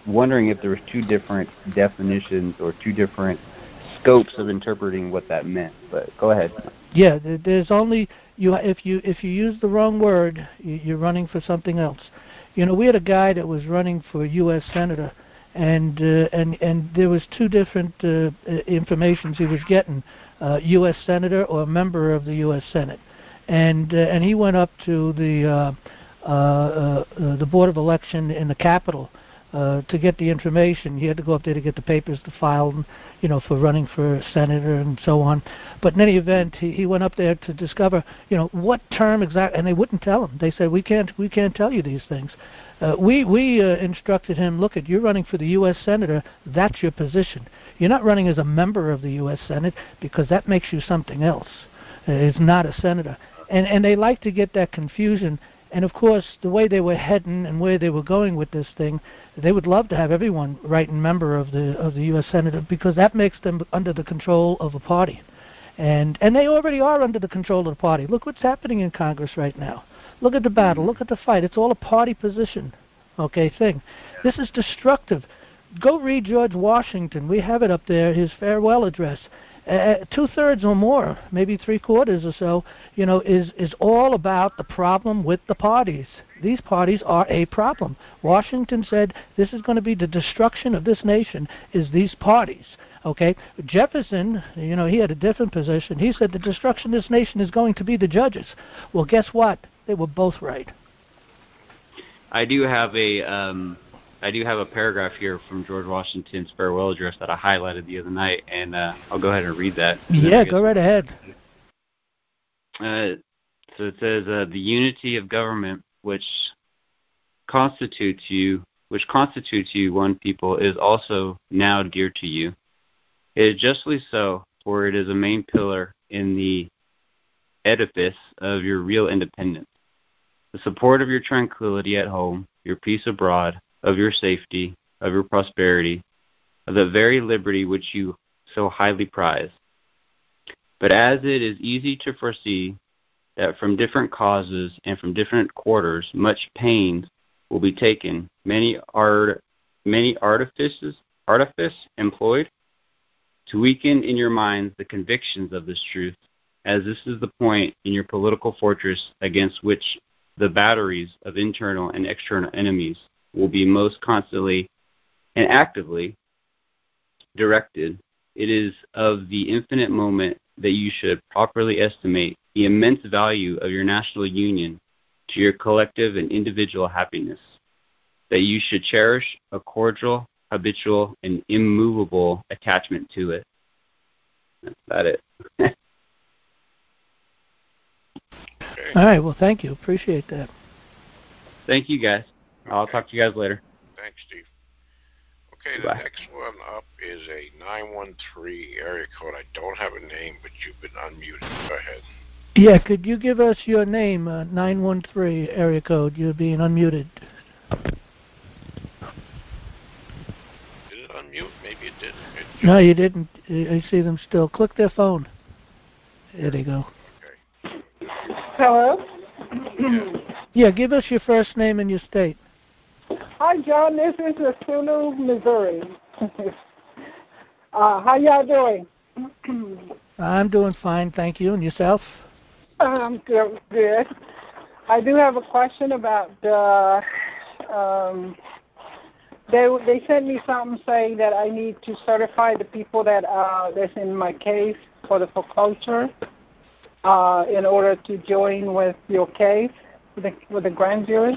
wondering if there was two different definitions or two different scopes of interpreting what that meant. But go ahead. Yeah, there's only if you use the wrong word, you're running for something else. You know, we had a guy that was running for U.S. Senator, and there was two different informations he was getting: U.S. Senator or a member of the U.S. Senate, and he went up to the Board of Election in the Capitol to get the information. He had to go up there to get the papers to file, you know, for running for senator and so on. But in any event, he went up there to discover, you know, what term exactly, and they wouldn't tell him. They said, we can't tell you these things. We instructed him, look, you're running for the U.S. Senator, that's your position. You're not running as a member of the U.S. Senate because that makes you something else. It's not a senator. And they like to get that confusion. And of course, the way they were heading and where they were going with this thing, they would love to have everyone writing member of the U.S. Senator because that makes them under the control of a party. And they already are under the control of the party. Look what's happening in Congress right now. Look at the battle. Look at the fight. It's all a party position, okay, thing. This is destructive. Go read George Washington. We have it up there, his farewell address. 2/3 or more, maybe 3/4 or so, you know, is all about the problem with the parties. These parties are a problem. Washington said this is going to be the destruction of this nation, is these parties. Okay, Jefferson, you know, he had a different position. He said the destruction of this nation is going to be the judges. Well, guess what? They were both right. I do have a paragraph here from George Washington's farewell address that I highlighted the other night, and I'll go ahead and read that. Yeah, go right ahead. So it says, the unity of government which constitutes you one people is also now dear to you. It is justly so, for it is a main pillar in the edifice of your real independence, the support of your tranquility at home, your peace abroad, of your safety, of your prosperity, of the very liberty which you so highly prize. But as it is easy to foresee that from different causes and from different quarters much pains will be taken, many artifice employed, to weaken in your minds the convictions of this truth, as this is the point in your political fortress against which the batteries of internal and external enemies will be most constantly and actively directed. It is of the infinite moment that you should properly estimate the immense value of your national union to your collective and individual happiness, that you should cherish a cordial, habitual, and immovable attachment to it. That's about it. All right, well, thank you. Appreciate that. Thank you, guys. I'll talk to you guys later. Thanks, Steve. Okay, Bye. The next one up is a 913 area code. I don't have a name, but you've been unmuted. Go ahead. Yeah, could you give us your name, 913 area code? You're being unmuted. Did it unmute? Maybe it didn't. No, you didn't. I see them still. Click their phone. There they go. Okay. Hello? Yeah, give us your first name and your state. Hi, John. This is Sulu, Missouri. How y'all doing? I'm doing fine, thank you. And yourself? I'm good. I do have a question about they sent me something saying that I need to certify the people that's in my case for the foreclosure in order to join with your case with the grand jury.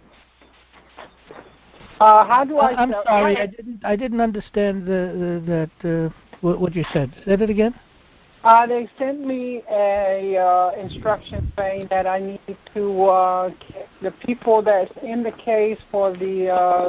How do I? I'm sorry, I didn't understand what you said. Say it again. They sent me a instruction saying that I need to get the people that's in the case for the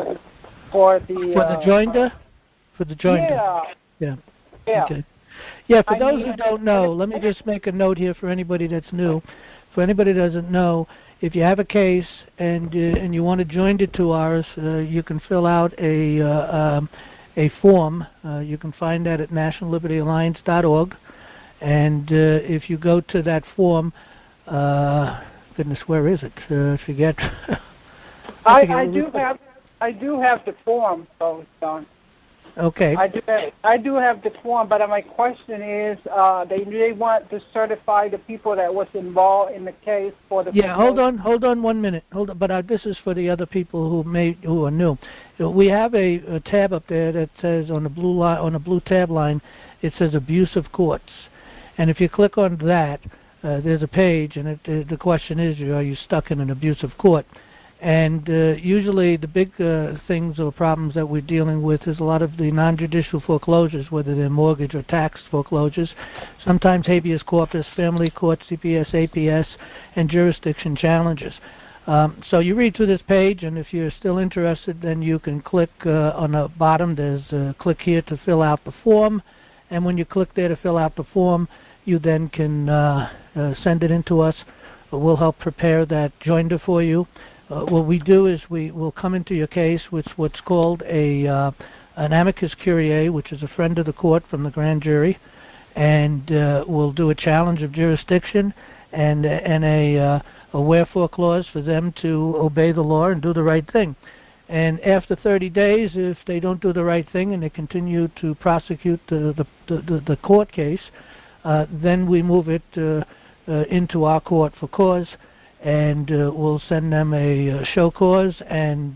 joinder. For the joinder. Yeah. Okay. Yeah. For those who don't know, let me just make a note here for anybody that's new. For anybody who doesn't know, if you have a case and you want to join it to ours, you can fill out a form. You can find that at nationallibertyalliance.org. And if you go to that form, goodness, where is it? I forget. I do I do have the form, so Don. Okay. I do have the form, but my question is, they want to certify the people that was involved in the case for the. Yeah, hold on 1 minute. Hold on, but this is for the other people who are new. We have a tab up there that says on the blue tab line, it says abuse of courts, and if you click on that, there's a page, and the question is, are you stuck in an abusive court? And usually the big things or problems that we're dealing with is a lot of the non-judicial foreclosures, whether they're mortgage or tax foreclosures, sometimes habeas corpus, family court, CPS, APS, and jurisdiction challenges. So you read through this page, and if you're still interested, then you can click on the bottom. There's click here to fill out the form, and when you click there to fill out the form, you then can send it in to us. We'll help prepare that joinder for you. What we do is we will come into your case with what's called an amicus curiae, which is a friend of the court from the grand jury, and we'll do a challenge of jurisdiction and a wherefore clause for them to obey the law and do the right thing. And after 30 days, if they don't do the right thing and they continue to prosecute the court case, then we move it into our court for cause. And we'll send them a show cause, and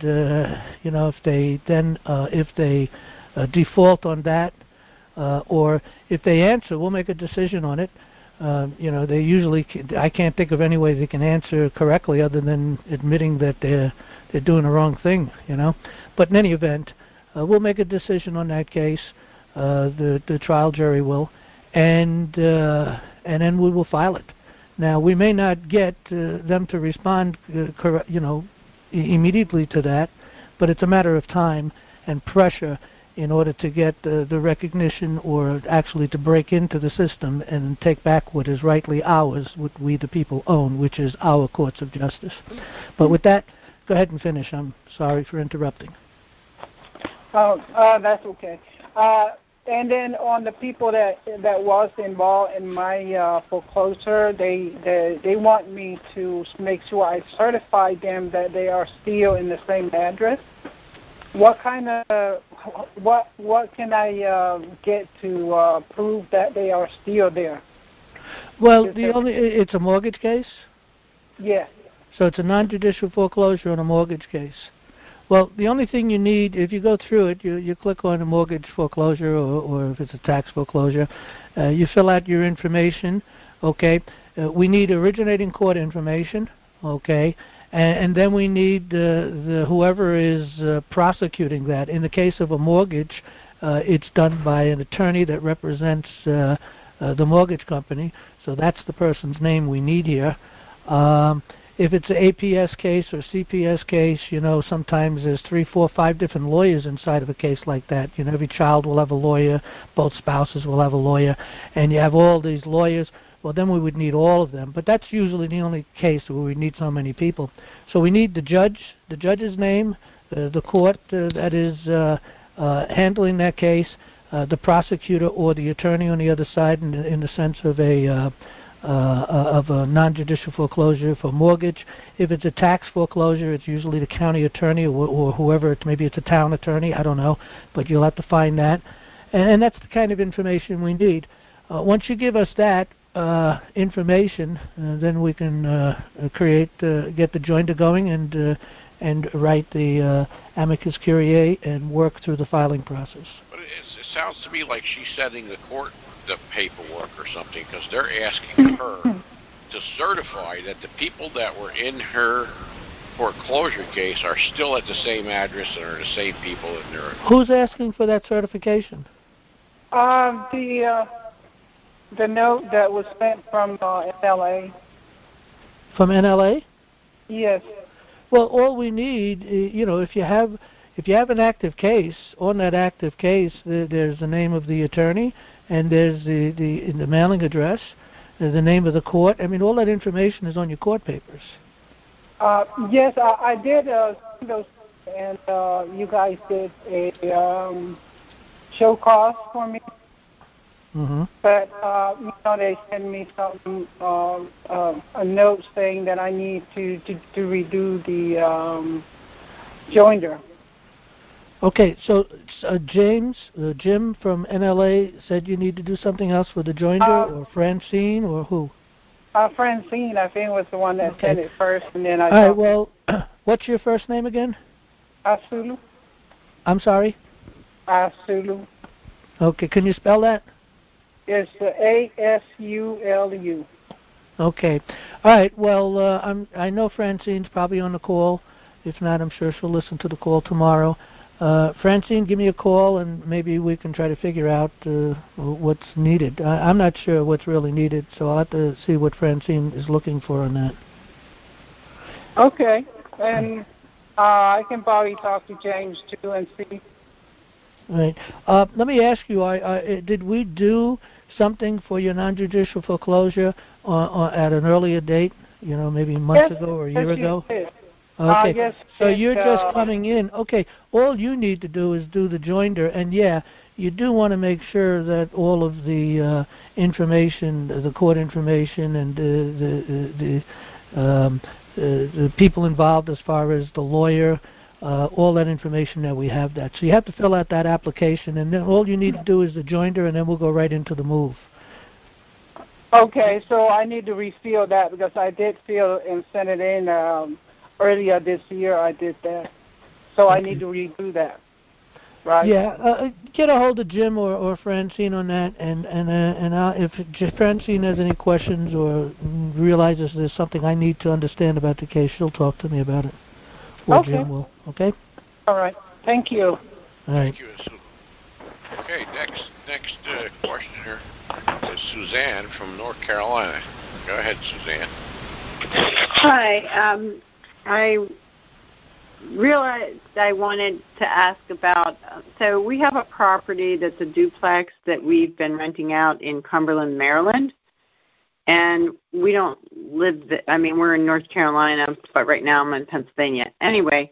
if they default on that, or if they answer, we'll make a decision on it. They usually I can't think of any way they can answer correctly other than admitting that they're doing the wrong thing. But in any event, we'll make a decision on that case. The trial jury will, and then we will file it. Now, we may not get them to respond, immediately to that, but it's a matter of time and pressure in order to get the recognition or actually to break into the system and take back what is rightly ours, what we the people own, which is our courts of justice. But with that, go ahead and finish. I'm sorry for interrupting. Oh, that's okay. And then on the people that was involved in my foreclosure, they want me to make sure I certify them that they are still in the same address. What kind of what can I get to prove that they are still there? Well, it's a mortgage case. Yeah. So it's a non-judicial foreclosure on a mortgage case. Well, the only thing you need, if you go through it, you click on a mortgage foreclosure or if it's a tax foreclosure, you fill out your information, okay? We need originating court information, okay? And then we need whoever is prosecuting that. In the case of a mortgage, it's done by an attorney that represents the mortgage company, so that's the person's name we need here. If it's an APS case or CPS case, sometimes there's 3, 4, 5 different lawyers inside of a case like that. Every child will have a lawyer, both spouses will have a lawyer, and you have all these lawyers. Well, then we would need all of them. But that's usually the only case where we need so many people. So we need the judge's name, the court that is handling that case, the prosecutor or the attorney on the other side in the sense of a non-judicial foreclosure for mortgage. If it's a tax foreclosure, it's usually the county attorney or whoever. Maybe it's a town attorney. I don't know, but you'll have to find that. And that's the kind of information we need. Once you give us that information, then we can get the joinder going and write the amicus curiae and work through the filing process. But it sounds to me like she's sending the court the paperwork or something, because they're asking her to certify that the people that were in her foreclosure case are still at the same address and are the same people in there. Who's asking for that certification? The note that was sent from NLA. From NLA? Yes. Well, all we need, if you have an active case, on that active case, there's the name of the attorney, and there's the mailing address, there's the name of the court. I mean, all that information is on your court papers. Yes, I did those, and you guys did a show cause for me. Mm-hmm. But they send me something, a note saying that I need to redo the joinder. Okay, so Jim from NLA said you need to do something else with the joinder, or Francine, or who? Francine, I think, was the one that said it first, and then I. All right. Well, what's your first name again? Asulu. I'm sorry. Asulu. Okay, can you spell that? It's ASULU. Okay. All right. Well, I know Francine's probably on the call. If not, I'm sure she'll listen to the call tomorrow. Francine, give me a call, and maybe we can try to figure out what's needed. I'm not sure what's really needed, so I'll have to see what Francine is looking for on that. Okay. And I can probably talk to James, too, and see. All right. Let me ask you, did we do something for your non-judicial foreclosure at an earlier date, maybe months ago or a year ago? Yes. Okay, yes, so you're just coming in. Okay, all you need to do is do the joinder, and you do want to make sure that all of the information, the court information, and the people involved as far as the lawyer, all that information that we have that. So you have to fill out that application, and then all you need to do is the joinder, and then we'll go right into the move. Okay, so I need to refill that because I did fill and send it in earlier this year. I did that, so I need to redo that. Right? Yeah, get a hold of Jim or Francine on that, and if Francine has any questions or realizes there's something I need to understand about the case, she'll talk to me about it. Or okay. Jim will. Okay. All right. Thank you. All right. Thank you. Okay. Next questioner is Suzanne from North Carolina. Go ahead, Suzanne. Hi. I realized I wanted to ask about, so we have a property that's a duplex that we've been renting out in Cumberland, Maryland, and we don't live, we're in North Carolina, but right now I'm in Pennsylvania. Anyway,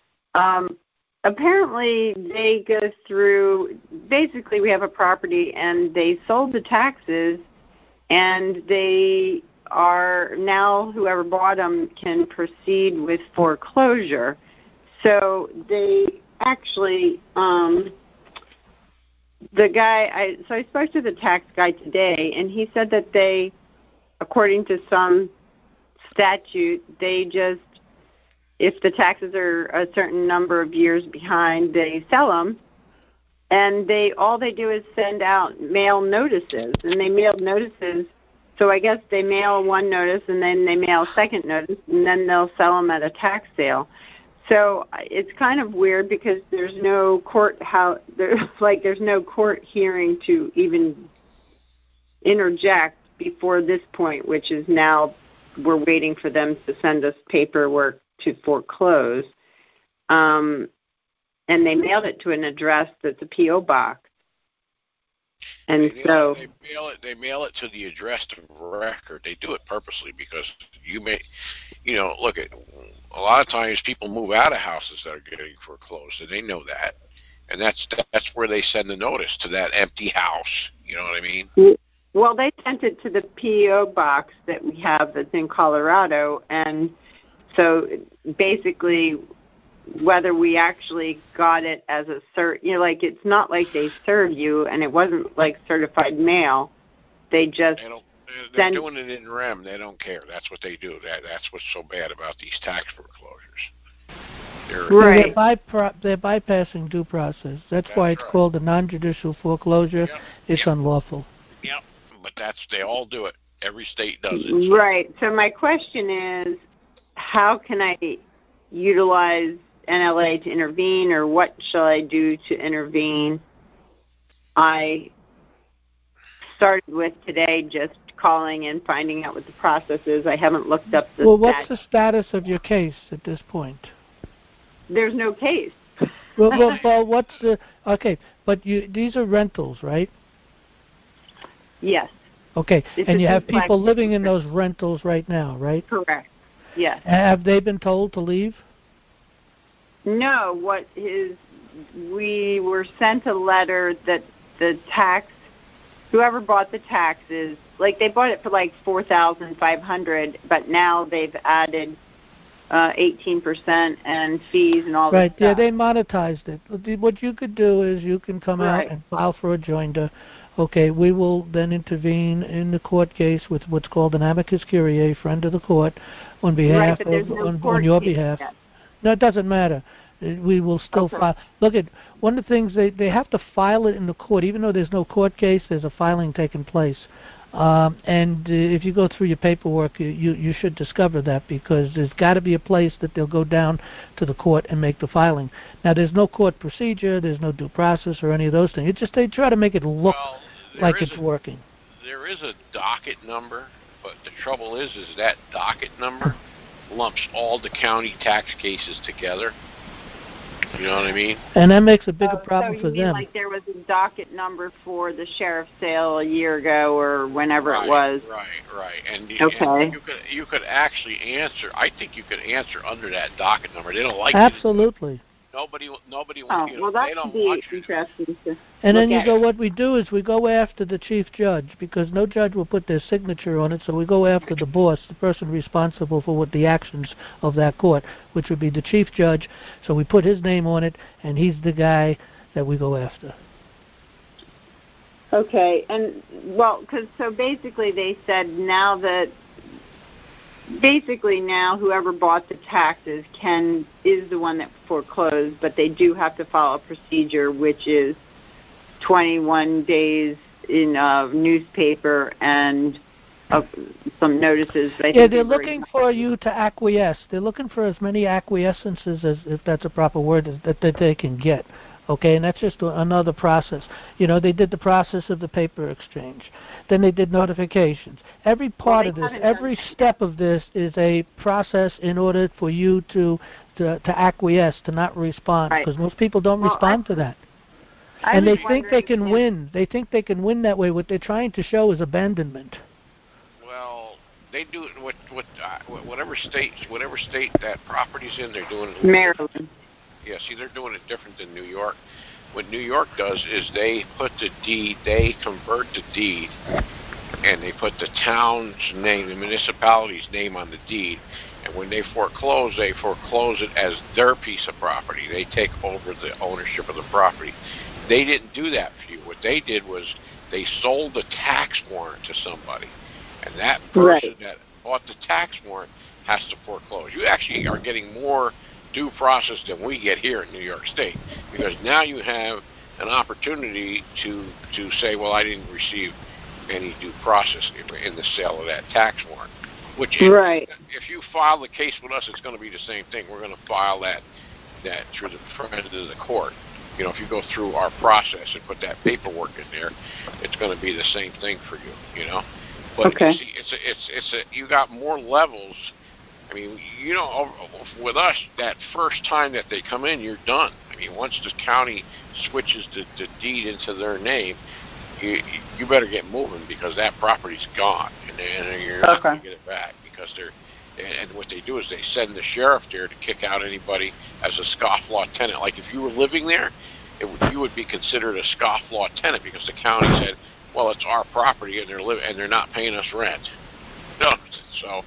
apparently they go through, basically we have a property and they sold the taxes, and they are now, whoever bought them can proceed with foreclosure. So they actually, I spoke to the tax guy today, and he said that they, according to some statute, they just, if the taxes are a certain number of years behind, they sell them, and all they do is send out mail notices, and they mailed notices. So I guess they mail one notice, and then they mail a second notice, and then they'll sell them at a tax sale. So it's kind of weird because there's no court there's no court hearing to even interject before this point, which is now we're waiting for them to send us paperwork to foreclose. And they mailed it to an address that's a P.O. box. And they mail it to the address of record. They do it purposely because look at a lot of times people move out of houses that are getting foreclosed, and they know that, and that's where they send the notice to that empty house. You know what I mean? Well, they sent it to the P.O. box that we have that's in Colorado, and so basically, whether we actually got it as a it's not like they served you, and it wasn't like certified mail. They just they're doing it in rem. They don't care. That's what they do. That's what's so bad about these tax foreclosures. Right. They're bypassing due process. That's why it's called a non-judicial foreclosure. Yep. It's unlawful. Yep, but they all do it. Every state does it. So. Right. So my question is, how can I utilize NLA to intervene, or what shall I do to intervene? I started with today just calling and finding out what the process is. I haven't looked up the what's the status of your case at this point? There's no case. well, what's the... Okay, but these are rentals, right? Yes. Okay, and you have people living in those rentals right now, right? Correct. Yes. Have they been told to leave? No, we were sent a letter that whoever bought the taxes, they bought it for $4,500, but now they've added 18% and fees and all that Right, stuff. yeah, they monetized it. What you could do is you can come out and file for a joinder. Okay, we will then intervene in the court case with what's called an amicus curiae, friend of the court, on behalf on your behalf. Yet. No, it doesn't matter. We will still file. Look, one of the things they have to file it in the court, even though there's no court case. There's a filing taking place. And if you go through your paperwork, you should discover that, because there's got to be a place that they'll go down to the court and make the filing. Now, there's no court procedure, there's no due process or any of those things. It's just they try to make it look like it's working. There is a docket number, but the trouble is that docket number lumps all the county tax cases together. You know what I mean? And that makes a bigger problem for them. So you mean like there was a docket number for the sheriff's sale a year ago or whenever it was? Right. And you could actually answer. I think you could answer under that docket number. They don't like Absolutely. Nobody. Well, that would be interesting. And then what we do is we go after the chief judge, because no judge will put their signature on it, so we go after the boss, the person responsible for what the actions of that court, which would be the chief judge. So we put his name on it, and he's the guy that we go after. Okay, and so basically they said now whoever bought the taxes is the one that foreclosed, but they do have to follow a procedure, which is 21 days in a newspaper and some notices. They're looking for you to acquiesce. They're looking for as many acquiescences, as if that's a proper word, that they can get. Okay, and that's just another process. They did the process of the paper exchange. Then they did notifications. Every part of this, every step of this is a process in order for you to acquiesce, to not respond, because most people don't respond to that. And they think they can win. They think they can win that way. What they're trying to show is abandonment. Well, they do it whatever state that property's in, they're doing it. Maryland. Yeah, see, they're doing it different than New York. What New York does is they convert the deed, and they put the town's name, the municipality's name on the deed. And when they foreclose it as their piece of property. They take over the ownership of the property. They didn't do that for you. What they did was they sold the tax warrant to somebody. And that person that bought the tax warrant has to foreclose. You actually are getting more due process than we get here in New York State, because now you have an opportunity to say, well, I didn't receive any due process in the sale of that tax warrant. Which if you file the case with us, it's going to be the same thing. We're going to file that through the front of the court. If you go through our process and put that paperwork in there, it's going to be the same thing for you. But you see, you got more levels. I mean, with us, that first time that they come in, you're done. I mean, once the county switches the deed into their name, you better get moving, because that property's gone, and you're not going to get it back, because and what they do is they send the sheriff there to kick out anybody as a scofflaw tenant. Like if you were living there, you would be considered a scofflaw tenant, because the county said, well, it's our property, and they're not paying us rent. So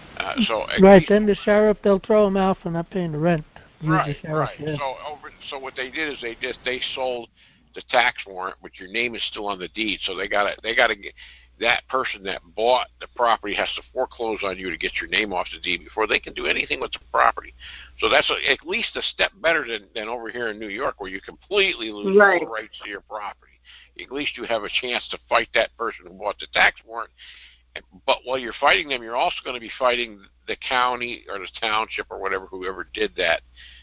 then the sheriff, they'll throw them out for not paying the rent. Right. Yeah. So what they did is they sold the tax warrant, but your name is still on the deed. So they got to get that person that bought the property has to foreclose on you to get your name off the deed before they can do anything with the property. So that's at least a step better than over here in New York, where you completely lose all the rights to your property. At least you have a chance to fight that person who bought the tax warrant. But while you're fighting them, you're also going to be fighting the county or the township or whoever did that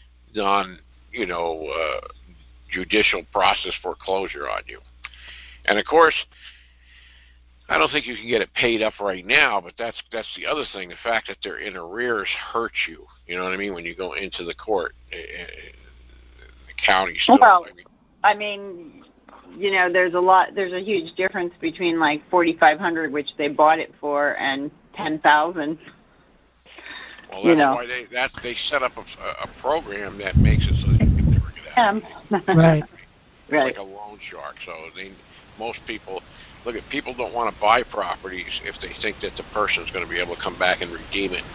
judicial process foreclosure on you. And of course, I don't think you can get it paid up right now, but that's the other thing. The fact that they're in arrears hurts you. You know what I mean? When you go into the court, the county still. Well, I mean, there's a huge difference between like $4,500, which they bought it for, and $10,000. Well, that's why they set up a program that makes it so that you can never get out. Right. It's like a loan shark. So most people don't want to buy properties if they think that the person's going to be able to come back and redeem it,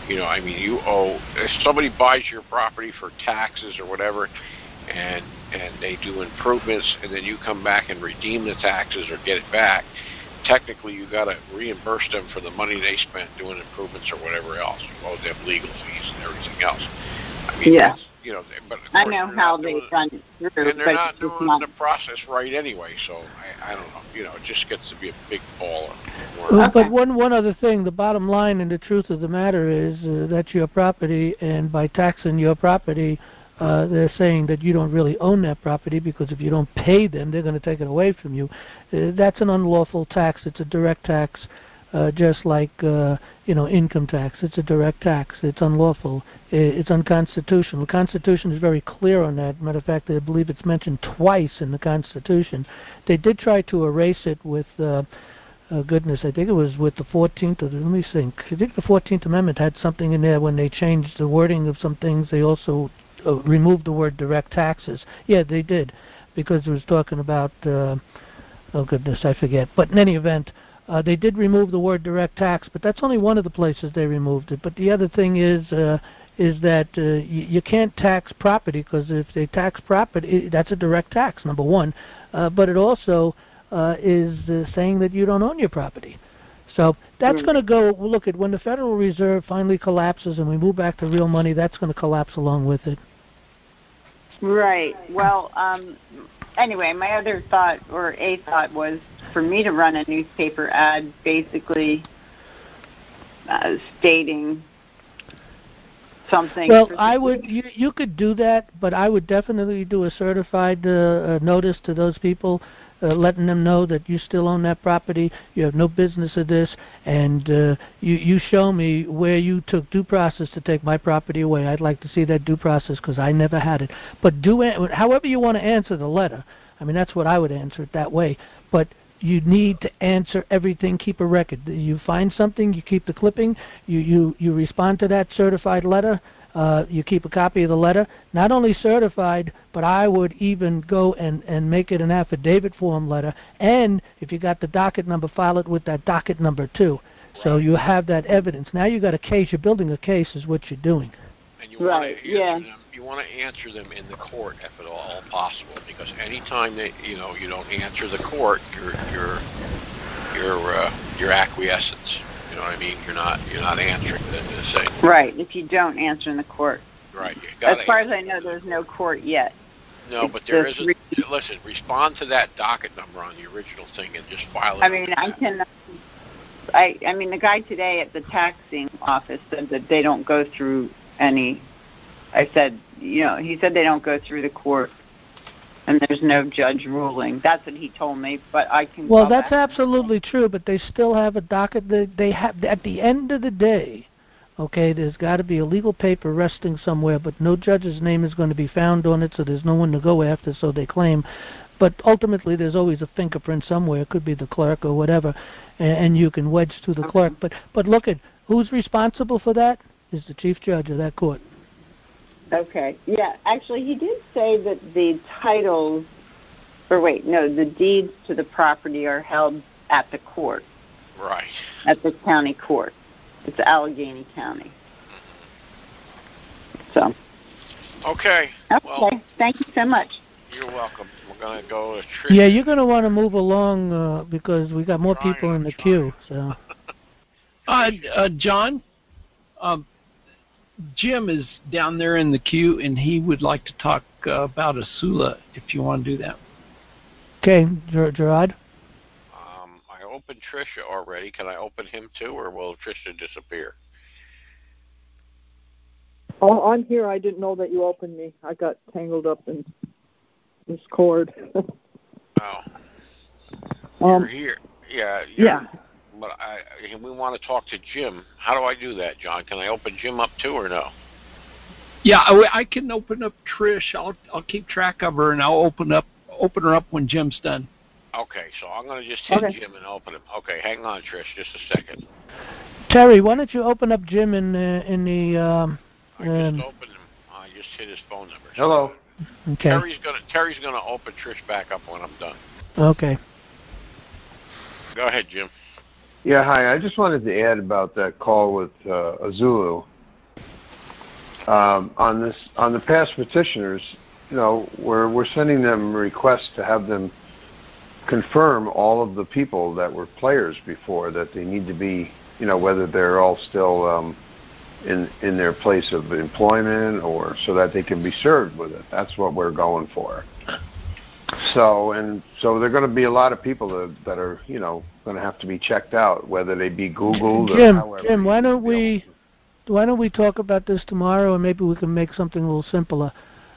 I mean, you owe, if somebody buys your property for taxes or whatever, and they do improvements, and then you come back and redeem the taxes or get it back, technically you got to reimburse them for the money they spent doing improvements or whatever else. You owe them legal fees and everything else. I mean, yeah. But of course I know how they run through, and they're not doing the process right anyway. So I don't know. It just gets to be a big ball of work. But one other thing, the bottom line and the truth of the matter is that's your property, and by taxing your property, they're saying that you don't really own that property, because if you don't pay them, they're going to take it away from you. That's an unlawful tax. It's a direct tax, just like income tax. It's a direct tax. It's unlawful. It's unconstitutional. The Constitution is very clear on that. Matter of fact, I believe it's mentioned twice in the Constitution. They did try to erase it with goodness, I think it was with the 14th, let me think. I think the 14th Amendment had something in there when they changed the wording of some things. They also removed the word direct taxes. Yeah, they did, because it was talking about, oh goodness, I forget. But in any event, they did remove the word direct tax, but that's only one of the places they removed it. But the other thing is that you can't tax property, because if they tax property, that's a direct tax, number one. But it also is saying that you don't own your property. So that's going to go, look, at when the Federal Reserve finally collapses and we move back to real money, that's going to collapse along with it. Right. Well, anyway, my other thought, or a thought, was for me to run a newspaper ad basically stating something. Well, I would, you could do that, but I would definitely do a certified notice to those people, letting them know that you still own that property, you have no business of this, and you show me where you took due process to take my property away. I'd like to see that due process, because I never had it. But however you want to answer the letter, I mean, that's what I would answer it that way. But you need to answer everything, keep a record. You find something, you keep the clipping, you respond to that certified letter, you keep a copy of the letter, not only certified, but I would even go and make it an affidavit form letter, and if you got the docket number, file it with that docket number too. Right. So you have that evidence. Now you got a case, you're building a case is what you're doing. And you want to answer them. You want to answer them in the court if at all possible, because anytime that you don't answer the court, your acquiescence. You know what I mean? You're not answering the thing. Right. If you don't answer in the court. Right. As far as I know, there's no court yet. No, but there is. Listen, respond to that docket number on the original thing and just file it. I mean, I mean, the guy today at the taxing office said that they don't go through any. I said, he said they don't go through the court, and there's no judge ruling. That's what he told me, but I can. Well, that's absolutely true, but they still have a docket. They have, at the end of the day, okay, there's got to be a legal paper resting somewhere, but no judge's name is going to be found on it, so there's no one to go after, so they claim. But ultimately, there's always a fingerprint somewhere. It could be the clerk or whatever, and you can wedge through the clerk. But look at who's responsible for that is the chief judge of that court. Okay. Yeah, actually, he did say that the titles, the deeds to the property are held at the court. Right. At the county court. It's Allegheny County. So. Okay. Well, thank you so much. You're welcome. We're going to go to Trish. Yeah, you're going to want to move along because we got more people in the queue. So. John, Jim is down there in the queue, and he would like to talk about Asula, if you want to do that. Okay, Gerard? I opened Trisha already. Can I open him too, or will Trisha disappear? Oh, I'm here. I didn't know that you opened me. I got tangled up in this cord. You're here. Yeah. But we want to talk to Jim. How do I do that, John? Can I open Jim up too, or no? Yeah, I can open up Trish. I'll keep track of her, and I'll open her up when Jim's done. Okay, so I'm going to just hit Jim and open him. Okay, hang on, Trish, just a second. Terry, why don't you open up Jim in the? I just opened him. I just hit his phone number. Hello. Okay. Terry's gonna open Trish back up when I'm done. Okay. Go ahead, Jim. Yeah, hi. I just wanted to add about that call with Azulu. on the past petitioners, we're sending them requests to have them confirm all of the people that were players before, that they need to be, whether they're all still in their place of employment, or so that they can be served with it. That's what we're going for. So there are going to be a lot of people that are, going to have to be checked out, whether they be Googled or however. Jim, why don't we talk about this tomorrow, and maybe we can make something a little simpler,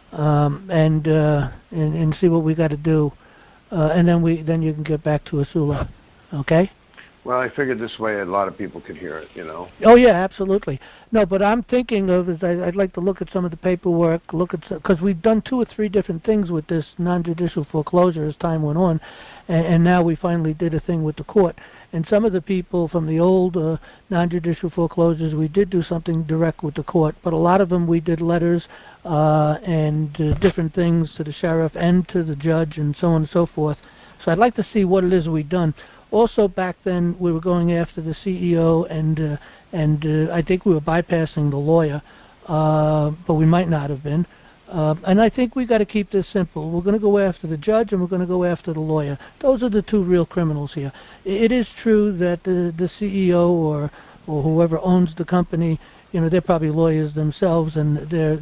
and see what we got to do, and then you can get back to Asula, okay? Well, I figured this way a lot of people could hear it, Oh, yeah, absolutely. No, but I'm thinking of is I'd like to look at some of the paperwork, because we've done 2 or 3 different things with this non-judicial foreclosure as time went on, and now we finally did a thing with the court. And some of the people from the old non-judicial foreclosures, we did do something direct with the court, but a lot of them we did letters and different things to the sheriff and to the judge and so on and so forth. So I'd like to see what it is we've done. Also, back then, we were going after the CEO, and I think we were bypassing the lawyer, but we might not have been. And I think we got to keep this simple. We're going to go after the judge, and we're going to go after the lawyer. Those are the 2 real criminals here. It is true that the CEO or whoever owns the company, they're probably lawyers themselves, and they're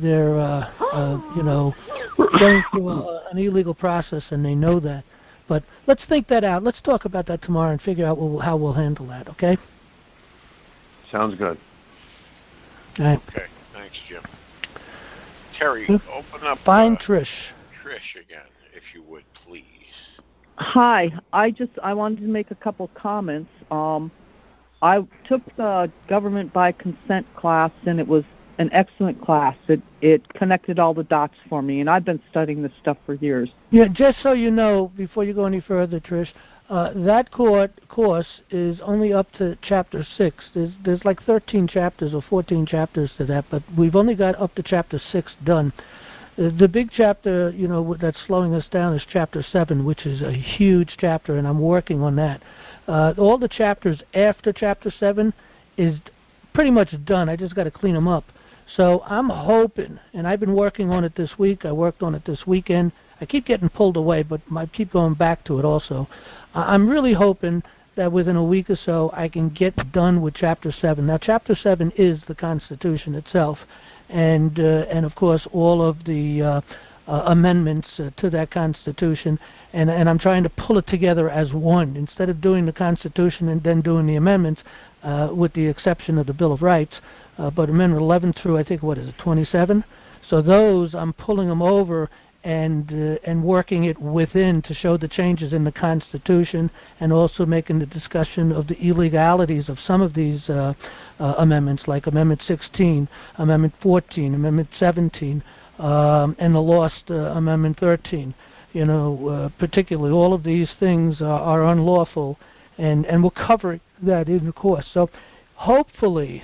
going through an illegal process, and they know that. But let's think that out. Let's talk about that tomorrow and figure out how we'll handle that, okay? Sounds good. All right. Okay. Thanks, Jim. Terry, open up. Find Trish. Trish again, if you would, please. Hi. I wanted to make a couple comments. I took the government by consent class, and it was an excellent class. It connected all the dots for me, and I've been studying this stuff for years. Yeah, just so you know, before you go any further, Trish, that course is only up to Chapter 6. There's like 13 chapters or 14 chapters to that, but we've only got up to Chapter 6 done. The big chapter, that's slowing us down is Chapter 7, which is a huge chapter, and I'm working on that. All the chapters after Chapter 7 is pretty much done. I just got to clean them up. So I'm hoping, and I've been working on it this week. I worked on it this weekend. I keep getting pulled away, but I keep going back to it also. I'm really hoping that within a week or so I can get done with Chapter 7. Now, Chapter 7 is the Constitution itself, and of course all of the amendments to that Constitution, and I'm trying to pull it together as one. Instead of doing the Constitution and then doing the amendments, with the exception of the Bill of Rights, but Amendment 11 through, I think, 27? So those, I'm pulling them over and working it within to show the changes in the Constitution, and also making the discussion of the illegalities of some of these amendments, like Amendment 16, Amendment 14, Amendment 17, and the lost Amendment 13. Particularly all of these things are unlawful, and we're covering that in the course. So hopefully,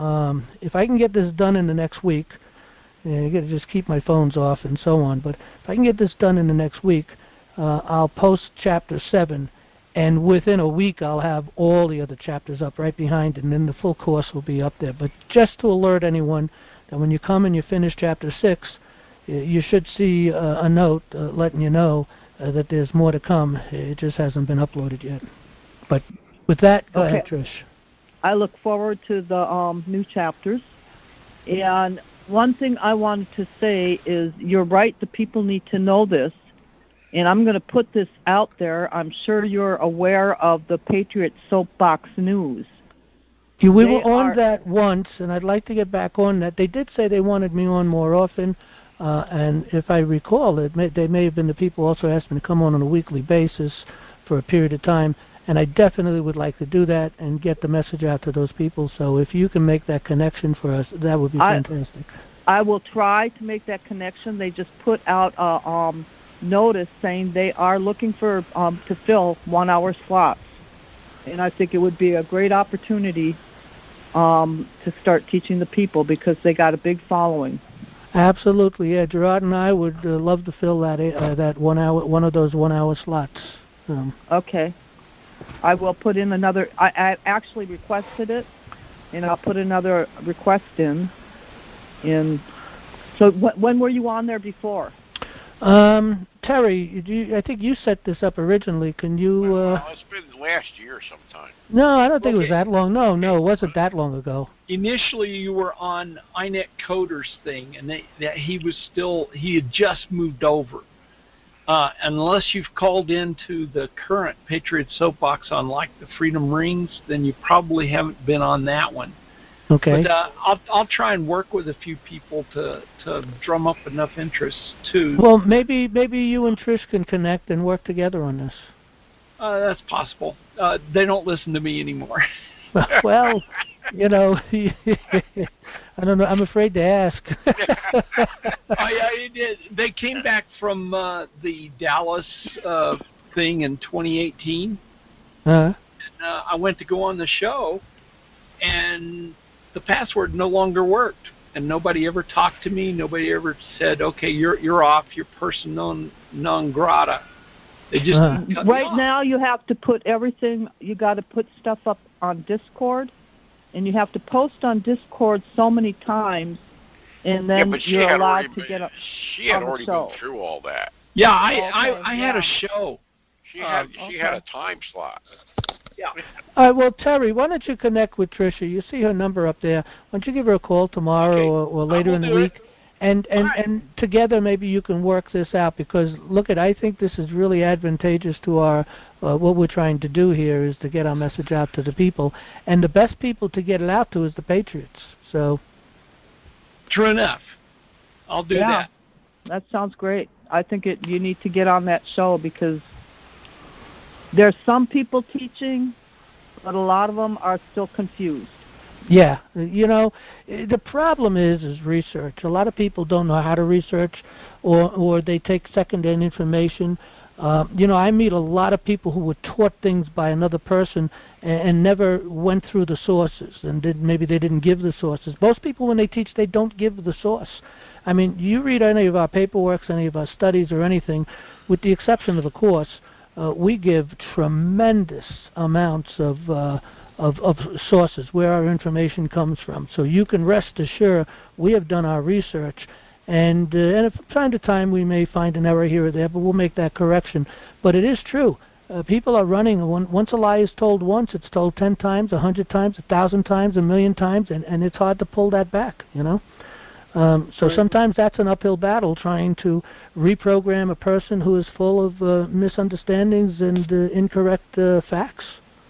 if I can get this done in the next week, I got to just keep my phones off and so on, but if I can get this done in the next week, I'll post Chapter 7, and within a week I'll have all the other chapters up right behind it, and then the full course will be up there. But just to alert anyone that when you come and you finish Chapter 6, you should see a note letting you know that there's more to come. It just hasn't been uploaded yet. But with that, go ahead, Trish. I look forward to the new chapters. And one thing I wanted to say is you're right, the people need to know this. And I'm going to put this out there. I'm sure you're aware of the Patriot Soapbox News. We were on that once, and I'd like to get back on that. They did say they wanted me on more often. And if I recall, they may have been the people also asked me to come on a weekly basis for a period of time. And I definitely would like to do that and get the message out to those people. So if you can make that connection for us, that would be fantastic. I will try to make that connection. They just put out a notice saying they are looking for to fill 1-hour slots. And I think it would be a great opportunity to start teaching the people, because they got a big following. Absolutely, yeah. Gerard and I would love to fill that 1 hour, one of those 1-hour slots. Okay. I will put in another. I actually requested it, and I'll put another request in So when were you on there before? Terry, I think you set this up originally. Can you... Well, it's been last year sometime. No, I don't think it was that long. No, it wasn't that long ago. Initially, you were on iNet Coders thing, and he had just moved over. Unless you've called into the current Patriot Soapbox on like the Freedom Rings, then you probably haven't been on that one. Okay. But I'll try and work with a few people to drum up enough interest too. Well, maybe you and Trish can connect and work together on this. That's possible. They don't listen to me anymore. Well, I don't know. I'm afraid to ask. They came back from the Dallas thing in 2018. And I went to go on the show, and the password no longer worked, and nobody ever talked to me. Nobody ever said, "Okay, you're off. You're person non grata." They just cut me off. Now you have to put everything. You got to put stuff up on Discord, and you have to post on Discord so many times, and then you're allowed to get up. She had already been through all that. Yeah, I had a show. She had a time slot. Yeah. All right, well, Terry, why don't you connect with Tricia? You see her number up there. Why don't you give her a call tomorrow or later in the week? And together maybe you can work this out, because I think this is really advantageous to our what we're trying to do here is to get our message out to the people, and the best people to get it out to is the Patriots. So true enough. I'll do that. That sounds great. I think you need to get on that show, because there's some people teaching, but a lot of them are still confused. Yeah, the problem is research. A lot of people don't know how to research, or they take second-hand information. I meet a lot of people who were taught things by another person and never went through the sources, and maybe they didn't give the sources. Most people, when they teach, they don't give the source. I mean, you read any of our paperwork, any of our studies or anything, with the exception of the course, we give tremendous amounts of sources where our information comes from. So you can rest assured we have done our research, and from time to time we may find an error here or there, but we'll make that correction. But it is true. People are running. Once a lie is told once, it's told 10 times, 100 times, 1,000 times, 1,000,000 times, and it's hard to pull that back, So sometimes that's an uphill battle, trying to reprogram a person who is full of misunderstandings and incorrect facts.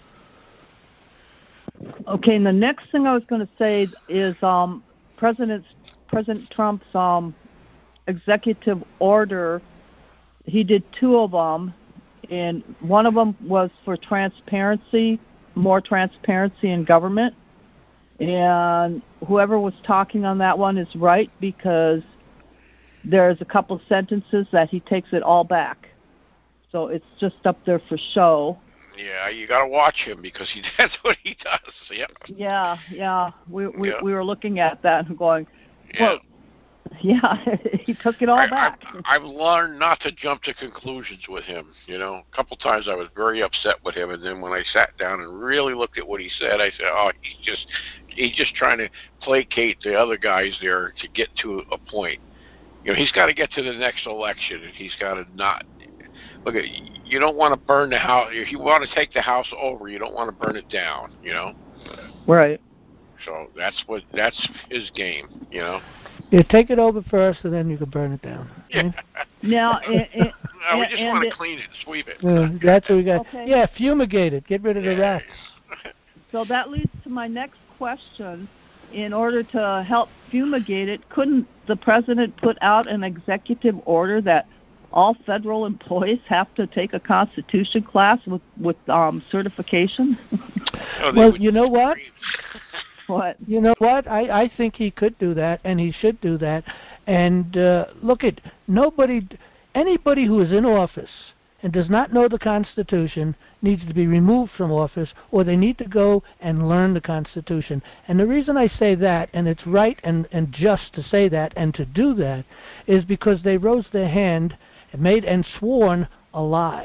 Okay, and the next thing I was going to say is President Trump's executive order. He did 2 of them, and one of them was for transparency, more transparency in government. And whoever was talking on that one is right, because there's a couple sentences that he takes it all back. So it's just up there for show. Yeah, you got to watch him, because that's what he does. Yep. Yeah. We were looking at that and going, well, he took it all back. I've learned not to jump to conclusions with him. A couple times I was very upset with him, and then when I sat down and really looked at what he said, I said, "Oh, he's just trying to placate the other guys there to get to a point. He's got to get to the next election, and he's got to not look at. You don't want to burn the house. If you want to take the house over, you don't want to burn it down. Right. So that's his game. You take it over first, and then you can burn it down. Yeah. Now, no, we just want to clean it, sweep it. That's what we got. Okay. Yeah, fumigate it. Get rid of the rats. So that leads to my next question. In order to help fumigate it, couldn't the president put out an executive order that all federal employees have to take a Constitution class with certification? Well, you know what? What? You know what? I think he could do that, and he should do that. And look at anybody who is in office and does not know the Constitution needs to be removed from office, or they need to go and learn the Constitution. And the reason I say that, and it's right and just to say that and to do that, is because they rose their hand and made and sworn a lie.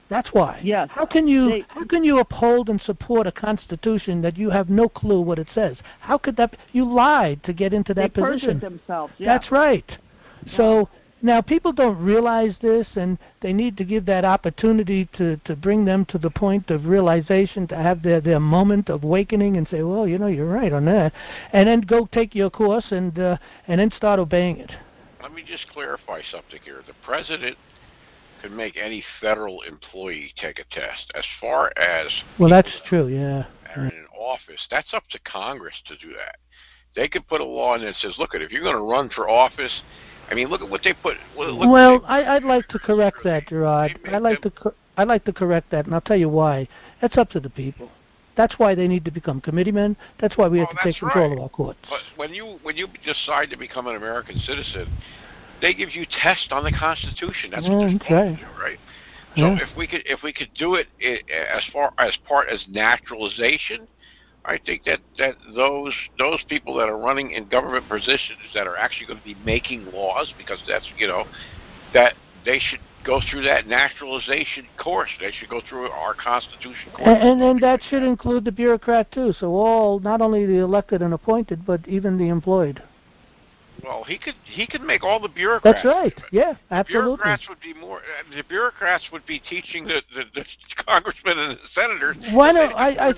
That's why. Yes. How can you uphold and support a Constitution that you have no clue what it says? How could that? You lied to get into that position. They perjured themselves. Yeah. That's right. Yeah. So now people don't realize this, and they need to give that opportunity to bring them to the point of realization, to have their moment of awakening and say, well, you're right on that, and then go take your course and then start obeying it. Let me just clarify something here. The president can make any federal employee take a test. As far as that's true, yeah. Are in office, that's up to Congress to do that. They could put a law in that says, look, if you're going to run for office, I mean, look at what they put. I'd like to correct that, Gerard. I'd like to correct that, and I'll tell you why. That's up to the people. That's why they need to become committeemen. That's why we have to take control of our courts. But when you decide to become an American citizen, they give you tests on the Constitution. That's what they're supposed to do, right? So if we could do it as part as naturalization, I think that those people that are running in government positions that are actually going to be making laws, because that's that they should go through that naturalization course. They should go through our Constitution course. And that should include the bureaucrat too. So all, not only the elected and appointed, but even the employed. Well, he could make all the bureaucrats. That's right. Yeah, absolutely. The bureaucrats would be teaching the congressmen and the senators. Why not?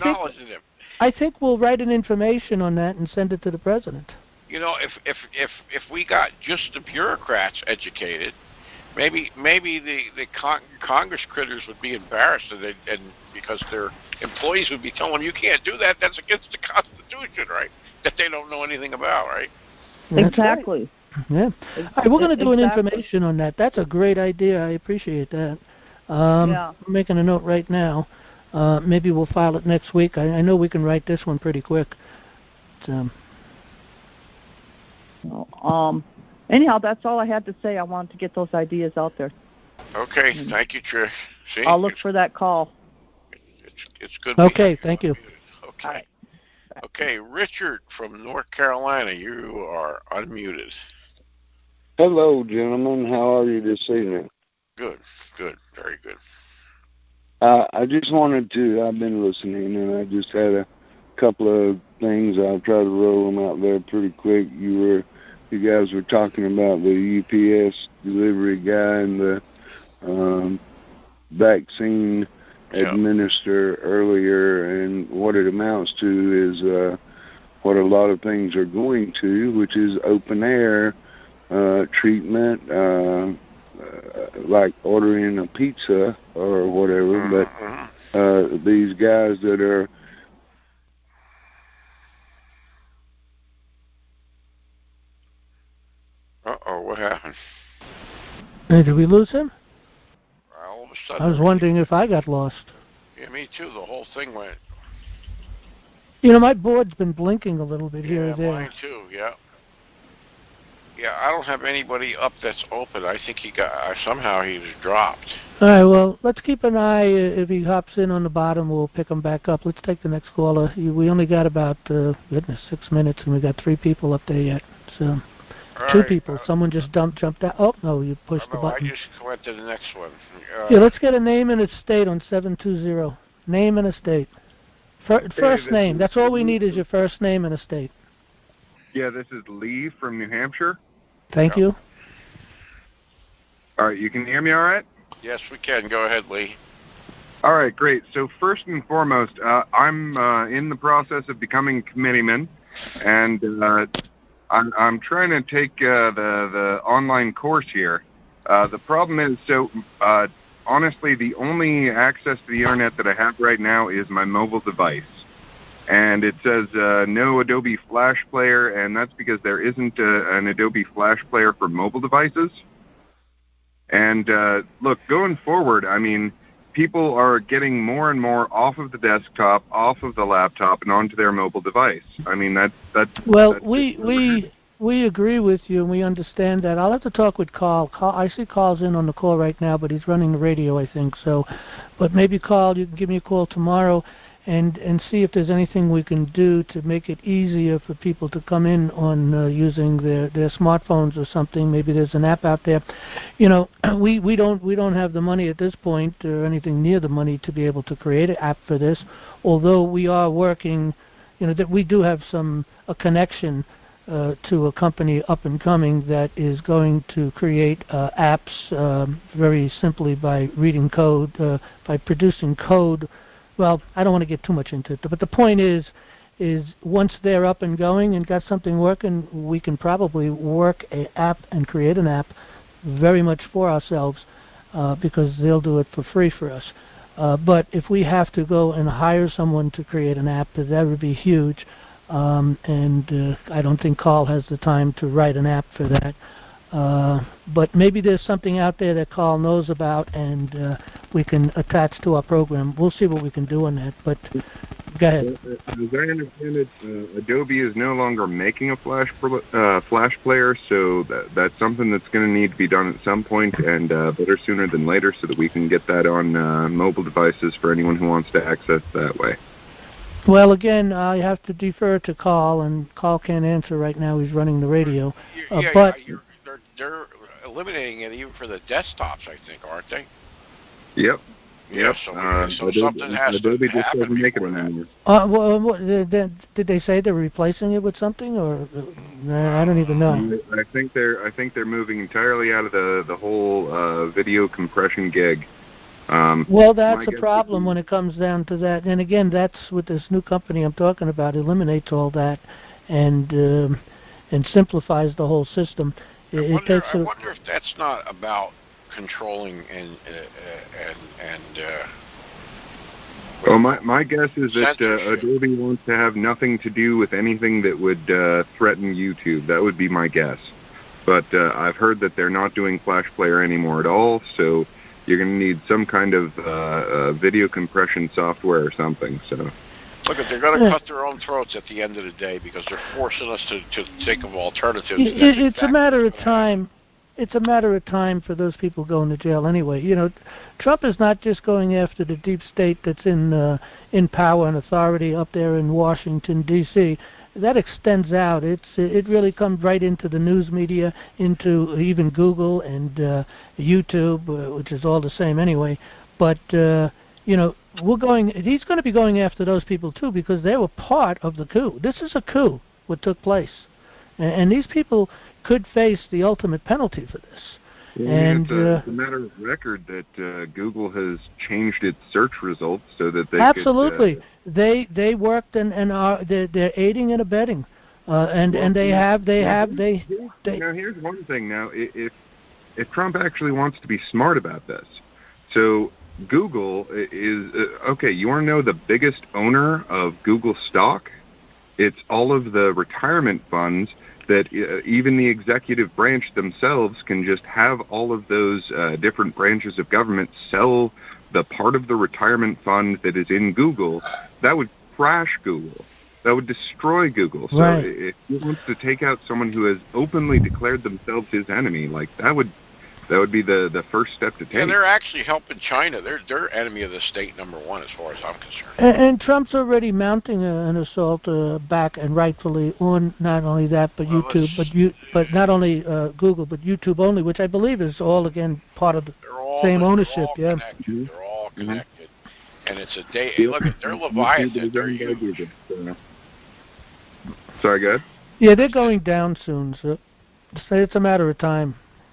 I think we'll write an information on that and send it to the president. If we got just the bureaucrats educated, maybe the Congress critters would be embarrassed, and because their employees would be telling them, you can't do that. That's against the Constitution, right? That they don't know anything about, right? Exactly. Right. Yeah. All right, we're going to do an information on that. That's a great idea. I appreciate that. I'm making a note right now. Maybe we'll file it next week. I know we can write this one pretty quick. Anyhow, that's all I had to say. I wanted to get those ideas out there. Okay. Thank you, Trish. See? I'll look for that call. It's good. Okay. Thank you. Okay. All right. Okay, Richard from North Carolina, you are unmuted. Hello, gentlemen. How are you this evening? Good, very good. I just wanted to, I've been listening, and I just had a couple of things. I'll try to roll them out there pretty quick. You guys were talking about the UPS delivery guy and the vaccine administer earlier, and what it amounts to is what a lot of things are going to, which is open air treatment, like ordering a pizza or whatever. But these guys that are what happened? Hey, did we lose him? All of a sudden, I was wondering if I got lost. Yeah, me too. The whole thing went. My board's been blinking a little bit here and there. Mine too. Yeah. Yeah, I don't have anybody up that's open. I think somehow he was dropped. All right. Well, let's keep an eye. If he hops in on the bottom, we'll pick him back up. Let's take the next caller. We only got about 6 minutes, and we got 3 people up there yet. So. Two people. Someone just jumped out. Oh, no, you pushed the button. I just went to the next one. Let's get a name and a state on 720. Name and a state. First name. That's all we need is your first name and a state. Yeah, this is Lee from New Hampshire. Thank you. All right, you can hear me all right? Yes, we can. Go ahead, Lee. All right, great. So first and foremost, I'm in the process of becoming a committeeman, and I'm trying to take the online course here. The problem is, honestly, the only access to the internet that I have right now is my mobile device. And it says no Adobe Flash Player, and that's because there isn't an Adobe Flash Player for mobile devices. And look, going forward, I mean, people are getting more and more off of the desktop, off of the laptop, and onto their mobile device. I mean, we agree with you, and we understand that. I'll have to talk with Carl. I see Carl's in on the call right now, but he's running the radio, I think. So, but maybe Carl, you can give me a call tomorrow, and see if there's anything we can do to make it easier for people to come in on using their smartphones or something. Maybe there's an app out there. You know, we don't have the money at this point or anything near the money to be able to create an app for this, although we are working. You know, that we do have a connection to a company up and coming that is going to create apps very simply by reading code, by producing code. Well, I don't want to get too much into it, but the point is once they're up and going and got something working, we can probably work an app and create an app very much for ourselves because they'll do it for free for us. But if we have to go and hire someone to create an app, that would be huge. And I don't think Carl has the time to write an app for that. But maybe there's something out there that Carl knows about, and we can attach to our program. We'll see what we can do on that. But go ahead. As I understand it, Adobe is no longer making a Flash player, so that's something that's going to need to be done at some point, and better sooner than later, so that we can get that on mobile devices for anyone who wants to access that way. Well, again, I have to defer to Carl, and Carl can't answer right now. He's running the radio. But they're eliminating it even for the desktops, I think, aren't they? Yep. Yeah, so something has to happen before that. Did they say they're replacing it with something, or I don't even know. I think they're moving entirely out of the whole video compression gig. Well, that's a problem when it comes down to that. And again, that's what this new company I'm talking about eliminates all that and simplifies the whole system. I wonder if that's not about controlling and well, my guess is that Adobe wants to have nothing to do with anything that would threaten YouTube. That would be my guess. But I've heard that they're not doing Flash Player anymore at all, so you're going to need some kind of video compression software or something. So, look, they're going to cut their own throats at the end of the day because they're forcing us to think of alternatives. It's a matter of time. It's a matter of time for those people going to jail anyway. You know, Trump is not just going after the deep state that's in power and authority up there in Washington, D.C. That extends out. It really comes right into the news media, into even Google and YouTube, which is all the same anyway. But you know, he's going to be going after those people too because they were part of the coup. This is a coup, what took place, and these people could face the ultimate penalty for this. Yeah, and it's a matter of record that Google has changed its search results so that they absolutely they worked and they're aiding and abetting, and they have. Now here's one thing. Now, if Trump actually wants to be smart about this, so Google is okay. You want to know the biggest owner of Google stock? It's all of the retirement funds that even the executive branch themselves can just have all of those different branches of government sell the part of the retirement fund that is in Google. That would crash Google. That would destroy Google. So right. If he wants to take out someone who has openly declared themselves his enemy, like that would be the first step to take. And they're actually helping China. They're enemy of the state #1 as far as I'm concerned. And Trump's already mounting an assault back, and rightfully, on not only that, but YouTube, but not only Google, but YouTube only, which I believe is all again part of the same ownership. They're all connected. They're all connected. And it's a day. Look, they're Leviathan. They're huge. Sorry, go ahead. Yeah, they're going down soon. So it's a matter of time.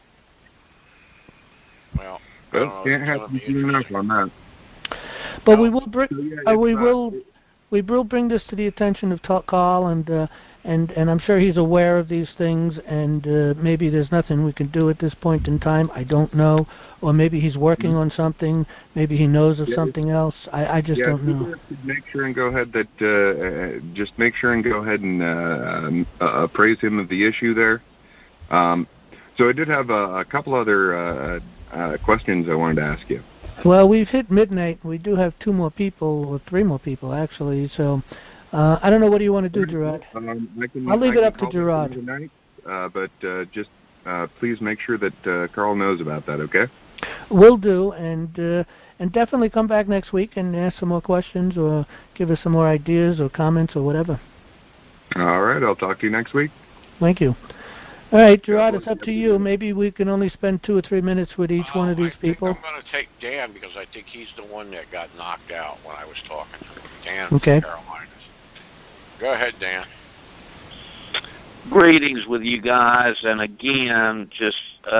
Well, can't have enough on that. But we will bring we will bring this to the attention of Carl, and I'm sure he's aware of these things. And maybe there's nothing we can do at this point in time. I don't know, or maybe he's working on something. Maybe he knows of something else. I just don't know. Make sure and go ahead just make sure and go ahead and appraise him of the issue there. So I did have a couple other questions I wanted to ask you. Well, we've hit midnight. We do have 2 more people, or 3 more people, actually. So I don't know. What do you want to do, Gerard? I'll leave it up to Gerard. Tonight, but just please make sure that Carl knows about that, okay? Will do. And And definitely come back next week and ask some more questions or give us some more ideas or comments or whatever. All right, I'll talk to you next week. Thank you. All right, Gerard, it's up to you. Maybe we can only spend 2 or 3 minutes with each one of these people. I'm going to take Dan because I think he's the one that got knocked out when I was talking to him. Dan okay. from Carolinas. Go ahead, Dan. Greetings with you guys, and again, just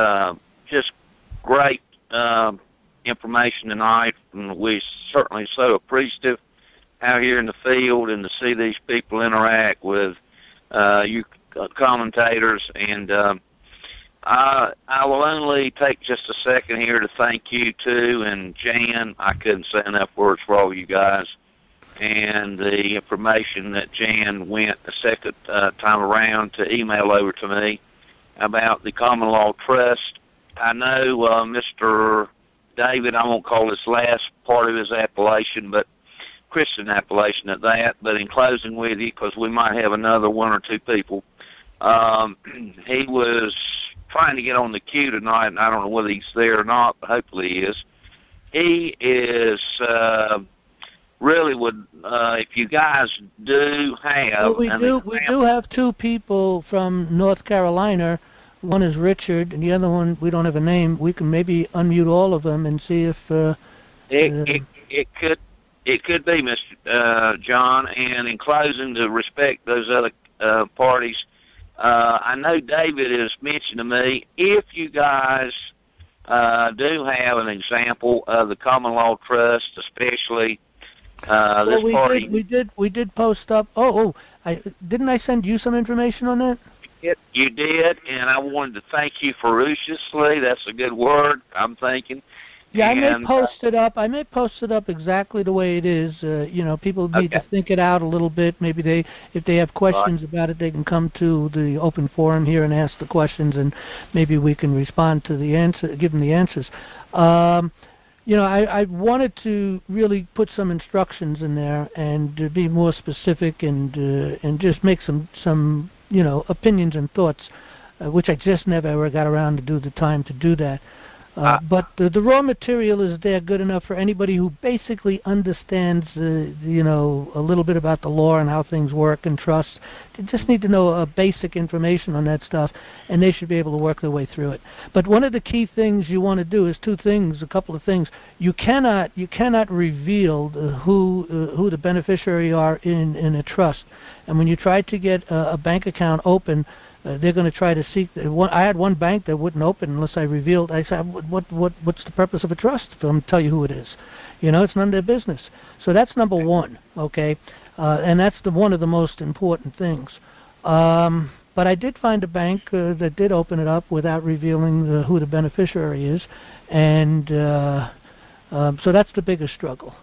great information tonight, and we're certainly so appreciative out here in the field and to see these people interact with you commentators. And I will only take just a second here to thank you too, and Jan. I couldn't say enough words for all you guys. And the information that Jan went the second time around to email over to me about the common law trust. I know Mr. David, I won't call this last part of his appellation, but Christian appellation at that. But in closing with you, because we might have another 1 or 2 people, he was trying to get on the queue tonight, and I don't know whether he's there or not, but hopefully he is. He is... really would, if you guys do have... Well, we do have 2 people from North Carolina. One is Richard, and the other one, we don't have a name. We can maybe unmute all of them and see if... It could be, Mr. John, and in closing, to respect those other parties, I know David has mentioned to me, if you guys do have an example of the common law trust, especially... we did post up. Didn't I send you some information on that? You did, and I wanted to thank you ferociously. That's a good word, I'm thinking. Yeah, I may post it up. I may post it up exactly the way it is. People need to think it out a little bit. Maybe if they have questions about it, they can come to the open forum here and ask the questions, and maybe we can respond to the answer, give them the answers. I wanted to really put some instructions in there and to be more specific and just make some opinions and thoughts, which I just never ever got around to do the time to do that. But the raw material is there good enough for anybody who basically understands, a little bit about the law and how things work and trust. They just need to know basic information on that stuff, and they should be able to work their way through it. But one of the key things you want to do is a couple of things. You cannot reveal who the beneficiary are in a trust. And when you try to get a bank account open, they're going to try to seek. I had one bank that wouldn't open unless I revealed. I said, "What's the purpose of a trust?" For them to tell you who it is. It's none of their business. So that's number one, okay? And that's one of the most important things. But I did find a bank that did open it up without revealing who the beneficiary is, and so that's the biggest struggle.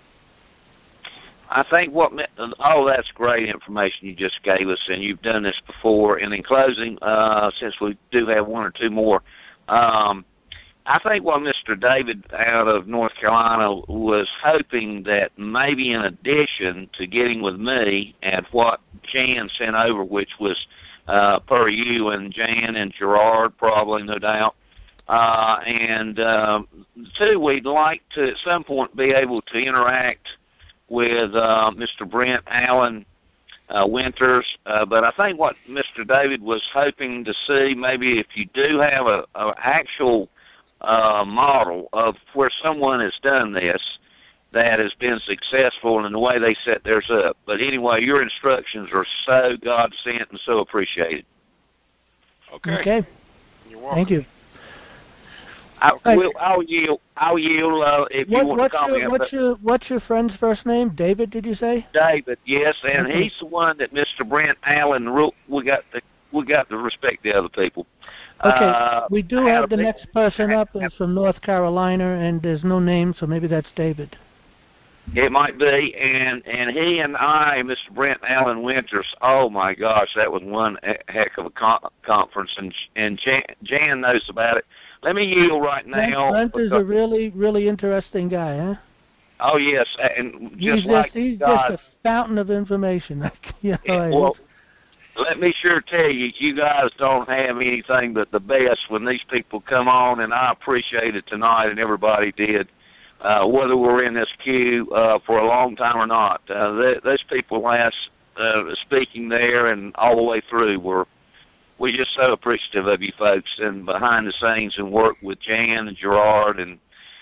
I think that's great information you just gave us, and you've done this before. And in closing, since we do have 1 or 2 more, I think what Mr. David out of North Carolina was hoping that maybe in addition to getting with me and what Jan sent over, which was per you and Jan and Gerard, probably, no doubt, and 2, we'd like to at some point be able to interact with Mr. Brent Allen Winters, but I think what Mr. David was hoping to see, maybe if you do have an actual model of where someone has done this that has been successful in the way they set theirs up. But anyway, your instructions are so God-sent and so appreciated. Okay. You're welcome. Thank you. I'll yield if you want to call me. What's your friend's first name? David, did you say? David, yes, and he's the one that Mr. Brent Allen wrote. We got to respect the other people. Okay, we do have the next person up is from North Carolina, and there's no name, so maybe that's David. It might be, and he and I, Mr. Brent Allen Winters, oh my gosh, that was one heck of a conference, and Jan knows about it. Let me yield right now. Brent is a really, really interesting guy, huh? Oh yes, and he's just a fountain of information. Well, let me sure tell you, you guys don't have anything but the best when these people come on, and I appreciate it tonight, and everybody did. whether we're in this queue for a long time or not. Those people last speaking there and all the way through we're just so appreciative of you folks and behind the scenes and work with Jan and Gerard and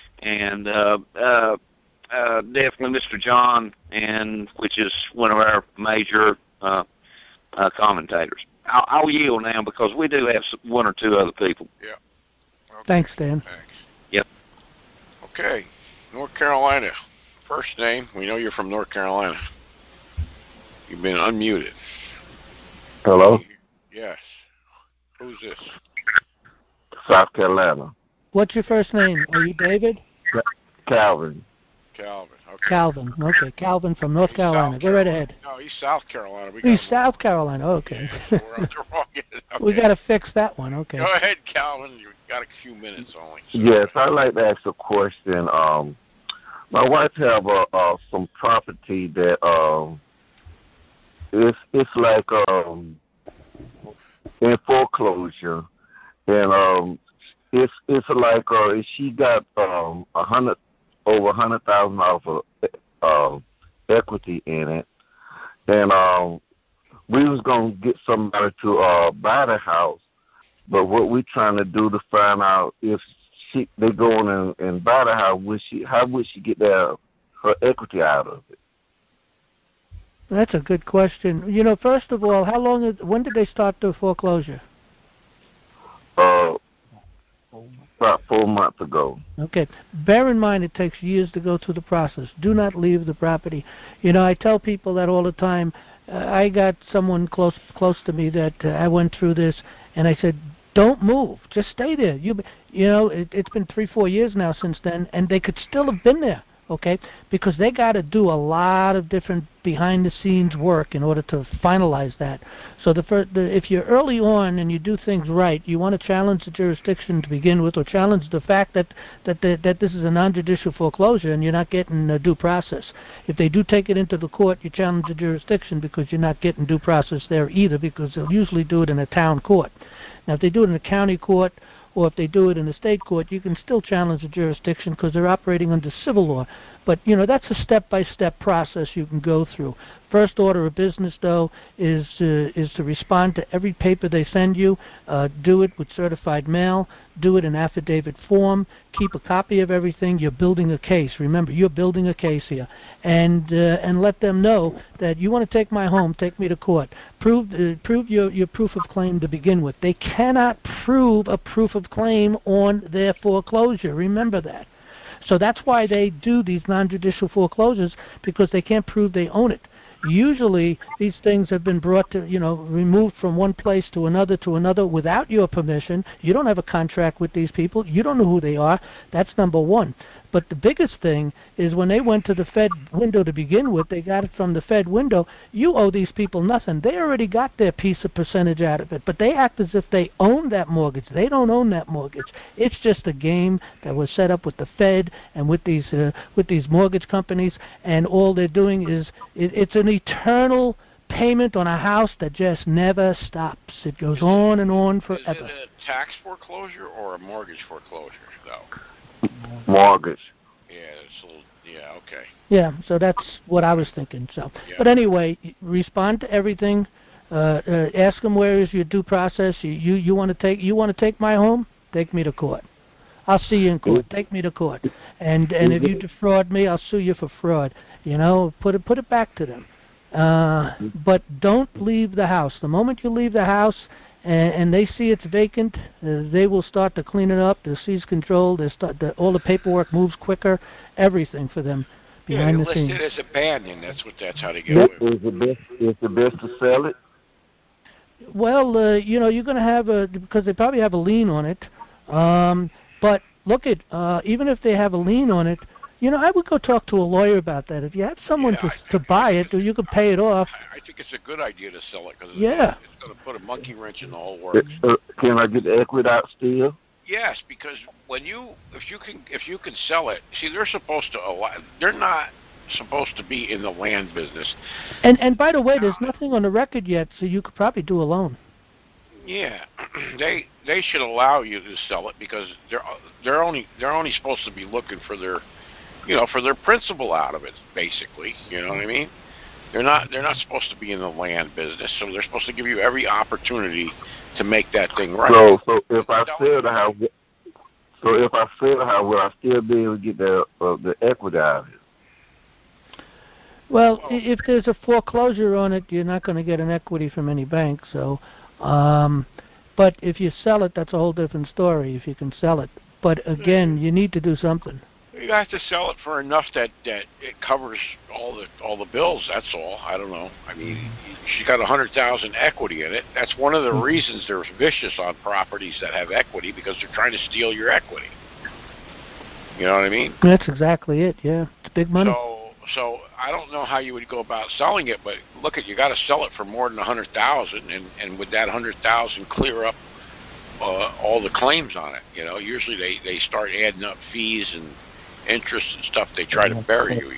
definitely Mr. John, and which is one of our major commentators. I'll yield now because we do have one or two other people. Yeah. Okay. Thanks, Dan. Thanks. Yep. Okay. North Carolina. First name. We know you're from North Carolina. You've been unmuted. Hello? Yes. Who's this? South Carolina. What's your first name? Are you David? Calvin. Calvin. Okay. Calvin. Okay. Calvin from North Carolina. Go right ahead. No, he's South Carolina. He's South Carolina. Okay. Yeah, so we're on the wrong end. Okay. We got to fix that one. Okay. Go ahead, Calvin. You've got a few minutes only. So. Yes, I'd like to ask a question. My wife have some property that it's like in foreclosure, and it's like she got over $100,000 of equity in it, and we was gonna get somebody to buy the house, but what we trying to do to find out if they go in and buy the house, how would she get her equity out of it? That's a good question. You know, first of all, when did they start the foreclosure? About 4 months ago. Okay. Bear in mind it takes years to go through the process. Do not leave the property. You know, I tell people that all the time. I got someone close to me that I went through this, and I said, don't move. Just stay there. You know, it's been 3-4 years now since then, and they could still have been there. Okay, because they got to do a lot of different behind-the-scenes work in order to finalize that. So if you're early on and you do things right, you want to challenge the jurisdiction to begin with, or challenge the fact that this is a non-judicial foreclosure and you're not getting due process. If they do take it into the court, you challenge the jurisdiction because you're not getting due process there either, because they'll usually do it in a town court. Now, if they do it in a county court, or if they do it in the state court, you can still challenge the jurisdiction because they're operating under civil law. But, you know, that's a step-by-step process you can go through. First order of business, though, is to respond to every paper they send you. Do it with certified mail. Do it in affidavit form. Keep a copy of everything. You're building a case. Remember, you're building a case here. And let them know that you want to take my home, take me to court. Prove your proof of claim to begin with. They cannot prove a proof of claim on their foreclosure. Remember that. So that's why they do these non-judicial foreclosures, because they can't prove they own it. Usually these things have been brought to, removed from one place to another without your permission. You don't have a contract with these people. You don't know who they are. That's number one. But the biggest thing is when they went to the Fed window to begin with, they got it from the Fed window. You owe these people nothing. They already got their piece of percentage out of it. But they act as if they own that mortgage. They don't own that mortgage. It's just a game that was set up with the Fed and with these mortgage companies. And all they're doing is it's an eternal payment on a house that just never stops. It goes on and on forever. Is it a tax foreclosure or a mortgage foreclosure, though? Mortgage. Yeah, it's a little, okay. Yeah, so that's what I was thinking. So, yeah. But anyway, respond to everything. Ask them where is your due process. You want to take my home? Take me to court. I'll see you in court. Take me to court. And if you defraud me, I'll sue you for fraud. Put it back to them. But don't leave the house. The moment you leave the house and they see it's vacant, they will start to clean it up. They'll seize control. All the paperwork moves quicker. Everything for them behind the scenes. Listed as abandoned. That's how they get away with it. Is the best to sell it? Well, you're going to have because they probably have a lien on it. But look even if they have a lien on it, I would go talk to a lawyer about that. If you have someone to buy it, or you could pay it off. I think it's a good idea to sell it because it's going to put a monkey wrench in the whole works. Can I get the equity out still? Yes, because if you can sell it, see, they're not supposed to be in the land business. And by the way, there's nothing on the record yet, so you could probably do a loan. Yeah, they should allow you to sell it because they're only supposed to be looking for their for their principal out of it, basically. You know what I mean? They're not supposed to be in the land business, so they're supposed to give you every opportunity to make that thing right. So if I sell the house, will I still be able to get the equity out of it? Well, if there's a foreclosure on it, you're not going to get an equity from any bank. So, but if you sell it, that's a whole different story. If you can sell it, but again, you need to do something. You have to sell it for enough that it covers all the bills. That's all. I don't know. I mean, she got $100,000 equity in it. That's one of the reasons they're vicious on properties that have equity, because they're trying to steal your equity. You know what I mean? That's exactly it. Yeah, it's big money. So I don't know how you would go about selling it, but look, you got to sell it for more than $100,000, and with that $100,000 clear up all the claims on it. Usually they start adding up fees and interest and stuff. They try to bury you.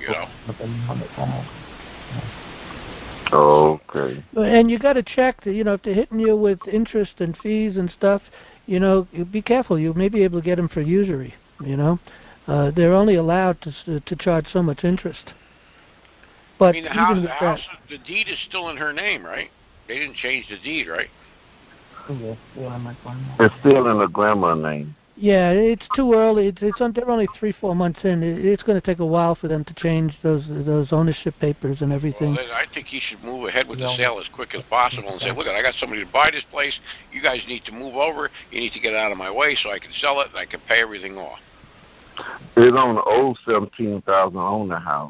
Okay. And you got to check that, if they're hitting you with interest and fees and stuff, be careful. You may be able to get them for usury. They're only allowed to charge so much interest. But I mean, the deed is still in her name, right? They didn't change the deed, right? It's still in the grandma's name. Yeah, it's too early. They're only 3-4 months in. It's going to take a while for them to change those ownership papers and everything. Well, I think he should move ahead with the sale as quick as possible and say, look, I got somebody to buy this place. You guys need to move over. You need to get out of my way so I can sell it and I can pay everything off. It's on the old $17,000 on the house,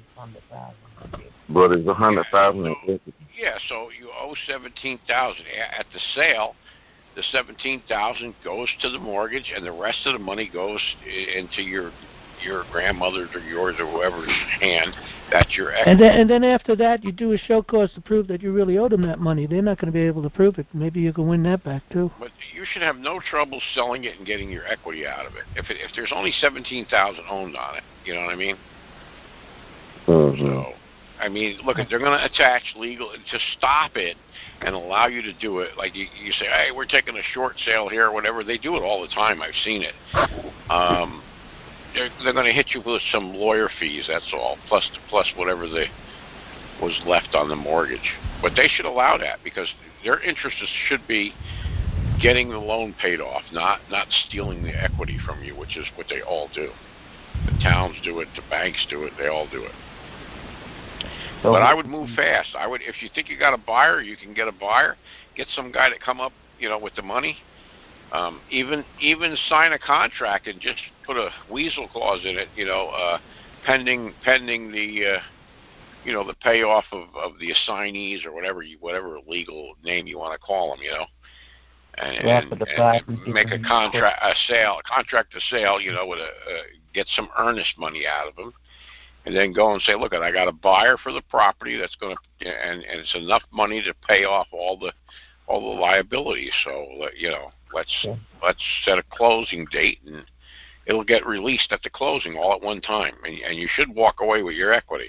but it's $100,000 in equity. Yeah, so you owe $17,000 at the sale. The $17,000 goes to the mortgage, and the rest of the money goes into your grandmother's or yours or whoever's hand. That's your equity. And then after that, you do a show cause to prove that you really owed them that money. They're not going to be able to prove it. Maybe you can win that back too. But you should have no trouble selling it and getting your equity out of it. If there's only $17,000 owned on it, you know what I mean? Mm-hmm. So, I mean, look, they're going to attach legal to stop it and allow you to do it. Like you say, hey, we're taking a short sale here or whatever. They do it all the time. I've seen it. They're going to hit you with some lawyer fees. That's all, plus whatever was left on the mortgage. But they should allow that, because their interest should be getting the loan paid off, not stealing the equity from you, which is what they all do. The towns do it. The banks do it. They all do it. But I would move fast. If you think you got a buyer, you can get a buyer. Get some guy to come up, with the money. Even sign a contract and just put a weasel clause in it. Pending the the payoff of the assignees or whatever legal name you want to call them. And make a contract to sale. With get some earnest money out of them. And then go and say, look, I got a buyer for the property that's going to, and it's enough money to pay off all the liabilities. So let's set a closing date, and it'll get released at the closing all at one time, and you should walk away with your equity.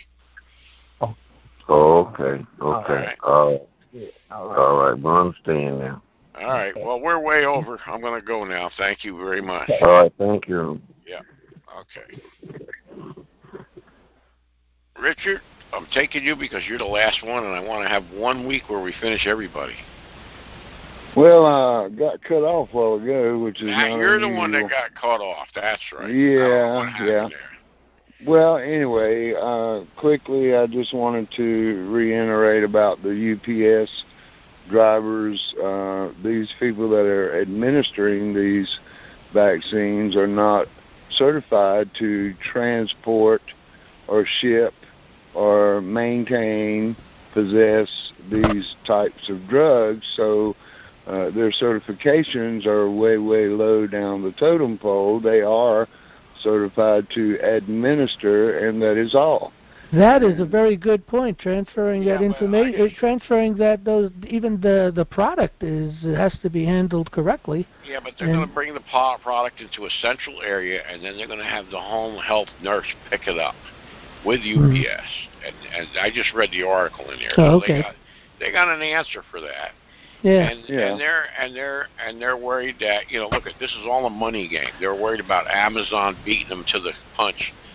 Oh, okay. All right. We understand now. All right. Well, we're way over. I'm going to go now. Thank you very much. All right. Thank you. Yeah. Okay. Richard, I'm taking you because you're the last one, and I want to have 1 week where we finish everybody. Well, got cut off a while ago, which is not you're unusual. The one that got cut off. That's right. Yeah. Well, anyway, quickly, I just wanted to reiterate about the UPS drivers. These people that are administering these vaccines are not certified to transport or ship or maintain, possess these types of drugs, so their certifications are way, way low down the totem pole. They are certified to administer, and that is all. That is a very good point. Transferring that information, transferring that even the product has to be handled correctly. Yeah, but they're going to bring the product into a central area, and then they're going to have the home health nurse pick it up with UPS. And I just read the article in there. So okay. They got an answer for that. Yeah. And they're worried that look, this is all a money game. They're worried about Amazon beating them to the punch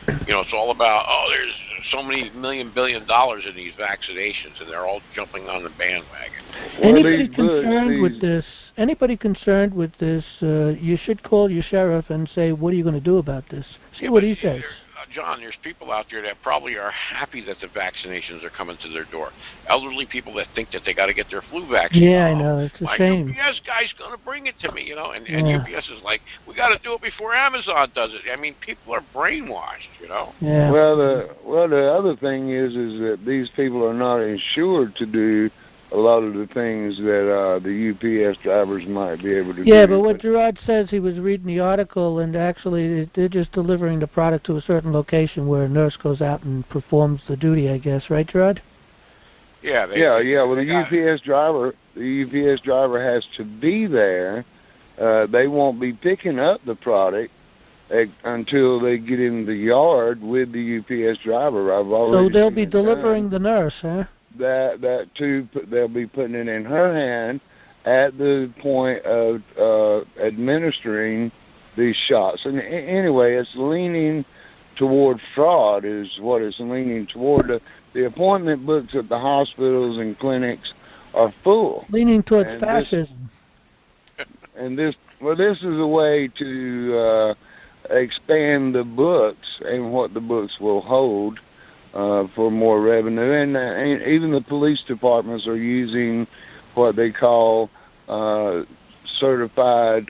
It's all about, there's so many billion dollars in these vaccinations, and they're all jumping on the bandwagon. Anybody concerned with this, you should call your sheriff and say, what are you going to do about this? See what he says. John, there's people out there that probably are happy that the vaccinations are coming to their door. Elderly people that think that they got to get their flu vaccine. Yeah, I know. It's a shame. My UPS guy's going to bring it to me, and UPS is like, we got to do it before Amazon does it. I mean, people are brainwashed, Yeah. Well, the other thing is that these people are not insured to do a lot of the things that the UPS drivers might be able to do. Yeah, but what Gerard says, he was reading the article, and actually they're just delivering the product to a certain location where a nurse goes out and performs the duty, I guess. Right, Gerard? Yeah. Well, the UPS driver has to be there. They won't be picking up the product until they get in the yard with the UPS driver. So they'll be delivering the nurse, huh? That too, they'll be putting it in her hand at the point of administering these shots. And anyway, it's leaning toward fraud is what it's leaning toward. The appointment books at the hospitals and clinics are full. Leaning towards fascism. This is a way to expand the books and what the books will hold. For more revenue, and even the police departments are using what they call certified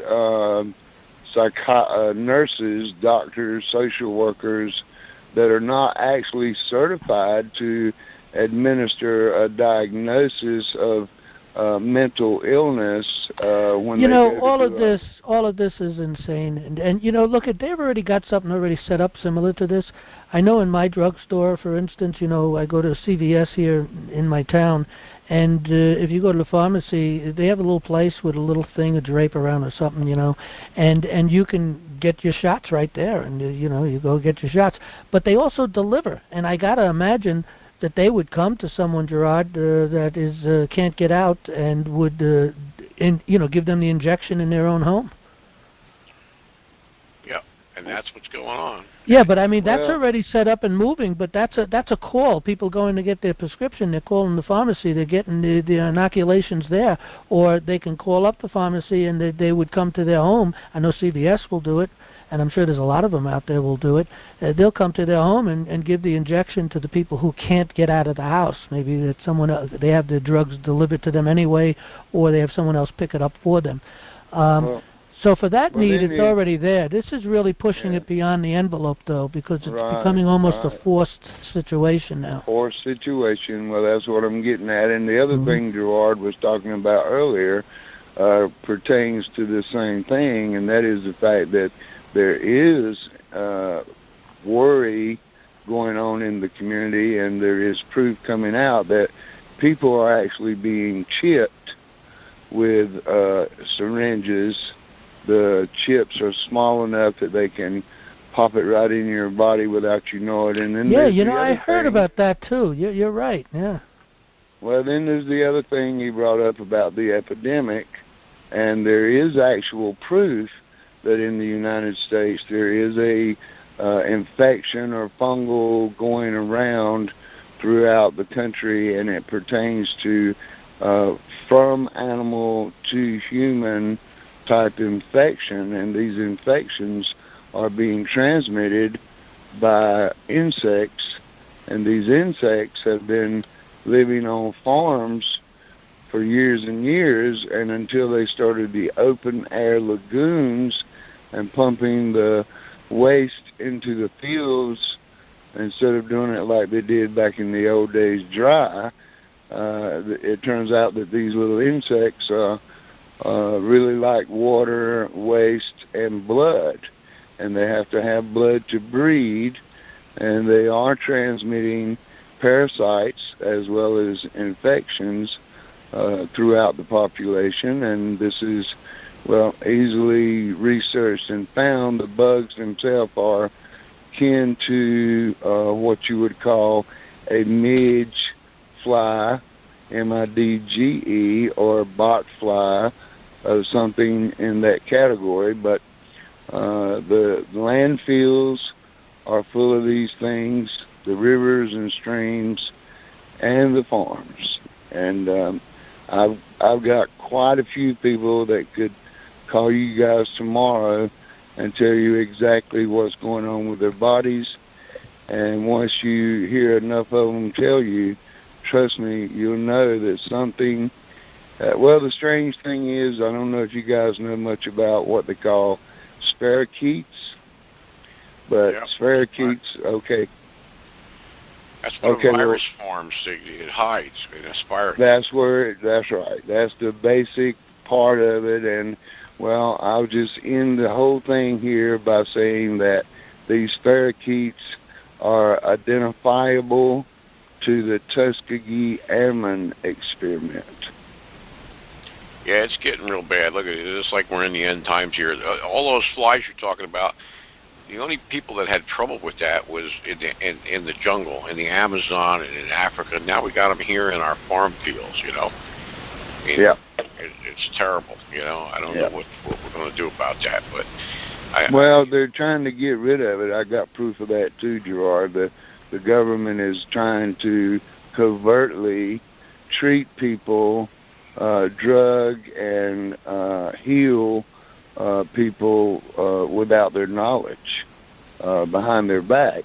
nurses, doctors, social workers that are not actually certified to administer a diagnosis of mental illness when all of this is insane, and look, they've already got something already set up similar to this. I know in my drugstore, for instance, I go to CVS here in my town, and if you go to the pharmacy, they have a little place with a little thing, a drape around or something, and you can get your shots right there, and you go get your shots. But they also deliver, and I gotta imagine that they would come to someone, Gerard, that is can't get out, and would give them the injection in their own home. Yeah, and that's what's going on. Yeah, but I mean that's already set up and moving. But that's a call. People going to get their prescription, they're calling the pharmacy. They're getting the inoculations there, or they can call up the pharmacy and they would come to their home. I know CVS will do it, and I'm sure there's a lot of them out there will do it. They'll come to their home and give the injection to the people who can't get out of the house. Maybe that someone else, they have the drugs delivered to them anyway, or they have someone else pick it up for them. So for that need, it's already there. This is really pushing it beyond the envelope, though, because it's becoming almost a forced situation now. Forced situation. Well, that's what I'm getting at. And the other thing Gerard was talking about earlier pertains to the same thing, and that is the fact that there is worry going on in the community, and there is proof coming out that people are actually being chipped with syringes. The chips are small enough that they can pop it right in your body without you knowing it. And then I heard about that too. You're right. Yeah. Well, then there's the other thing you brought up about the epidemic, and there is actual proof that in the United States there is a infection or fungal going around throughout the country, and it pertains to from animal to human type infection, and these infections are being transmitted by insects, and these insects have been living on farms for years and years, and until they started the open air lagoons and pumping the waste into the fields instead of doing it like they did back in the old days dry, it turns out that these little insects really like water, waste, and blood, and they have to have blood to breed, and they are transmitting parasites as well as infections throughout the population, and this is easily researched and found. The bugs themselves are kin to what you would call a midge fly, MIDGE, or bot fly, or something in that category. But the landfills are full of these things, the rivers and streams and the farms. And I've got quite a few people that could call you guys tomorrow and tell you exactly what's going on with their bodies. And once you hear enough of them tell you, trust me, you'll know that something. Well, the strange thing is, I don't know if you guys know much about what they call spirochetes, but spirochetes, okay. That's where the virus forms. It hides in a spirochete. That's right. That's the basic part of it. And, well, I'll just end the whole thing here by saying that these spirochetes are identifiable to the Tuskegee Airmen experiment. Yeah, it's getting real bad. Look at it. It's like we're in the end times here. All those flies you're talking about, the only people that had trouble with that was in the jungle, in the Amazon and in Africa. Now we got them here in our farm fields, you know. It's terrible, you know. I don't know what we're going to do about that. But well, they're trying to get rid of it. I got proof of that too, Gerard. The government is trying to covertly treat people, drug and heal people without their knowledge, behind their back.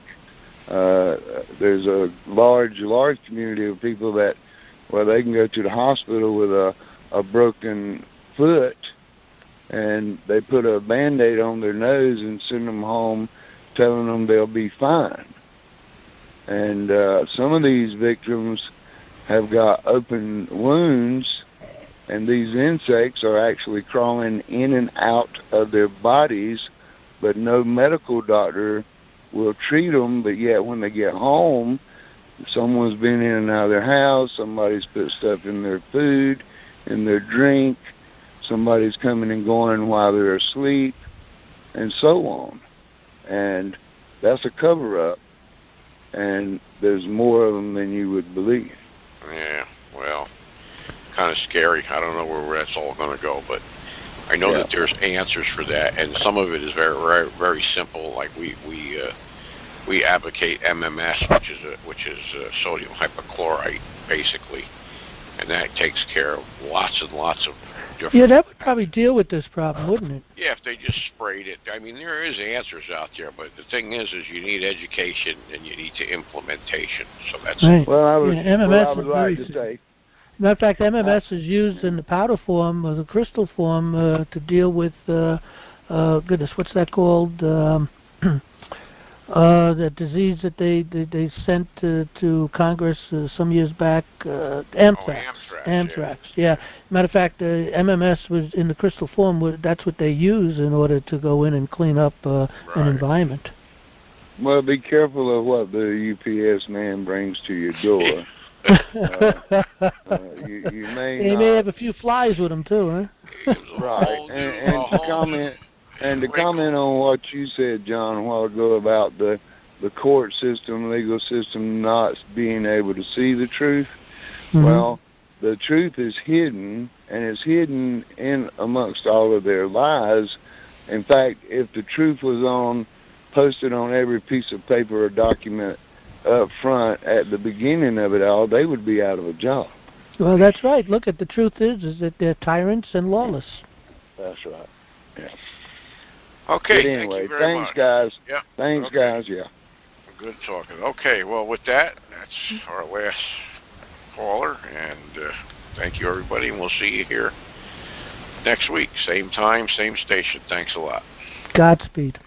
There's a large community of people that, well, they can go to the hospital with a broken foot, and they put a Band-Aid on their nose and send them home telling them they'll be fine. And some of these victims have got open wounds, and these insects are actually crawling in and out of their bodies, but no medical doctor will treat them. But yet when they get home, someone's been in and out of their house, somebody's put stuff in their food, in their drink, somebody's coming and going while they're asleep, and so on. And that's a cover-up, and there's more of them than you would believe. Yeah, well, kind of scary. I don't know where that's all going to go, but I know that there's answers for that, and some of it is very, very, very simple. Like we advocate MMS, which is sodium hypochlorite, basically, and that takes care of lots and lots of different. Yeah, that would probably deal with this problem, wouldn't it? Yeah, if they just sprayed it. I mean, there is answers out there, but the thing is you need education and you need implementation. So that's right. Well, I MMS would like to say. Matter of fact, MMS is used in the powder form or the crystal form to deal with goodness, what's that called? The disease that they sent to Congress some years back, anthrax. Yeah. Matter of fact, MMS was in the crystal form. That's what they use in order to go in and clean up an environment. Well, be careful of what the UPS man brings to your door. You may they may have a few flies with them too, huh? Right. And to comment on what you said, John, a while ago about the court system, legal system not being able to see the truth. Mm-hmm. Well, the truth is hidden, and it's hidden in amongst all of their lies. In fact, if the truth was posted on every piece of paper or document up front at the beginning of it all, they would be out of a job. Well, that's right. Look, the truth is that they're tyrants and lawless. That's right. Yeah. Okay. But anyway, thank you very much. Much. Guys. Yeah. Thanks, okay. guys. Yeah. Good talking. Okay. Well, with that, that's our last caller, and thank you, everybody, and we'll see you here next week, same time, same station. Thanks a lot. Godspeed.